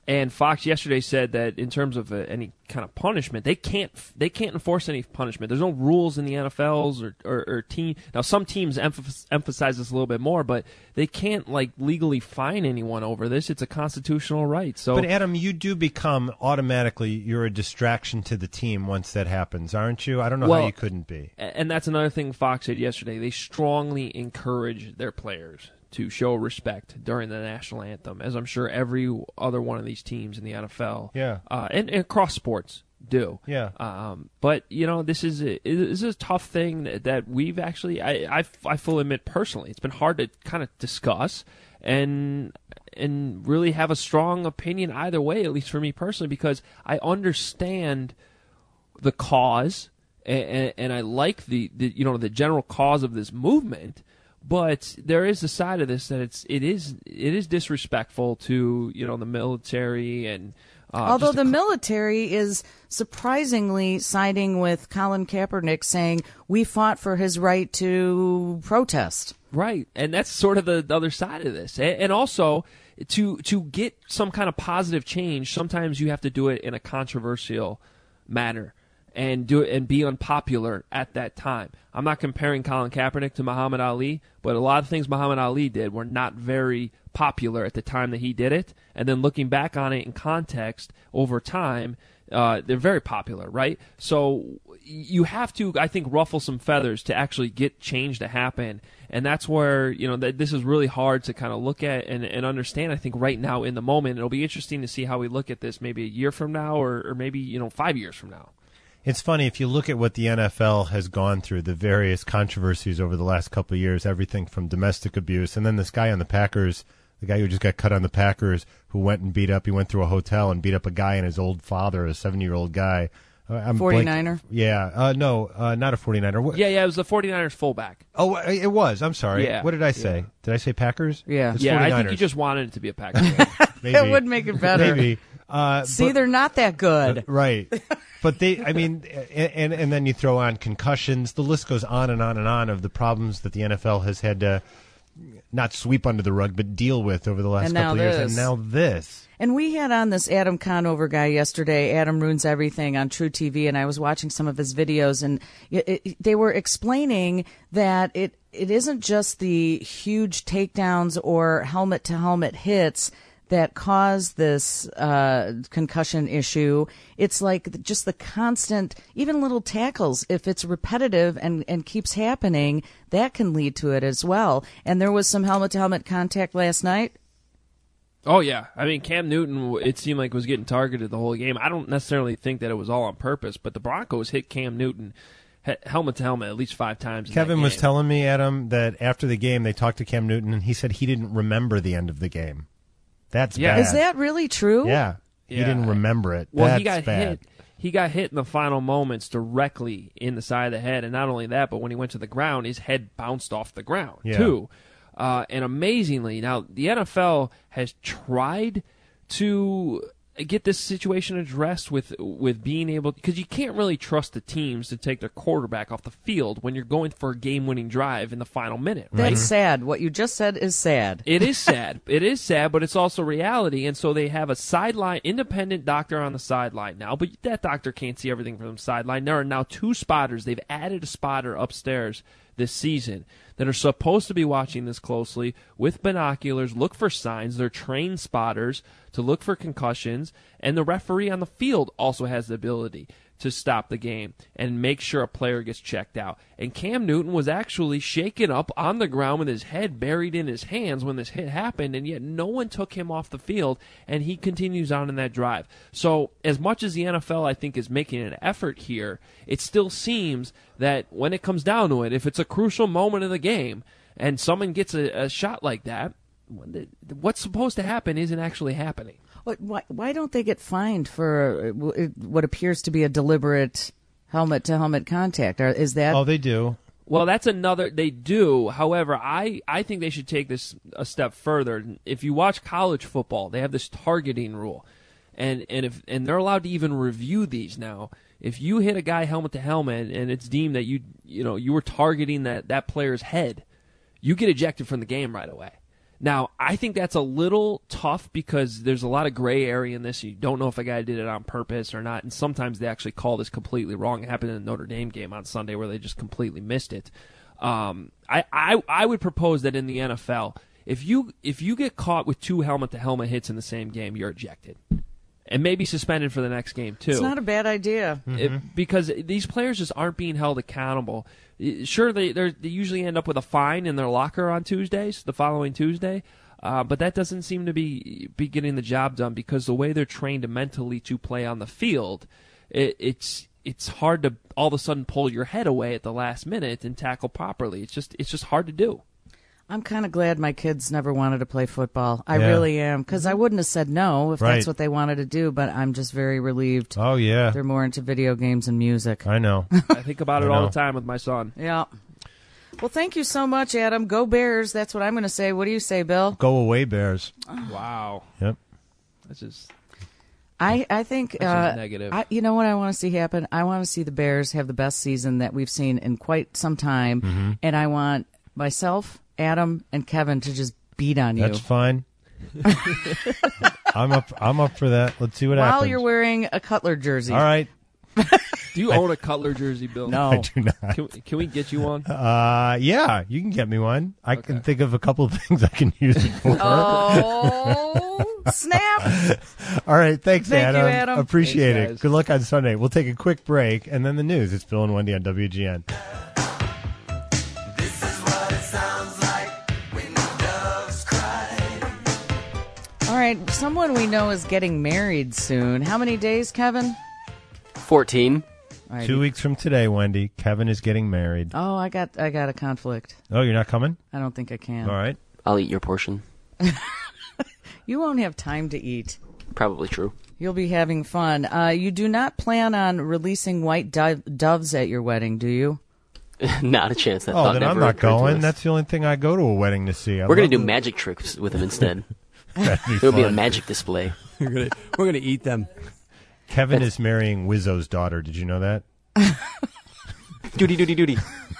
And Fox yesterday said that in terms of uh, any kind of punishment, they can't they can't enforce any punishment. There's no rules in the N F Ls or, or, or team. Now, some teams emph- emphasize this a little bit more, but they can't like legally fine anyone over this. It's a constitutional right. So, but Adam, you do become automatically you're a distraction to the team once that happens, aren't you? I don't know well, how you couldn't be. And that's another thing Fox said yesterday. They strongly encourage their players to show respect during the national anthem, as I'm sure every other one of these teams in the N F L, yeah, uh, and, and across sports do. Yeah. Um, but you know, this is a, this is a tough thing that, that we've actually, I, I, I fully admit personally, it's been hard to kind of discuss and and really have a strong opinion either way, at least for me personally, because I understand the cause and, and, and I like the, the you know the general cause of this movement. But there is a side of this that it's it is it is disrespectful to you know the military and uh, although just the military is surprisingly siding with Colin Kaepernick, saying we fought for his right to protest. Right, and that's sort of the, the other side of this, and, and also to to get some kind of positive change, sometimes you have to do it in a controversial manner. And do it and be unpopular at that time. I'm not comparing Colin Kaepernick to Muhammad Ali, but a lot of things Muhammad Ali did were not very popular at the time that he did it. And then looking back on it in context over time, uh, they're very popular, right? So you have to, I think, ruffle some feathers to actually get change to happen. And that's where, you know, th- this is really hard to kind of look at and, and understand, I think, right now in the moment. It'll be interesting to see how we look at this maybe a year from now or, or maybe, you know, five years from now. It's funny, if you look at what the N F L has gone through, the various controversies over the last couple of years, everything from domestic abuse, and then this guy on the Packers, the guy who just got cut on the Packers, who went and beat up, he went through a hotel and beat up a guy and his old father, a seventy-year-old guy. Uh, I'm forty-niner? blank- yeah, uh, no, uh, not a forty-niner. What- Yeah, yeah, it was the forty-niners fullback. Oh, it was. I'm sorry. Yeah. What did I say? Yeah. Did I say Packers? Yeah. It's Yeah, I think forty-niners. you just wanted it to be a Packers game. Maybe. It would make it better. Maybe. Uh, See, but- they're not that good. Uh, right. But they, I mean, and, and and then you throw on concussions. The list goes on and on and on of the problems that the N F L has had to not sweep under the rug, but deal with over the last And couple of now years. this. And now this. And we had on this Adam Conover guy yesterday, Adam Ruins Everything on True T V, and I was watching some of his videos, and it, it, they were explaining that it it isn't just the huge takedowns or helmet-to-helmet hits that cause this uh, concussion issue. It's like just the constant, even little tackles, if it's repetitive and, and keeps happening, that can lead to it as well. And there was some helmet-to-helmet contact last night. Oh, yeah. I mean, Cam Newton, it seemed like, was getting targeted the whole game. I don't necessarily think that it was all on purpose, but the Broncos hit Cam Newton helmet to helmet at least five times. In Kevin that was game. telling me, Adam, that after the game they talked to Cam Newton, and he said he didn't remember the end of the game. That's Yeah. bad. Is that really true? Yeah. He Yeah. didn't remember it. Well, That's he got bad. hit. He got hit in the final moments directly in the side of the head, and not only that, but when he went to the ground, his head bounced off the ground Yeah. too. Uh, and amazingly, now the N F L has tried to get this situation addressed with with being able, because you can't really trust the teams to take their quarterback off the field when you're going for a game-winning drive in the final minute. Right? That's sad. What you just said is sad. It is sad. It is sad, but it's also reality. And so they have a sideline, independent doctor on the sideline now, but that doctor can't see everything from the sideline. There are now two spotters. They've added a spotter upstairs this season that are supposed to be watching this closely with binoculars, look for signs. They're trained spotters to look for concussions, and the referee on the field also has the ability to stop the game and make sure a player gets checked out. And Cam Newton was actually shaken up on the ground with his head buried in his hands when this hit happened, and yet no one took him off the field, and he continues on in that drive. So as much as the N F L, I think, is making an effort here, it still seems that when it comes down to it, if it's a crucial moment of the game and someone gets a, a shot like that, what's supposed to happen isn't actually happening. What, why, why don't they get fined for uh, what appears to be a deliberate helmet-to-helmet contact? Or is that? Oh, they do. Well, that's another. They do. However, I, I think they should take this a step further. If you watch college football, they have this targeting rule, and and if and they're allowed to even review these now. If you hit a guy helmet to helmet and it's deemed that you you know you were targeting that, that player's head, you get ejected from the game right away. Now, I think that's a little tough because there's a lot of gray area in this. You don't know if a guy did it on purpose or not, and sometimes they actually call this completely wrong. It happened in the Notre Dame game on Sunday where they just completely missed it. Um, I, I I would propose that in the N F L, if you if you get caught with two helmet-to-helmet hits in the same game, you're ejected. And maybe suspended for the next game, too. It's not a bad idea. It, because these players just aren't being held accountable. Sure, they they usually end up with a fine in their locker on Tuesdays, the following Tuesday, uh, but that doesn't seem to be be getting the job done because the way they're trained mentally to play on the field, it, it's it's hard to all of a sudden pull your head away at the last minute and tackle properly. It's just it's just hard to do. I'm kind of glad my kids never wanted to play football. I Yeah. really am, because I wouldn't have said no if Right. that's what they wanted to do, but I'm just very relieved. Oh, yeah. They're more into video games and music. I know. I think about it I all know. the time with my son. Yeah. Well, thank you so much, Adam. Go Bears. That's what I'm going to say. What do you say, Bill? Go away, Bears. Wow. Yep. That's just... I, I think That's uh, just negative. I, you know what I want to see happen? I want to see the Bears have the best season that we've seen in quite some time, Mm-hmm. and I want myself, Adam, and Kevin to just beat on you. That's fine. I'm up. I'm up for that. Let's see what While happens. you're wearing a Cutler jersey. All right. Do you own a Cutler jersey, Bill? No. I do not. Can, we- can we get you one? Uh, yeah, you can get me one. I can think of a couple of things I can use it for. Oh, snap. All right, thanks, Thank you, Adam. Adam. Appreciate Thanks, it. guys. Good luck on Sunday. We'll take a quick break and then the news. It's Bill and Wendy on W G N. All right, someone we know is getting married soon. How many days, Kevin? fourteen. All right. Two weeks from today, Wendy, Kevin is getting married. Oh, I got I got a conflict. Oh, you're not coming? I don't think I can. All right. I'll eat your portion. You won't have time to eat. Probably true. You'll be having fun. Uh, you do not plan on releasing white do- doves at your wedding, do you? Not a chance. That Oh, thought then never I'm not occurred to going. us. That's the only thing I go to a wedding to see. I We're going love to do it. magic tricks with them instead. That'd be It'll be a fun. magic display. We're gonna we're gonna eat them. Kevin is marrying Wizzo's daughter. Did you know that? Duty, duty, duty.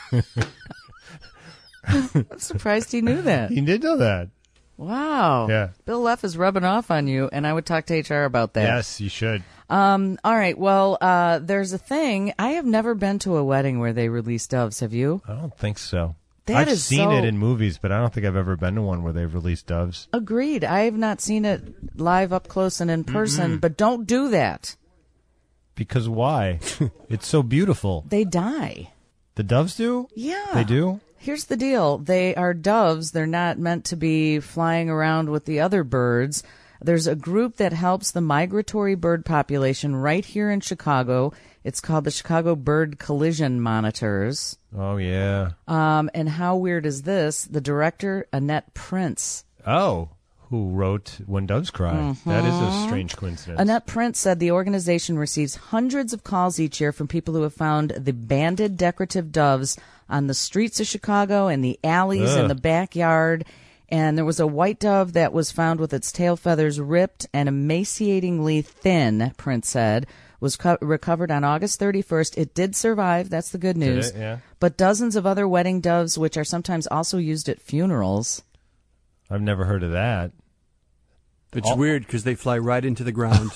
I'm surprised he knew that. He did know that. Wow. Yeah. Bill Leff is rubbing off on you, and I would talk to H R about that. Yes, you should. Um, all right. Well, uh, there's a thing. I have never been to a wedding where they release doves. Have you? I don't think so. That I've is seen so- it in movies, but I don't think I've ever been to one where they've released doves. Agreed. I have not seen it live up close and in person, but don't do that. Because why? It's so beautiful. They die. The doves do? Yeah. They do? Here's the deal. They are doves. They're not meant to be flying around with the other birds. There's a group that helps the migratory bird population right here in Chicago. It's called the Chicago Bird Collision Monitors. Oh, yeah. Um, and how weird is this? The director, Annette Prince. Oh, who wrote When Doves Cry. That is a strange coincidence. Annette Prince said the organization receives hundreds of calls each year from people who have found the banded decorative doves on the streets of Chicago and the alleys Ugh. and the backyard. And there was a white dove that was found with its tail feathers ripped and emaciatingly thin, Prince said, was co- recovered on August thirty-first. It did survive. That's the good Did news. it? Yeah. But dozens of other wedding doves, which are sometimes also used at funerals. I've never heard of that. It's Oh. weird because they fly right into the ground.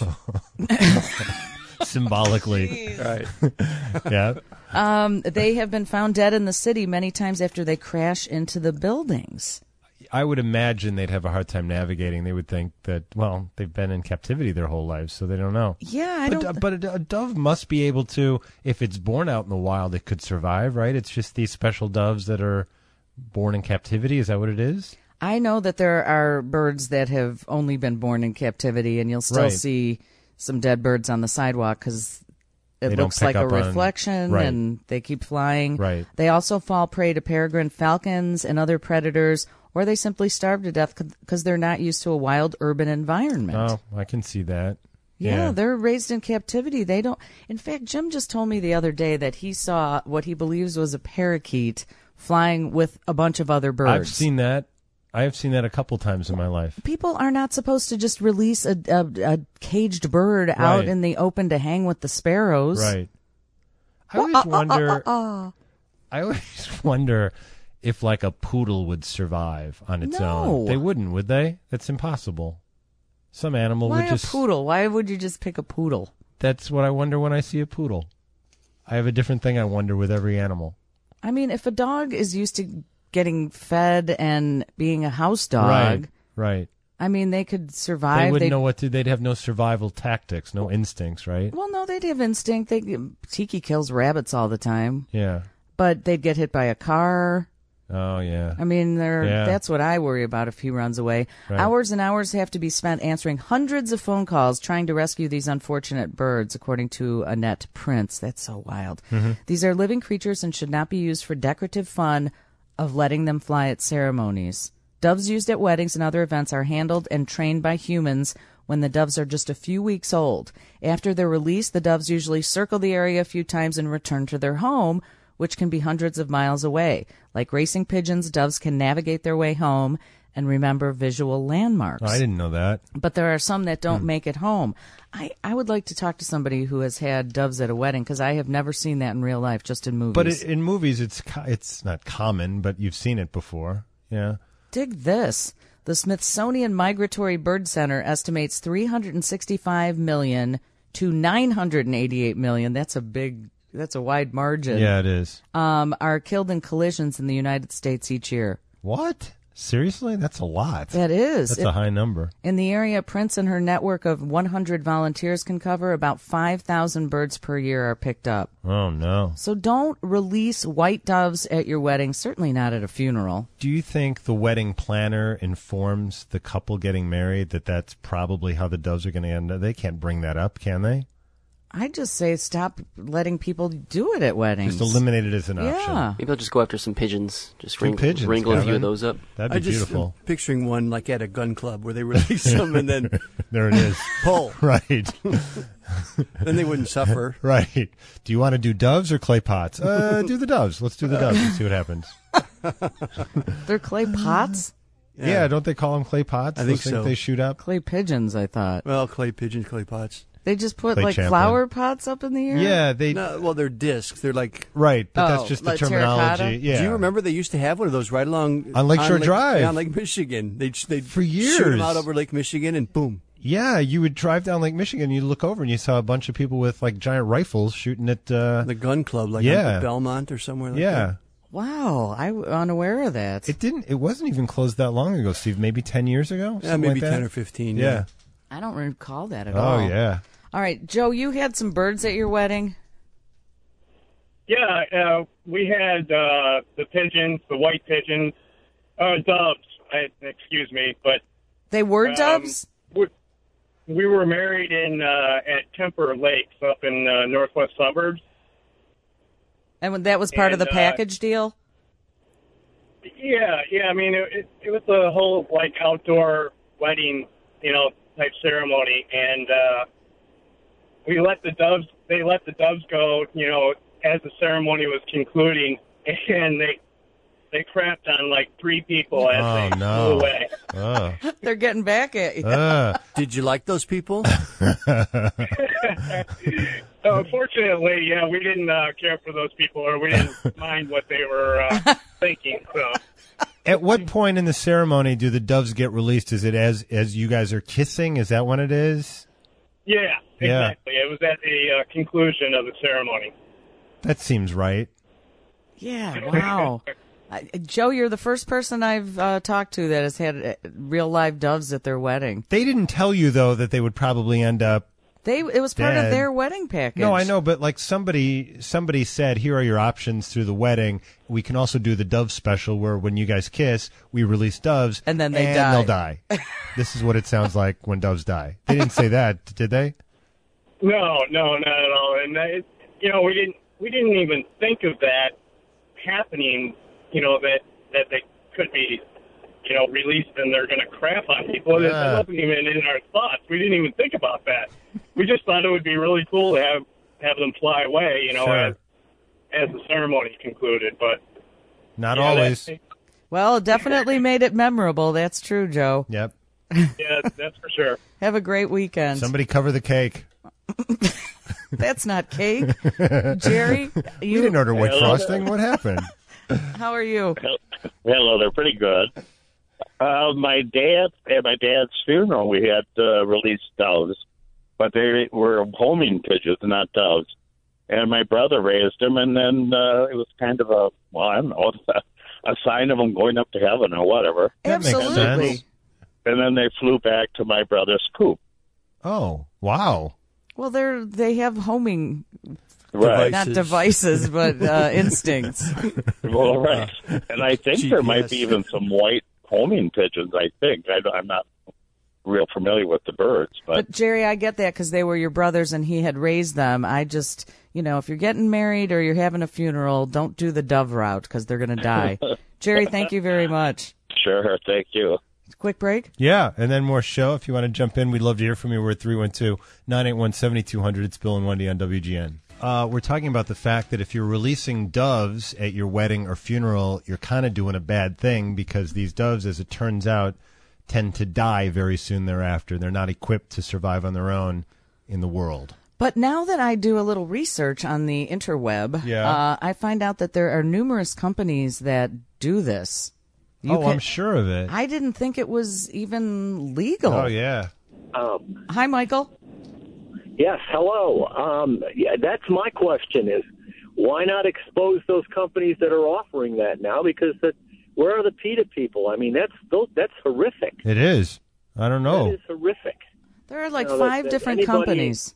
Symbolically. Right. Yeah. Um, they have been found dead in the city many times after they crash into the buildings. I would imagine they'd have a hard time navigating. They would think that, well, they've been in captivity their whole lives, so they don't know. Yeah, I but, don't. uh, but a, a dove must be able to, if it's born out in the wild, it could survive, right? It's just these special doves that are born in captivity. Is that what it is? I know that there are birds that have only been born in captivity, and you'll still Right. see some dead birds on the sidewalk because it They don't looks pick like a up on- reflection, right. and they keep flying. Right. They also fall prey to peregrine falcons and other predators, or they simply starve to death because they're not used to a wild urban environment. Oh, I can see that. Yeah, they're raised in captivity. They don't. In fact, Jim just told me the other day that he saw what he believes was a parakeet flying with a bunch of other birds. I've seen that. I have seen that a couple times in my life. People are not supposed to just release a, a, a caged bird out Right. in the open to hang with the sparrows. Right. I Well, always uh, uh, wonder. uh, uh, uh. I always wonder if like a poodle would survive on its No. own. They wouldn't, would they? That's impossible. Some animal Why would just... a poodle? Why would you just pick a poodle? That's what I wonder when I see a poodle. I have a different thing I wonder with every animal. I mean, if a dog is used to getting fed and being a house dog, Right, right. I mean, they could survive. They wouldn't They'd- know what to... They'd have no survival tactics, no instincts, right? Well, no, they'd have instinct. They Tiki kills rabbits all the time, Yeah. but they'd get hit by a car. Oh, yeah. I mean, they're, Yeah. that's what I worry about if he runs away. Right. Hours and hours have to be spent answering hundreds of phone calls trying to rescue these unfortunate birds, according to Annette Prince. That's so wild. Mhm. These are living creatures and should not be used for decorative fun of letting them fly at ceremonies. Doves used at weddings and other events are handled and trained by humans when the doves are just a few weeks old. After they're released, the doves usually circle the area a few times and return to their home, which can be hundreds of miles away. Like racing pigeons, doves can navigate their way home and remember visual landmarks. I didn't know that. But there are some that don't Hmm. make it home. I, I would like to talk to somebody who has had doves at a wedding, because I have never seen that in real life, just in movies. But it, in movies, it's co- it's not common, but you've seen it before. Yeah. Dig this. The Smithsonian Migratory Bird Center estimates three hundred sixty-five million to nine hundred eighty-eight million. That's a big, that's a wide margin. Yeah, it is. Um, are killed in collisions in the United States each year. What? Seriously? That's a lot. That is. That's It- a high number. In the area, Prince and her network of one hundred volunteers can cover, about five thousand birds per year are picked up. Oh, no. So don't release white doves at your wedding, certainly not at a funeral. Do you think the wedding planner informs the couple getting married that that's probably how the doves are going to end up? They can't bring that up, can they? I just say stop letting people do it at weddings. Just eliminate it as an option. Yeah. Maybe I'll just go after some pigeons. Just Two wring, pigeons, wrangle a few Kevin. of those up. That'd be I just, beautiful. I'm picturing one like at a gun club where they release them and then There it is. pull. Right. Then they wouldn't suffer. Right. Do you want to do doves or clay pots? Uh, do the doves. Let's do the doves and see what happens. They're clay pots? Yeah, don't they call them clay pots? I think Those things so. They shoot up. Clay pigeons, I thought. Well, clay pigeons, clay pots. They just put Clay like Champlin. flower pots up in the air? Yeah, they. No, well, they're discs. They're like Right, but Oh, that's just the like terminology. terracotta? Yeah. Do you remember they used to have one of those right along On Lakeshore Drive. Yeah, on Lake Michigan. They they For shoot them years. out over Lake Michigan and boom. Yeah, you would drive down Lake Michigan, you look over, and you saw a bunch of people with like giant rifles shooting at. Uh, The gun club, like Yeah. on Belmont or somewhere. Like yeah. that. Wow, I was unaware of that. It didn't. It wasn't even closed that long ago, Steve. Maybe ten years ago. Yeah, Something maybe like that? ten or fifteen. Yeah. Yeah. I don't recall that at Oh all. yeah. All right, Joe, you had some birds at your wedding? Yeah, uh, we had uh, the pigeons, the white pigeons, uh, doves. I, excuse me, but They were um, doves? We, we were married in uh, at Kemper Lakes up in uh, northwest suburbs. And when that was part of and, the uh, package deal? Yeah, yeah. I mean, it, it, it was a whole like outdoor wedding, you know, type ceremony, and uh, we let the doves. They let the doves go, you know, as the ceremony was concluding, and they they crapped on like three people as Oh they no. flew away. Oh. They're getting back at you. Uh. Did you like those people? So unfortunately, yeah, we didn't uh, care for those people, or we didn't mind what they were uh, thinking. So. At what point in the ceremony do the doves get released? Is it as as you guys are kissing? Is that when it is? Yeah, Yeah. exactly. It was at the uh, conclusion of the ceremony. That seems right. Yeah, wow. I, Joe, you're the first person I've uh, talked to that has had uh, real live doves at their wedding. They didn't tell you though that they would probably end up. They It was part Dead. of their wedding package. No, I know, but like somebody somebody said, here are your options through the wedding. We can also do the dove special where when you guys kiss, we release doves, And then they and die. they'll die. This is what it sounds like when doves die. They didn't say that, did they? No, no, not at all. And uh, it, you know, we didn't we didn't even think of that happening. You know, that that they could be, you know, released and they're going to crap on people. That Yeah. wasn't even in our thoughts. We didn't even think about that. We just thought it would be really cool to have have them fly away. You know, Sure. as as the ceremony concluded. But Not yeah, always. that- Well, it definitely made it memorable. That's true, Joe. Yep. yeah, that's for sure. Have a great weekend. Somebody cover the cake. That's not cake. Jerry, You you didn't order white Hello. frosting. What happened? How are you? Hello, they're pretty good. Uh, my dad, at my dad's funeral, we had uh, released doves, but they were homing pigeons, not doves. And my brother raised them, and then uh, it was kind of a, well, I don't know, a sign of them going up to heaven or whatever. Absolutely. And then they flew back to my brother's coop. Oh, wow. Well, they're they have homing, Right. not devices, but uh, instincts. Well, right. And I think there might be even some white homing pigeons, I think. I, I'm not real familiar with the birds. But, But Jerry, I get that because they were your brothers and he had raised them. I just, you know, if you're getting married or you're having a funeral, don't do the dove route because they're going to die. Jerry, thank you very much. Sure, thank you. Quick break? Yeah, and then more show. If you want to jump in, we'd love to hear from you. We're at three one two, nine eight one, seven two zero zero. It's Bill and Wendy on W G N. Uh, we're talking about the fact that if you're releasing doves at your wedding or funeral, you're kind of doing a bad thing because these doves, as it turns out, tend to die very soon thereafter. They're not equipped to survive on their own in the world. But now that I do a little research on the interweb, Yeah. uh, I find out that there are numerous companies that do this. You oh, can- I'm sure of it. I didn't think it was even legal. Oh, yeah. Um, Hi, Michael. yes, hello. Um, yeah, that's my question is, why not expose those companies that are offering that now? Because the, where are the PETA people? I mean, that's those, that's horrific. It is. I don't know. That is horrific. There are like You know, that- five that different anybody- companies.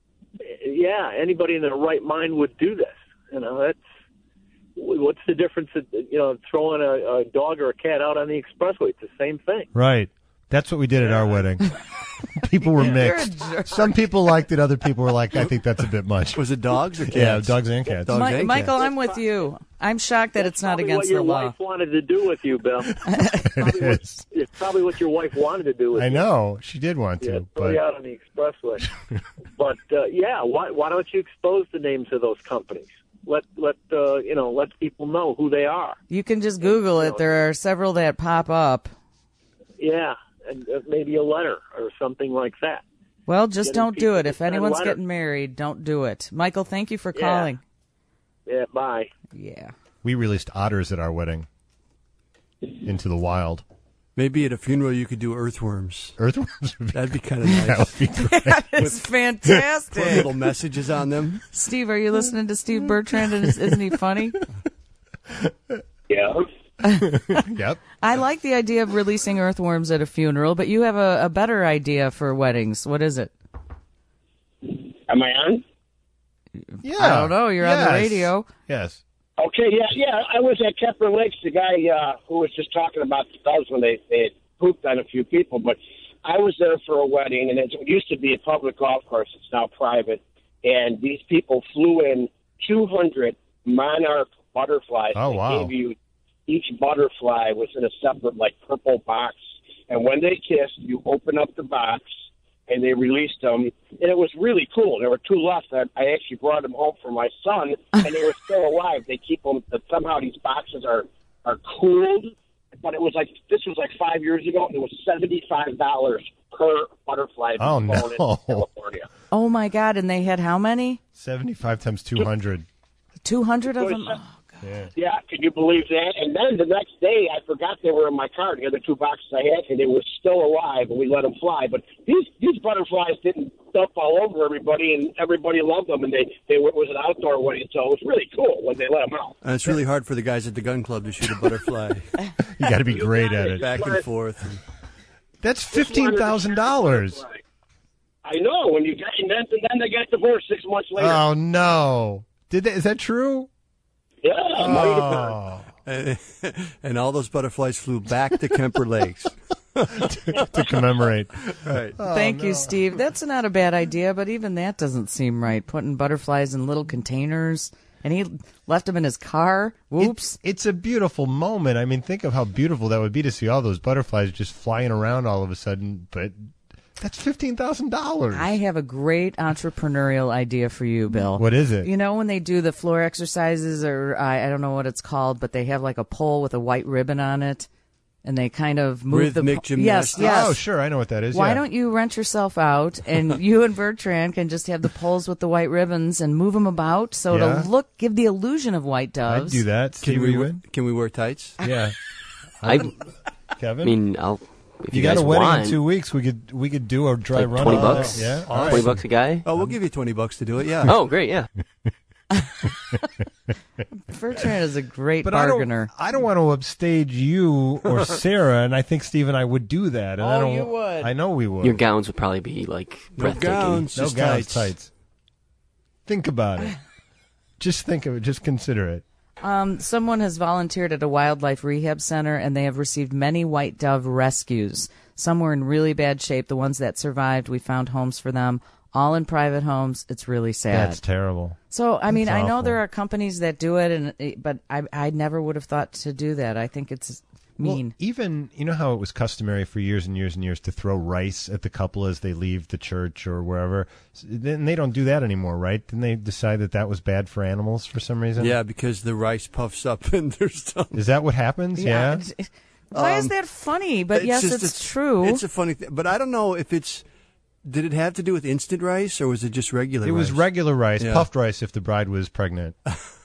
Yeah, anybody in their right mind would do this. You know, that's what's the difference? You know, throwing a, a dog or a cat out on the expressway. It's the same thing. Right. That's what we did at our wedding. People were You're a mixed. jerk. Some people liked it. Other people were like, I think that's a bit much. Was it dogs or cats? Yeah, dogs and cats. Mi- Michael, I'm with you. I'm shocked that it's not Probably against what your the law. wife wanted to do with you, Bill. Probably what, it's probably what your wife wanted to do with I you. know. She did want Yeah, to. throw But you out on the expressway. but uh, yeah, why why don't you expose the names of those companies? Let let uh, you know let people know who they are. You can just Google it. There are several that pop up. Yeah, and uh, maybe a letter or something like that. Well, just Getting don't do people it. to If send anyone's letters. getting married, don't do it. Michael, thank you for Yeah. calling. Yeah, bye. Yeah. we released otters at our wedding into the wild. Maybe at a funeral you could do earthworms. Earthworms? That'd be kind of nice. That would be great. That is fantastic. Put little messages on them. Steve, are you listening to Steve Bertrand? And is- Isn't he funny? Yeah. Yep. I like the idea of releasing earthworms at a funeral, but you have a, a better idea for weddings. What is it? Am I on? Yeah. I don't know. You're on the Yes. radio. Yes. Okay, yeah, yeah. I was at Kepler Lakes, the guy uh, who was just talking about the doves when they, they had pooped on a few people. But I was there for a wedding, and it used to be a public golf course. It's now private. And these people flew in two hundred monarch butterflies. Oh, They wow. gave you, each butterfly was in a separate, like, purple box. And when they kissed, you open up the box, and they released them. And it was really cool. There were two left. I, I actually brought them home for my son, and they were still alive. They keep them, but somehow these boxes are, are cooled. But it was like, this was like five years ago, and it was seventy-five dollars per butterfly. Oh, flown no. into California. Oh, my God. And they had how many? seventy-five times two hundred. two hundred of them? Yeah. Yeah, can you believe that? And then the next day, I forgot they were in my car, the other two boxes I had, and they were still alive, and we let them fly. But these these butterflies didn't dump all over everybody, and everybody loved them, and they, they it was an outdoor wedding, so it was really cool when they let them out. And it's really hard for the guys at the gun club to shoot a butterfly. You got to be great at it. Back and forth. That's fifteen thousand dollars. I know, when you get, and then, and then they got divorced six months later. Oh, no. Did that, is that true? Yeah, Oh. And, and all those butterflies flew back to Kemper Lakes. to, to commemorate. Right. Thank you, Steve. That's not a bad idea, but even that doesn't seem right. Putting butterflies in little containers, and he left them in his car. Whoops. It's, it's a beautiful moment. I mean, think of how beautiful that would be to see all those butterflies just flying around all of a sudden. But that's fifteen thousand dollars. I have a great entrepreneurial idea for you, Bill. What is it? You know when they do the floor exercises, or I, I don't know what it's called, but they have like a pole with a white ribbon on it. and they kind of move Rhythmic the gymnastics. Yes, yes. Oh, sure, I know what that is. Why yeah. don't you rent yourself out and you and Bertrand can just have the poles with the white ribbons and move them about so Yeah. it'll look, give the illusion of white I'd doves. do that. Steve, Can were we you wear, in? can we wear tights? Yeah. I, Kevin? I mean, I'll. If you, you, got guys a wedding want, in two weeks. We could we could do a dry like run. twenty on bucks. that. Yeah, twenty awesome. bucks a guy. Oh, we'll give you twenty bucks to do it. Yeah. Oh, great. Yeah. Bertrand is a great But I don't, bargainer. I don't want to upstage you or Sarah, and I think Steve and I would do that. And I Oh, don't, you would. I know we would. Your gowns would probably be like No breathtaking. gowns, no just gowns, tights. tights. Think about it. Just think of it. Just consider it. Um, someone has volunteered at a wildlife rehab center, and they have received many white dove rescues. Some were in really bad shape. The ones that survived, we found homes for them, all in private homes. It's really sad. That's terrible. So, I mean, That's I know awful. there are companies that do it, and it- but I, I never would have thought to do that. I think it's mean. Well, even, you know how it was customary for years and years and years to throw rice at the couple as they leave the church or wherever? Then they don't do that anymore, right? Didn't they decide that that was bad for animals for some reason? Yeah, because the rice puffs up and there's some. Is that what happens? Yeah. it's- Why is Um, that funny? But yes, just- it's, true. It's a funny thing, but I don't know if it's. Did it have to do with instant rice or was it just regular? It rice? was regular rice, Yeah. puffed rice if the bride was pregnant.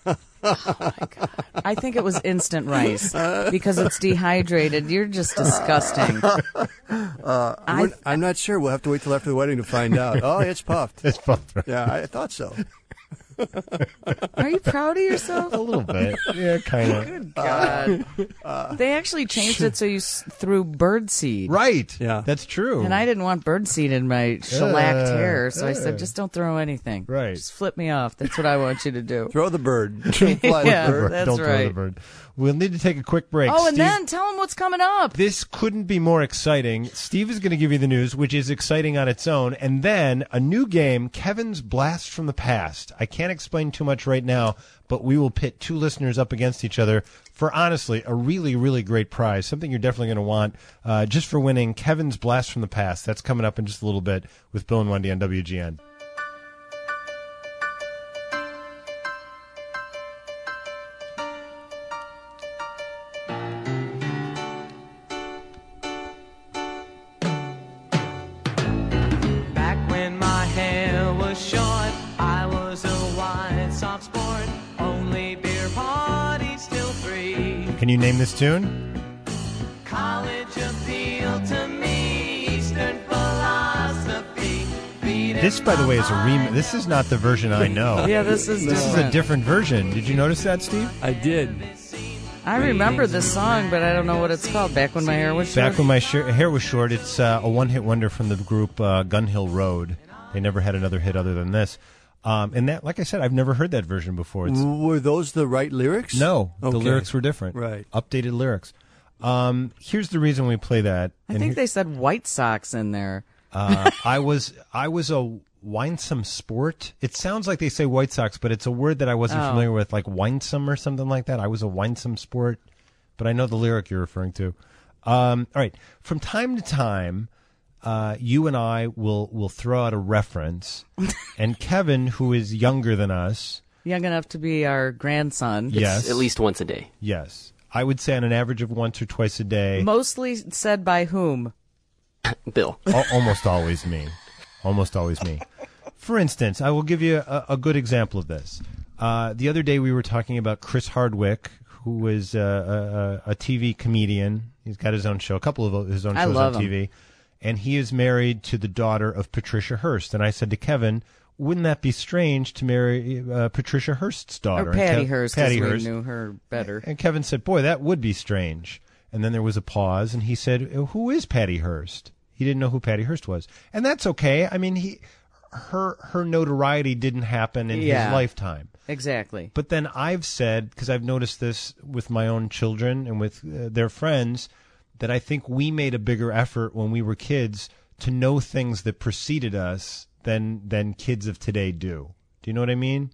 I think it was instant rice because it's dehydrated. You're just disgusting. Uh, we're- I'm not sure. We'll have to wait till after the wedding to find out. Oh, it's puffed. It's puffed. Right? Yeah, I thought so. Are you proud of yourself? A little bit. Yeah, kind of. Good God. They actually changed it so you s- threw bird seed. Right. Yeah. That's true. And I didn't want bird seed in my shellacked Uh, hair, so I uh. said, just don't throw anything. Right. Just flip me off. That's what I want you to do. Throw the bird. Fly the Yeah, bird. that's Don't throw the right. bird. We'll need to take a quick break. Oh, and Steve, then tell them what's coming up. this couldn't be more exciting. Steve is going to give you the news, which is exciting on its own, and then a new game, Kevin's Blast from the Past. I can't explain too much right now, but we will pit two listeners up against each other for, honestly, a really, really great prize, something you're definitely going to want uh, just for winning Kevin's Blast from the Past. That's coming up in just a little bit with Bill and Wendy on W G N. Back when my hair was short, I was a wine soft sport. Only beer parties till three. Can you name this tune? College appealed to me. Eastern philosophy. This, by the way, is a rem. This is not the version I know. Yeah, this is This is a different. different version. Did you notice that, Steve? I did. I remember this song, but I don't know what it's called. Back when my hair was short. Back when my sh- hair was short, it's uh, a one-hit wonder from the group uh, Gun Hill Road. They never had another hit other than this. Um, and that, like I said, I've never heard that version before. It's, Were those the right lyrics? no, the Okay. lyrics were different. Right. Updated lyrics. Um, here's the reason we play that. I and think here- they said White Sox in there. uh, I was I was a winesome sport. It sounds like they say White Sox, but it's a word that I wasn't Oh. familiar with, like winesome or something like that. I was a winesome sport, but I know the lyric you're referring to. Um, all right. From time to time, uh, you and I will will throw out a reference, and Kevin, who is younger than us, Young enough to be our grandson. It's Yes. at least once a day. yes, I would say on an average of once or twice a day. Mostly said by whom? Bill. Al- almost always me. Almost always me. For instance, I will give you a, a good example of this. Uh, the other day we were talking about Chris Hardwick, who is uh, a, a, a T V comedian. He's got his own show, a couple of his own I shows love on him. T V. And he is married to the daughter of Patricia Hearst. And I said to Kevin, wouldn't that be strange to marry uh, Patricia Hearst's daughter? Or And Patty Kev- Hearst, 'cause Patty we Hearst. knew her better. And Kevin said, boy, that would be strange. And then there was a pause, and he said, who is Patty Hearst? He didn't know who Patty Hearst was. And that's okay. I mean, he, her her notoriety didn't happen in Yeah. his lifetime. Exactly. But then I've said, because I've noticed this with my own children and with uh, their friends, that I think we made a bigger effort when we were kids to know things that preceded us than than kids of today do. Do you know what I mean?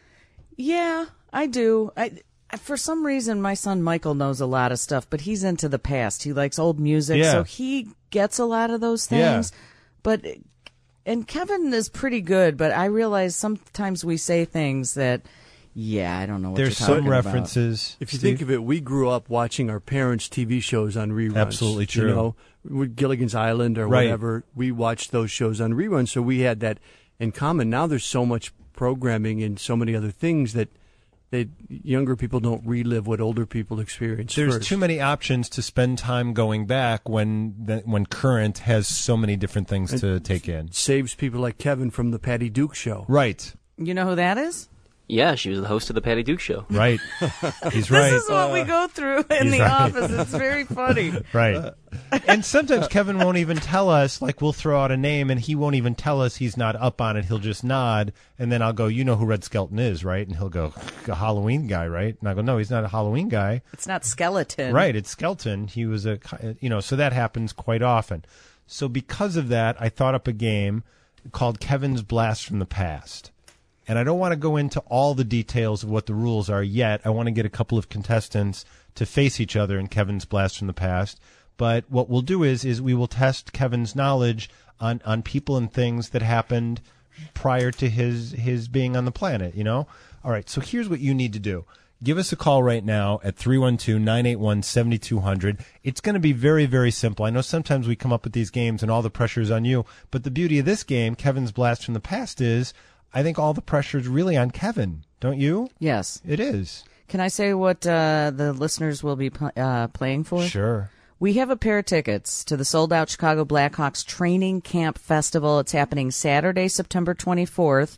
Yeah, I do. I, for some reason, my son Michael knows a lot of stuff, but he's into the past. He likes old music, Yeah. so he gets a lot of those Yeah. things. But and Kevin is pretty good, but I realize sometimes we say things that Yeah, I don't know what There's you're talking some references. If you Steve? think of it, we grew up watching our parents' T V shows on reruns. Absolutely true. You know, with Gilligan's Island or Right. whatever, we watched those shows on reruns, so we had that in common. Now there's so much programming and so many other things that that younger people don't relive what older people experience. There's first. too many options to spend time going back when the, when current has so many different things It to take in. Saves people like Kevin from the Patty Duke show. Right. You know who that is? Yeah, she was the host of the Patty Duke Show. Right. He's right. This is what we go through in He's the right. office. It's very funny. Right. And sometimes Kevin won't even tell us, like we'll throw out a name and he won't even tell us he's not up on it. He'll just nod and then I'll go, you know who Red Skelton is, right? And he'll go, a Halloween guy, right? And I go, no, he's not a Halloween guy. It's not Skeleton. Right, it's Skelton. He was a, you know, so that happens quite often. So because of that, I thought up a game called Kevin's Blast from the Past. And I don't want to go into all the details of what the rules are yet. I want to get a couple of contestants to face each other in Kevin's Blast from the Past. But what we'll do is is we will test Kevin's knowledge on, on people and things that happened prior to his his being on the planet, you know? All right, so here's what you need to do. Give us a call right now at three one two, nine eight one, seven two zero zero. It's going to be very, very simple. I know sometimes we come up with these games and all the pressure is on you, but the beauty of this game, Kevin's Blast from the Past, is I think all the pressure is really on Kevin, don't you? Yes. It is. Can I say what uh, the listeners will be pl- uh, playing for? Sure. We have a pair of tickets to the sold-out Chicago Blackhawks Training Camp Festival. It's happening Saturday, September twenty-fourth,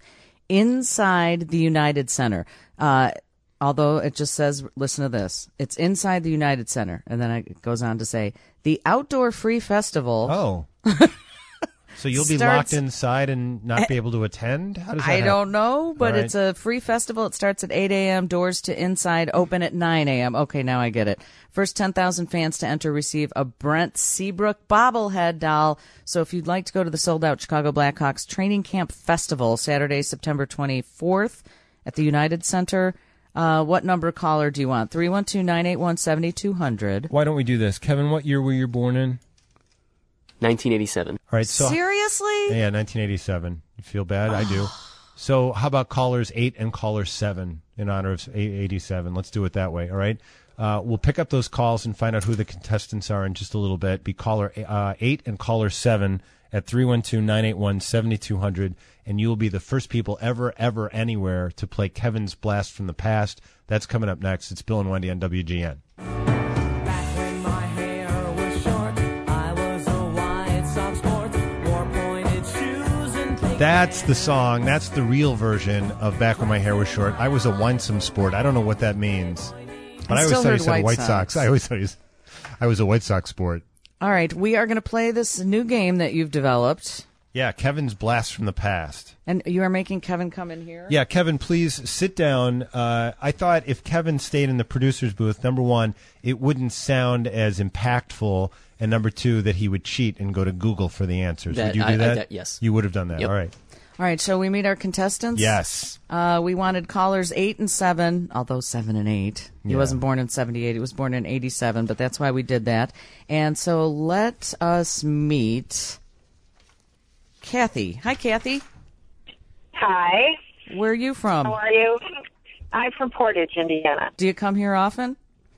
inside the United Center. Uh, although it just says, listen to this, it's inside the United Center. And then it goes on to say, the Outdoor Free Festival. Oh. So you'll be starts- locked inside and not be able to attend? How does that I happen? don't know, but All right. it's a free festival. It starts at eight a.m., doors to inside open at nine a.m. Okay, now I get it. First ten thousand fans to enter receive a Brent Seabrook bobblehead doll. So if you'd like to go to the sold-out Chicago Blackhawks Training Camp Festival, Saturday, September twenty-fourth at the United Center, uh, what number caller do you want? three one two, nine eight one, seven two zero zero. Why don't we do this? Kevin, what year were you born in? nineteen eighty-seven. All right, so Seriously? Yeah, nineteen eighty-seven. You feel bad? I do. So how about callers eight and caller seven in honor of eighty-seven? Let's do it that way, all right? Uh, we'll pick up those calls and find out who the contestants are in just a little bit. Be caller uh, eight and caller seven at three one two, nine eight one, seven two zero zero, and you will be the first people ever, ever, anywhere to play Kevin's Blast from the Past. That's coming up next. It's Bill and Wendy on W G N. That's the song. That's the real version of Back When My Hair Was Short. I was a winesome sport. I don't know what that means. But I, I always still thought he heard said White White Sox. Sox. I always thought he was, I was a White Sox sport. All right, we are going to play this new game that you've developed. Yeah, Kevin's Blast from the Past. And you are making Kevin come in here? Yeah, Kevin, please sit down. Uh, I thought if Kevin stayed in the producer's booth, number one, it wouldn't sound as impactful, and number two, that he would cheat and go to Google for the answers. That- would you do I- I that? doubt- yes. You would have done that. Yep. All right. All right, shall we meet our contestants? Yes. Uh, we wanted callers eight and seven, although seven and eight. He Yeah. wasn't born in seventy-eight. He was born in eighty-seven, but that's why we did that. And so let us meet Kathy. Hi, Kathy. Hi. Where are you from? How are you? I'm from Portage, Indiana. Do you come here often?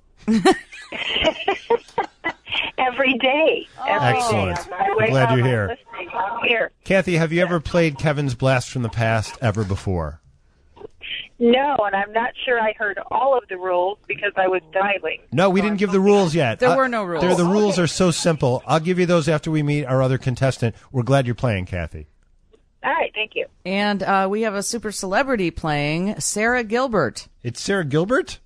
Every day. Every Excellent. day. On my I'm way glad home, you're I'm here. listening. I'm here. Kathy, have you ever played Kevin's Blast from the Past ever before? No, and I'm not sure I heard all of the rules because I was dialing. No, we didn't give the rules yet. There Uh, were no rules. There, the Oh, rules okay. are so simple. I'll give you those after we meet our other contestant. We're glad you're playing, Kathy. All right, thank you. And uh, we have a super celebrity playing, Sarah Gilbert. It's Sarah Gilbert?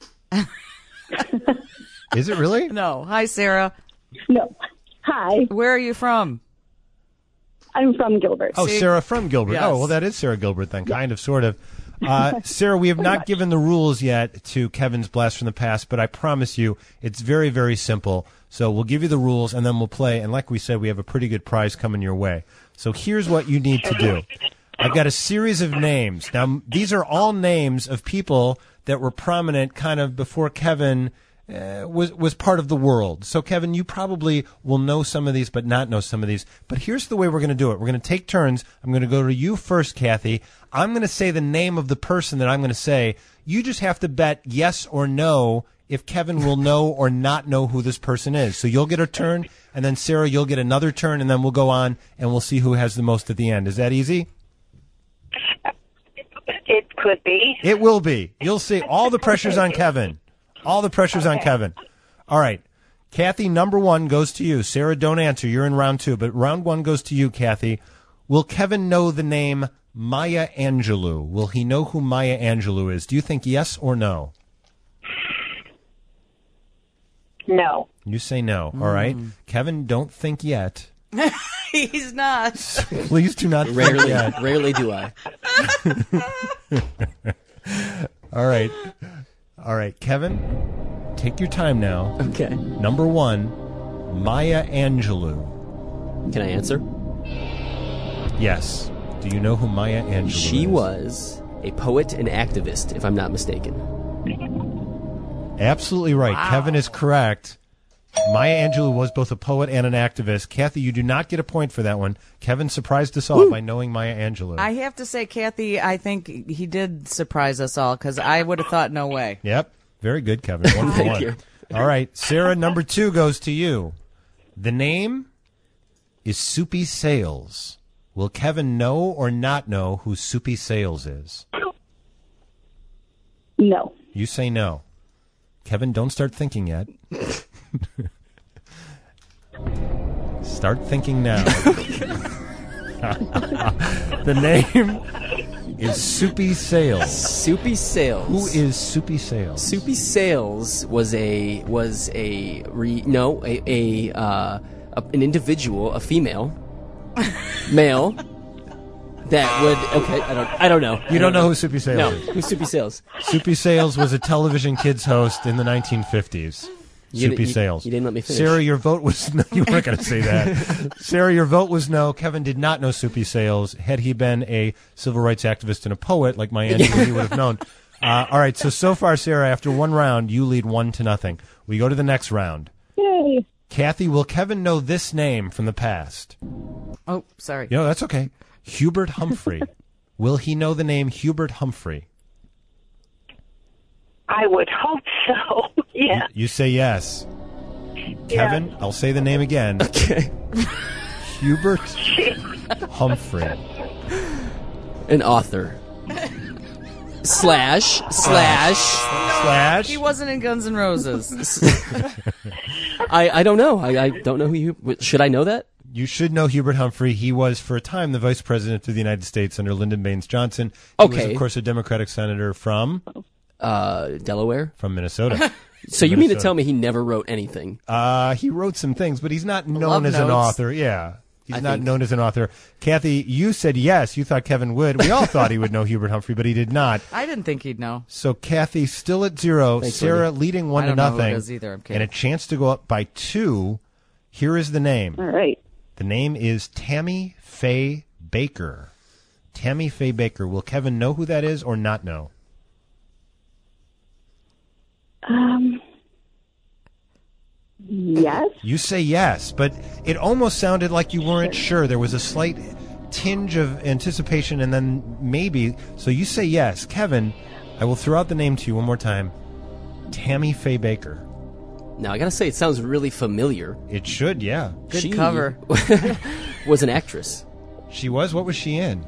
Is it really? No. Hi, Sarah. No. Hi. Where are you from? I'm from Gilbert. Oh, Sarah from Gilbert. Yes. Oh, well, that is Sarah Gilbert then, kind of, sort of. Uh, Sarah, we have not given the rules yet to Kevin's Blast from the Past, but I promise you it's very, very simple. So we'll give you the rules, and then we'll play. And like we said, we have a pretty good prize coming your way. So here's what you need to do. I've got a series of names. Now, these are all names of people that were prominent kind of before Kevin uh, was was part of the world. So, Kevin, you probably will know some of these, but not know some of these. But here's the way we're going to do it. We're going to take turns. I'm going to go to you first, Kathy. I'm going to say the name of the person that I'm going to say. You just have to bet yes or no if Kevin will know or not know who this person is. So you'll get a turn, and then, Sarah, you'll get another turn, and then we'll go on, and we'll see who has the most at the end. Is that easy? It could be. It will be. You'll see. All the pressure's on Kevin. All the pressure's on Kevin. All right. Kathy, number one goes to you. Sarah, don't answer. You're in round two. But round one goes to you, Kathy. Will Kevin know the name Maya Angelou? Will he know who Maya Angelou is? Do you think yes or no? No. You say no. All right. Kevin, don't think yet. He's not. Please do not Rarely, think yet. rarely do I. All right. All right, Kevin, take your time now. Okay. Number one, Maya Angelou. Can I answer? Yes. Do you know who Maya Angelou She is? was a poet and activist, if I'm not mistaken. Absolutely right. Wow. Kevin is correct. Maya Angelou was both a poet and an activist. Kathy, you do not get a point for that one. Kevin surprised us all Woo. by knowing Maya Angelou. I have to say, Kathy, I think he did surprise us all because I would have thought no way. Yep. Very good, Kevin. One for Thank one. you. All right. Sarah, number two goes to you. The name is Soupy Sales. Will Kevin know or not know who Soupy Sales is? No. You say no. Kevin, don't start thinking yet. Start thinking now. The name is Soupy Sales. Soupy Sales. Who is Soupy Sales? Soupy Sales was a was a re, no a, a, uh, a an individual, a female, male that would okay. I don't I don't know. You don't know who Soupy Sales no. is? Who's Soupy Sales? Soupy Sales was a television kids host in the nineteen fifties. You Soupy didn't- you- Sales. you didn't let me finish. Sarah, your vote was no. You weren't going to say that. Sarah, your vote was no. Kevin did not know Soupy Sales. Had he been a civil rights activist and a poet like Maya Angelou, he would have known. Uh, all right. So so far, Sarah, after one round, you lead one to nothing. We go to the next round. Yay. Kathy, will Kevin know this name from the past? Oh, sorry. You know, that's okay. Hubert Humphrey. Will he know the name Hubert Humphrey? I would hope so. Yeah. You say yes. Kevin, I'll say the name again. Okay. Hubert Humphrey. An author. Slash slash slash. He wasn't in Guns N' Roses. I I don't know. I, I don't know who you should I know that? You should know Hubert Humphrey. He was, for a time, the vice president of the United States under Lyndon Baines Johnson. He was, Okay. of course, a Democratic senator from Uh, Delaware. from Minnesota. So you mean to Minnesota. tell me he never wrote anything? Uh, he wrote some things, but he's not known Love as an notes. author. Yeah. He's I not think- known as an author. Kathy, you said yes. You thought Kevin would. We all thought he would know Hubert Humphrey, but he did not. I didn't think he'd know. So Kathy still at zero. Thanks, Sarah Wendy. leading one I to don't know who it nothing. is either. I'm kidding. And a chance to go up by two. Here is the name. All right. The name is Tammy Faye Baker. Tammy Faye Baker. Will Kevin know who that is or not know? Um. Yes. You say yes, but it almost sounded like you weren't sure. There was a slight tinge of anticipation and then maybe. So you say yes. Kevin, I will throw out the name to you one more time. Tammy Faye Baker. Now I gotta say it sounds really familiar. It should, yeah. Good She cover. was an actress. She was? What was she in?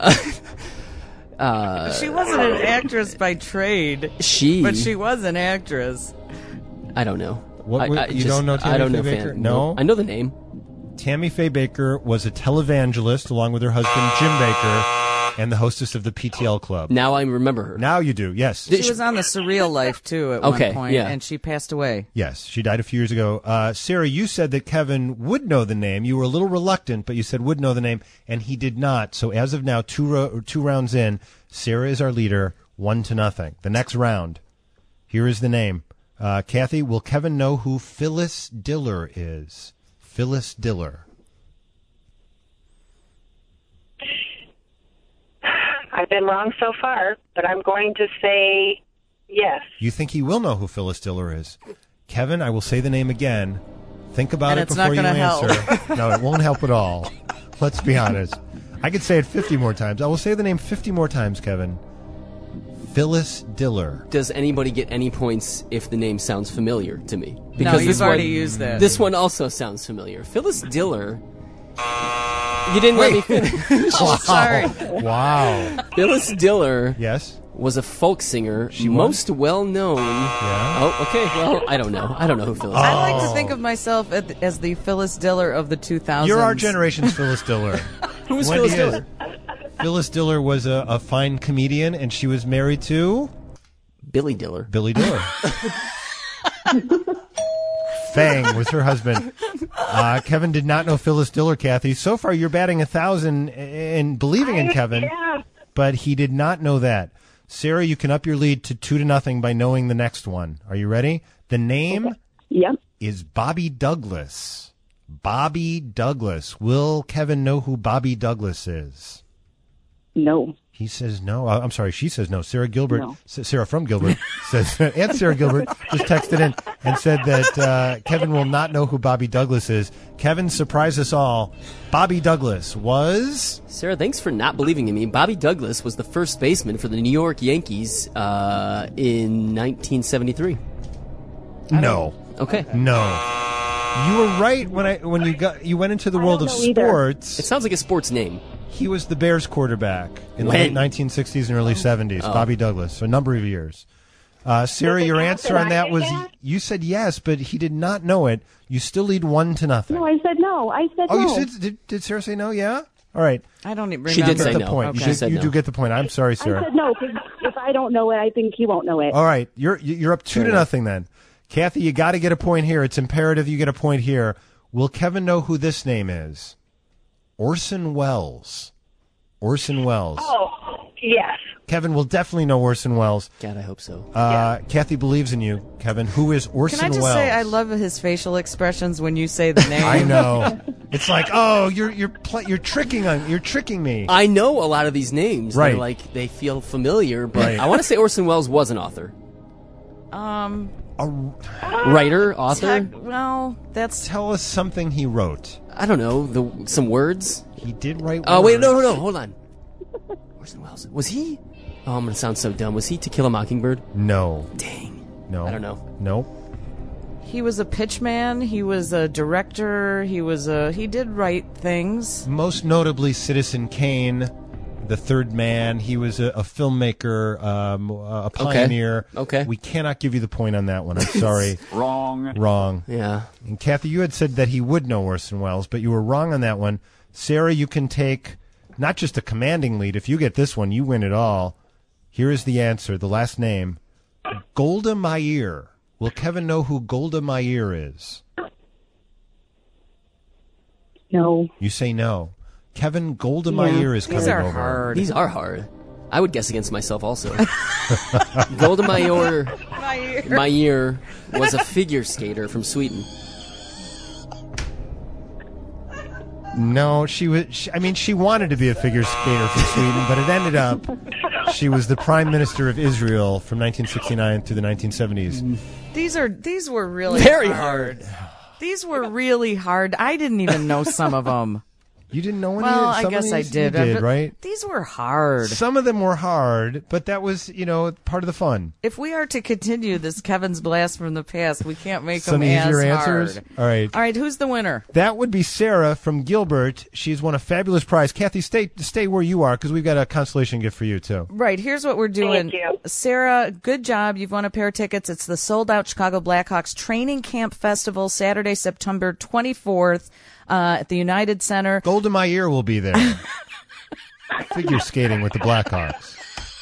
Uh, She wasn't an actress by trade. She- But she was an actress. I don't know. What, I- what- I you just- don't know Tammy I don't Faye know Baker? fan- No? I know the name. Tammy Faye Baker was a televangelist along with her husband Jim Baker and the hostess of the P T L Club. Now I remember her. Now you do, yes. She was on the Surreal Life, too, at Okay, one point, yeah. and she passed away. Yes, she died a few years ago. Uh, Sarah, you said that Kevin would know the name. You were a little reluctant, but you said would know the name, and he did not. So as of now, two ro- two rounds in, Sarah is our leader, one to nothing. The next round, here is the name. Uh, Kathy, will Kevin know who Phyllis Diller is? Phyllis Diller. I've been wrong so far, but I'm going to say Yes. You think he will know who Phyllis Diller is. Kevin, I will say the name again. Think about And it it's before not you gonna answer. help. No, it won't help at all. Let's be honest. I could say it fifty more times. I will say the name fifty more times, Kevin. Phyllis Diller. Does anybody get any points if the name sounds familiar to me? No, you've this already one, used that. This one also sounds familiar. Phyllis Diller. You didn't let me finish. Oh, sorry. Wow. Phyllis Diller. Yes. Was a folk singer, She most well known. Yeah. Oh, okay. Well, I don't know. I don't know who Phyllis. I like is. to think of myself as- as the Phyllis Diller of the two thousands. You're our generation's Phyllis Diller. Who is Wendy Phyllis is. Diller? Phyllis Diller was a, a fine comedian, and she was married to Billy Diller. Billy Diller. Fang was her husband. Uh, Kevin did not know Phyllis Diller, Kathy. So far, you're batting a thousand and believing in Kevin, Yeah. but he did not know that. Sarah, you can up your lead to two to nothing by knowing the next one. Are you ready? The name Yep. is Bobby Douglas. Bobby Douglas. Will Kevin know who Bobby Douglas is? No. He says no. Uh, I'm sorry, she says no. Sarah Gilbert, No. S- Sarah from Gilbert, says, and Sarah Gilbert just texted in and said that uh, Kevin will not know who Bobby Douglas is. Kevin, surprise us all. Bobby Douglas was... Sarah, thanks for not believing in me. Bobby Douglas was the first baseman for the New York Yankees uh, in nineteen seventy-three. No. Okay. No. You were right when I when you got you went into the world of don't know either. sports. It sounds like a sports name. He was the Bears quarterback in the When? late nineteen sixties and early seventies. Oh. Bobby Douglas, for a number of years. Uh, Sarah, Does it your count answer that on I that did was that? you said yes, but he did not know it. You still lead one to nothing. No, I said no. I said oh, no. you said did, did Sarah say no? Yeah. All right. I don't even remember. She did Get say the no. point. Okay. You, She did- said you no. do get the point. I'm sorry, I Sarah. said no, 'cause if I don't know it, I think he won't know it. All right, you're you're up two Fair to enough. nothing then. Kathy, you got to get a point here. It's imperative you get a point here. Will Kevin know who this name is? Orson Welles. Orson Welles. Oh, yes. Kevin will definitely know Orson Welles. God, I hope so. Uh, Kathy believes in you, Kevin. Who is Orson Can I just Welles? say I love his facial expressions when you say the name? I know. It's like, oh, you're you're pl- you're tricking on you're tricking me. I know a lot of these names. Right. They're like they feel familiar, but Right. I want to say Orson Welles was an author, Um, A- writer, author. tech, well, that's tell us something he wrote. I don't know. The some words. He did write. Oh wait, no, no, words. no. Hold on. Orson Welles. Was he? Oh, I'm gonna sound so dumb. Was he To Kill a Mockingbird? No. Dang. No. I don't know. Nope. he was a pitchman. He was a director. He was a he did write things. Most notably, Citizen Kane, The Third Man. He was a, a filmmaker, um, a pioneer. Okay. We cannot give you the point on that one. I'm sorry. Wrong. Wrong. Yeah. And Kathy, you had said that he would know Orson Welles, but you were wrong on that one. Sarah, you can take not just a commanding lead. If you get this one, you win it all. Here is the answer, the last name. Golda Meir. Will Kevin know who Golda Meir is? No. You say no. Kevin, Golda Yeah. Meir is These coming are over. hard. These are hard. I would guess against myself also. Golda Meir, Meir was a figure skater from Sweden. No, she was. She, I mean, she wanted to be a figure skater from Sweden, but it ended up she was the prime minister of Israel from nineteen sixty-nine through the nineteen seventies. These are these were really Very hard. These were really hard. I didn't even know some of them. You didn't know any Well, of I some of guess I these? did. You did, But right? These were hard. Some of them were hard, but that was, you know, part of the fun. If we are to continue this Kevin's blast from the past, we can't make Some them easier as answers? hard. All right. All right, who's the winner? That would be Sarah from Gilbert. She's won a fabulous prize. Kathy, stay stay where you are because we've got a consolation gift for you, too. Right, here's what we're doing. Thank you. Sarah, good job. You've won a pair of tickets. It's the sold-out Chicago Blackhawks Training Camp Festival, Saturday, September twenty-fourth uh, at the United Center. Golda Meir will be there. Figure skating with the Blackhawks.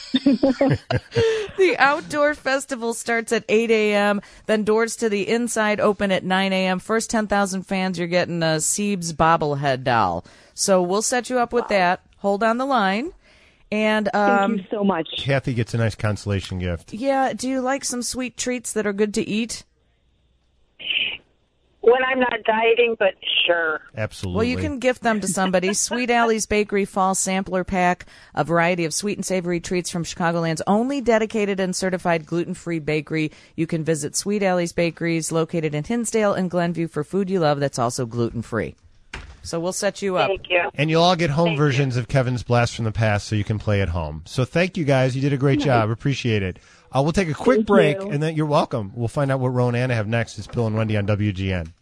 The outdoor festival starts at eight a.m., then doors to the inside open at nine a.m. First ten thousand fans, you're getting a Siebes bobblehead doll. So we'll set you up with that. Hold on the line. And um, Thank you so much. Kathy gets a nice consolation gift. yeah, do you like some sweet treats that are good to eat? when I'm not dieting, but sure. Absolutely. Well, you can gift them to somebody. Sweet Alley's Bakery Fall Sampler Pack, a variety of sweet and savory treats from Chicagoland's only dedicated and certified gluten-free bakery. You can visit Sweet Alley's Bakeries, located in Hinsdale and Glenview, for food you love that's also gluten-free. So we'll set you up. Thank you. And you'll all get home Thank versions of Kevin's Blast from the Past so you can play at home. So thank you, guys. You did a great Nice. job. Appreciate it. Uh, we'll take a quick Thank break, you. and then you're welcome. We'll find out what Ron and Anna have next. It's Bill and Wendy on W G N.